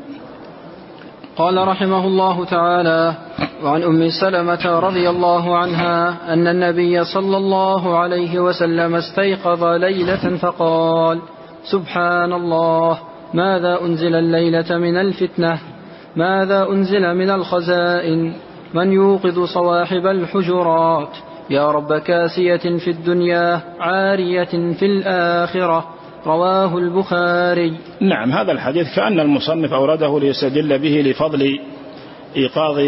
قال رحمه الله تعالى: وعن أم سلمة رضي الله عنها أن النبي صلى الله عليه وسلم استيقظ ليلة فقال: سبحان الله، ماذا أنزل الليلة من الفتنة، ماذا أنزل من الخزائن، من يوقظ صواحب الحجرات، يا رب كاسية في الدنيا عارية في الآخرة. رواه البخاري. نعم، هذا الحديث كأن المصنف أورده ليستدل به لفضل إيقاظ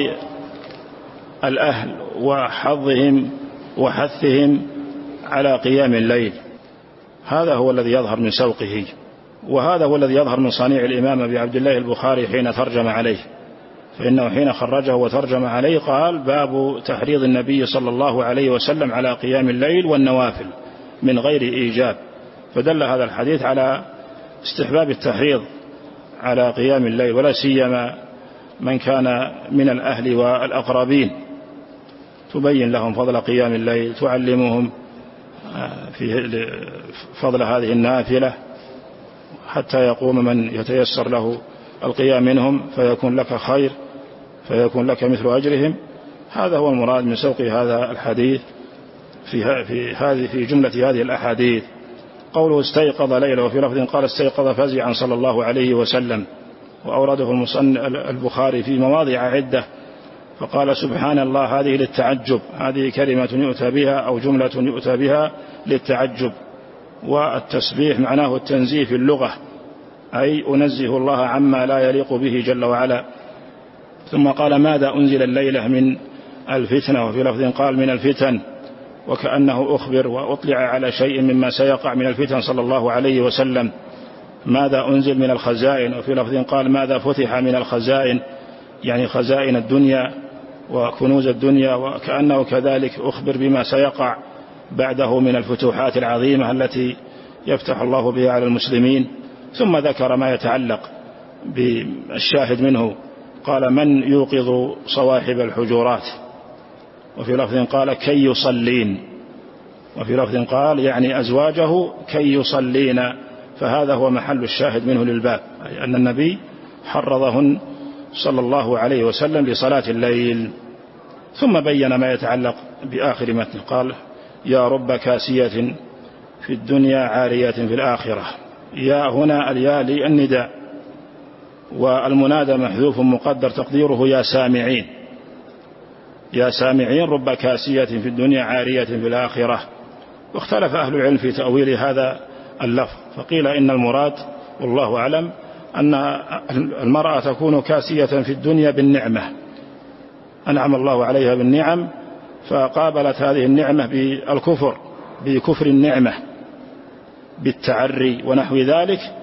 الأهل وحظهم وحثهم على قيام الليل. هذا هو الذي يظهر من سوقه، وهذا هو الذي يظهر من صنيع الإمام أبي عبد الله البخاري حين ترجم عليه. فإنه حين خرجه وترجم عليه قال: باب تحريض النبي صلى الله عليه وسلم على قيام الليل والنوافل من غير إيجاب. فدل هذا الحديث على استحباب التحريض على قيام الليل، ولا سيما من كان من الأهل والأقربين، تبين لهم فضل قيام الليل، تعلمهم في فضل هذه النافلة حتى يقوم من يتيسر له القيام منهم فيكون لك خير، فيكون لك مثل أجرهم. هذا هو المراد من سوق هذا الحديث في جملة هذه الأحاديث. قوله استيقظ ليلة، وفي لفظ قال استيقظ فزعا صلى الله عليه وسلم، وأورده البخاري في مواضع عدة. فقال سبحان الله، هذه للتعجب، هذه كلمة يؤتى بها أو جملة يؤتى بها للتعجب. والتسبيح معناه التنزيه في اللغة، أي أنزه الله عما لا يليق به جل وعلا. ثم قال ماذا أنزل الليلة من الفتنة، وفي لفظ قال من الفتن، وكأنه أخبر وأطلع على شيء مما سيقع من الفتن صلى الله عليه وسلم. ماذا أنزل من الخزائن، وفي لفظ قال ماذا فتح من الخزائن، يعني خزائن الدنيا وكنوز الدنيا، وكأنه كذلك أخبر بما سيقع بعده من الفتوحات العظيمة التي يفتح الله بها على المسلمين. ثم ذكر ما يتعلق بالشاهد منه، قال من يوقظ صواحب الحجرات، وفي لفظ قال كي يصلين، وفي لفظ قال يعني أزواجه كي يصلين. فهذا هو محل الشاهد منه للباب، أي أن النبي حرضهن صلى الله عليه وسلم لصلاة الليل. ثم بين ما يتعلق بآخر متن، قال يا رب كاسية في الدنيا عارية في الآخرة. يا هنا الياء للنداء، والمنادى محذوف مقدر تقديره يا سامعين، يا سامعين رب كاسية في الدنيا عارية في الآخرة. واختلف أهل العلم في تأويل هذا اللفظ، فقيل إن المراد والله أعلم أن المرأة تكون كاسية في الدنيا بالنعمة، أنعم الله عليها بالنعم، فقابلت هذه النعمة بالكفر، بكفر النعمة، بالتعري ونحو ذلك،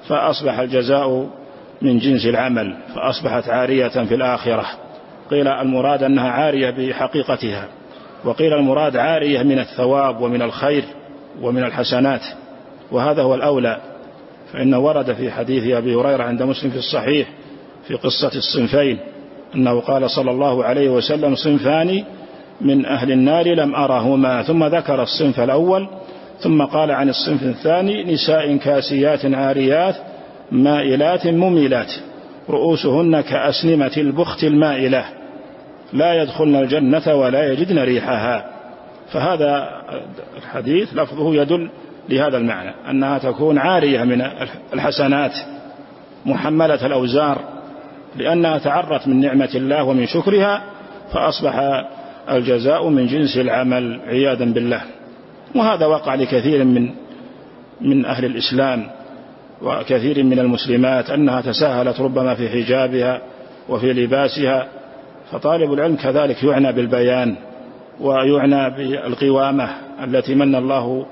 فأصبح الجزاء من جنس العمل، فأصبحت عارية في الآخرة. قيل المراد أنها عارية بحقيقتها، وقيل المراد عارية من الثواب ومن الخير ومن الحسنات، وهذا هو الأولى. فإنه ورد في حديث أبي هريرة عند مسلم في الصحيح في قصة الصنفين أنه قال صلى الله عليه وسلم: صنفان من أهل النار لم أرهما، ثم ذكر الصنف الأول، ثم قال عن الصنف الثاني: نساء كاسيات عاريات مائلات مميلات رؤوسهن كأسنمة البخت المائلة لا يدخلن الجنة ولا يجدن ريحها. فهذا الحديث لفظه يدل لهذا المعنى، أنها تكون عارية من الحسنات محملة الأوزار، لأنها تعرت من نعمة الله ومن شكرها، فأصبح الجزاء من جنس العمل عياذا بالله. وهذا وقع لكثير من أهل الإسلام وكثير من المسلمات، أنها تساهلت ربما في حجابها وفي لباسها. فطالب العلم كذلك يعنى بالبيان ويعنى بالقوامة التي من الله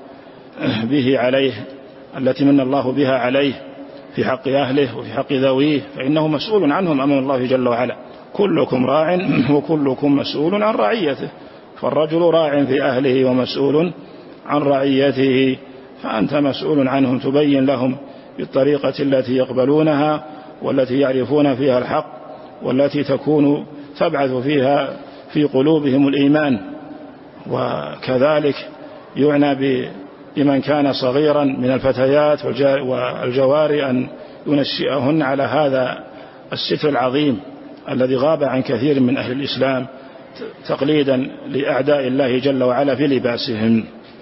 بها عليه في حق أهله وفي حق ذويه، فإنه مسؤول عنهم أمام الله جل وعلا. كلكم راع وكلكم مسؤول عن رعيته، فالرجل راع في أهله ومسؤول عن رعيته، فأنت مسؤول عنهم، تبين لهم بالطريقة التي يقبلونها والتي يعرفون فيها الحق والتي تكون تبعث فيها في قلوبهم الإيمان. وكذلك يعنى بمن كان صغيرا من الفتيات والجواري أن ينشئهن على هذا الستر العظيم الذي غاب عن كثير من أهل الإسلام تقليدا لأعداء الله جل وعلا في لباسهم.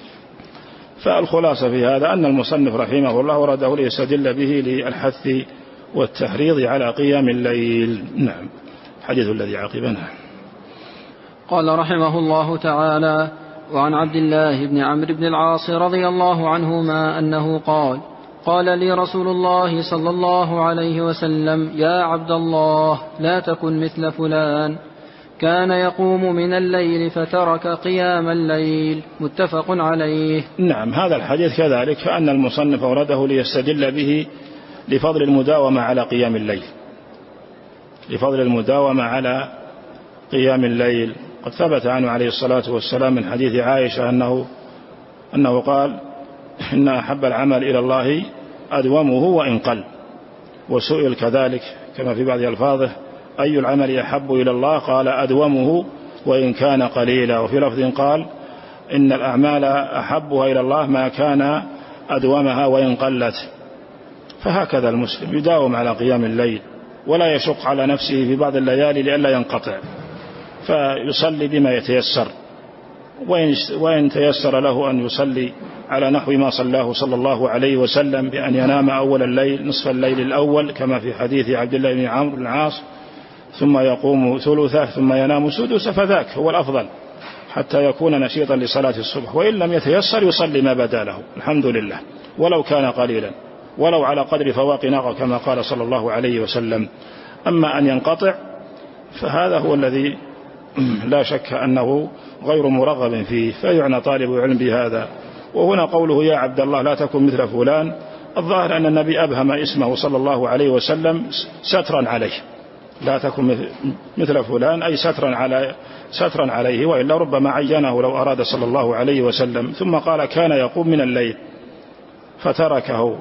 فالخلاصة في هذا أن المصنف رحمه الله ورده ليستدل به للحث والتحريض على قيام الليل. نعم. الحديث الذي عقبنا. قال رحمه الله تعالى: وعن عبد الله بن عمرو بن العاص رضي الله عنهما أنه قال لي رسول الله صلى الله عليه وسلم: يا عبد الله، لا تكن مثل فلان كان يقوم من الليل فترك قيام الليل. متفق عليه. نعم. هذا الحديث كذلك فأن المصنف ورده ليستدل به لفضل المداومة على قيام الليل، لفضل المداومة على قيام الليل. قد ثبت عنه عليه الصلاة والسلام من حديث عائشة أنه قال: إن أحب العمل إلى الله أدومه وإن قل. وسئل كذلك كما في بعض ألفاظه: أي العمل أحب إلى الله؟ قال: أدومه وإن كان قليلا. وفي لفظ قال: إن الأعمال أحبها إلى الله ما كان أدومها وإن قلت. فهكذا المسلم يداوم على قيام الليل ولا يشق على نفسه في بعض الليالي لئلا ينقطع، فيصلي بما يتيسر، وإن تيسر له أن يصلي على نحو ما صلاه صلى الله عليه وسلم، بأن ينام أول الليل نصف الليل الأول كما في حديث عبد الله بن عمرو بن العاص، ثم يقوم ثلثه ثم ينام سدسه، فذاك هو الأفضل حتى يكون نشيطا لصلاة الصبح. وإن لم يتيسر يصلي ما بدا له، الحمد لله، ولو كان قليلا، ولو على قدر فواق ناقة كما قال صلى الله عليه وسلم. أما أن ينقطع فهذا هو الذي لا شك أنه غير مرغب فيه، فيعنى طالب العلم بهذا. وهنا قوله: يا عبد الله، لا تكن مثل فلان، الظاهر أن النبي أبهم اسمه صلى الله عليه وسلم سترا عليه، لا تكن مثل فلان أي سترا عليه، وإلا ربما عينه لو أراد صلى الله عليه وسلم. ثم قال: كان يقوم من الليل فتركه.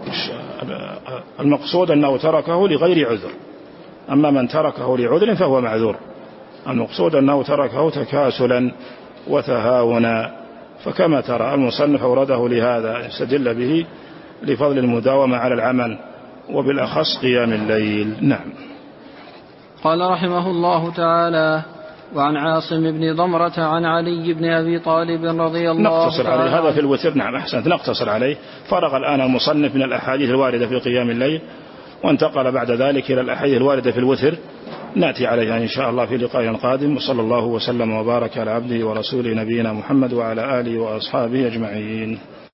المقصود أنه تركه لغير عذر، أما من تركه لعذر فهو معذور. المقصود أنه تركه تكاسلا وتهاونا. فكما ترى المصنف أورده لهذا يستدل به لفضل المداومة على العمل، وبالأخص قيام الليل. نعم. قال رحمه الله تعالى: وعن عاصم بن ضمرة عن علي بن أبي طالب رضي الله نقتصر تعالى عليه، هذا في الوتر. نعم، أحسنت، نقتصر عليه. فرغ الآن المصنف من الأحاديث الواردة في قيام الليل، وانتقل بعد ذلك إلى الأحاديث الواردة في الوتر، نأتي عليها إن شاء الله في لقاء قادم. وصلى الله وسلم وبارك على عبده ورسوله نبينا محمد وعلى آله وأصحابه أجمعين.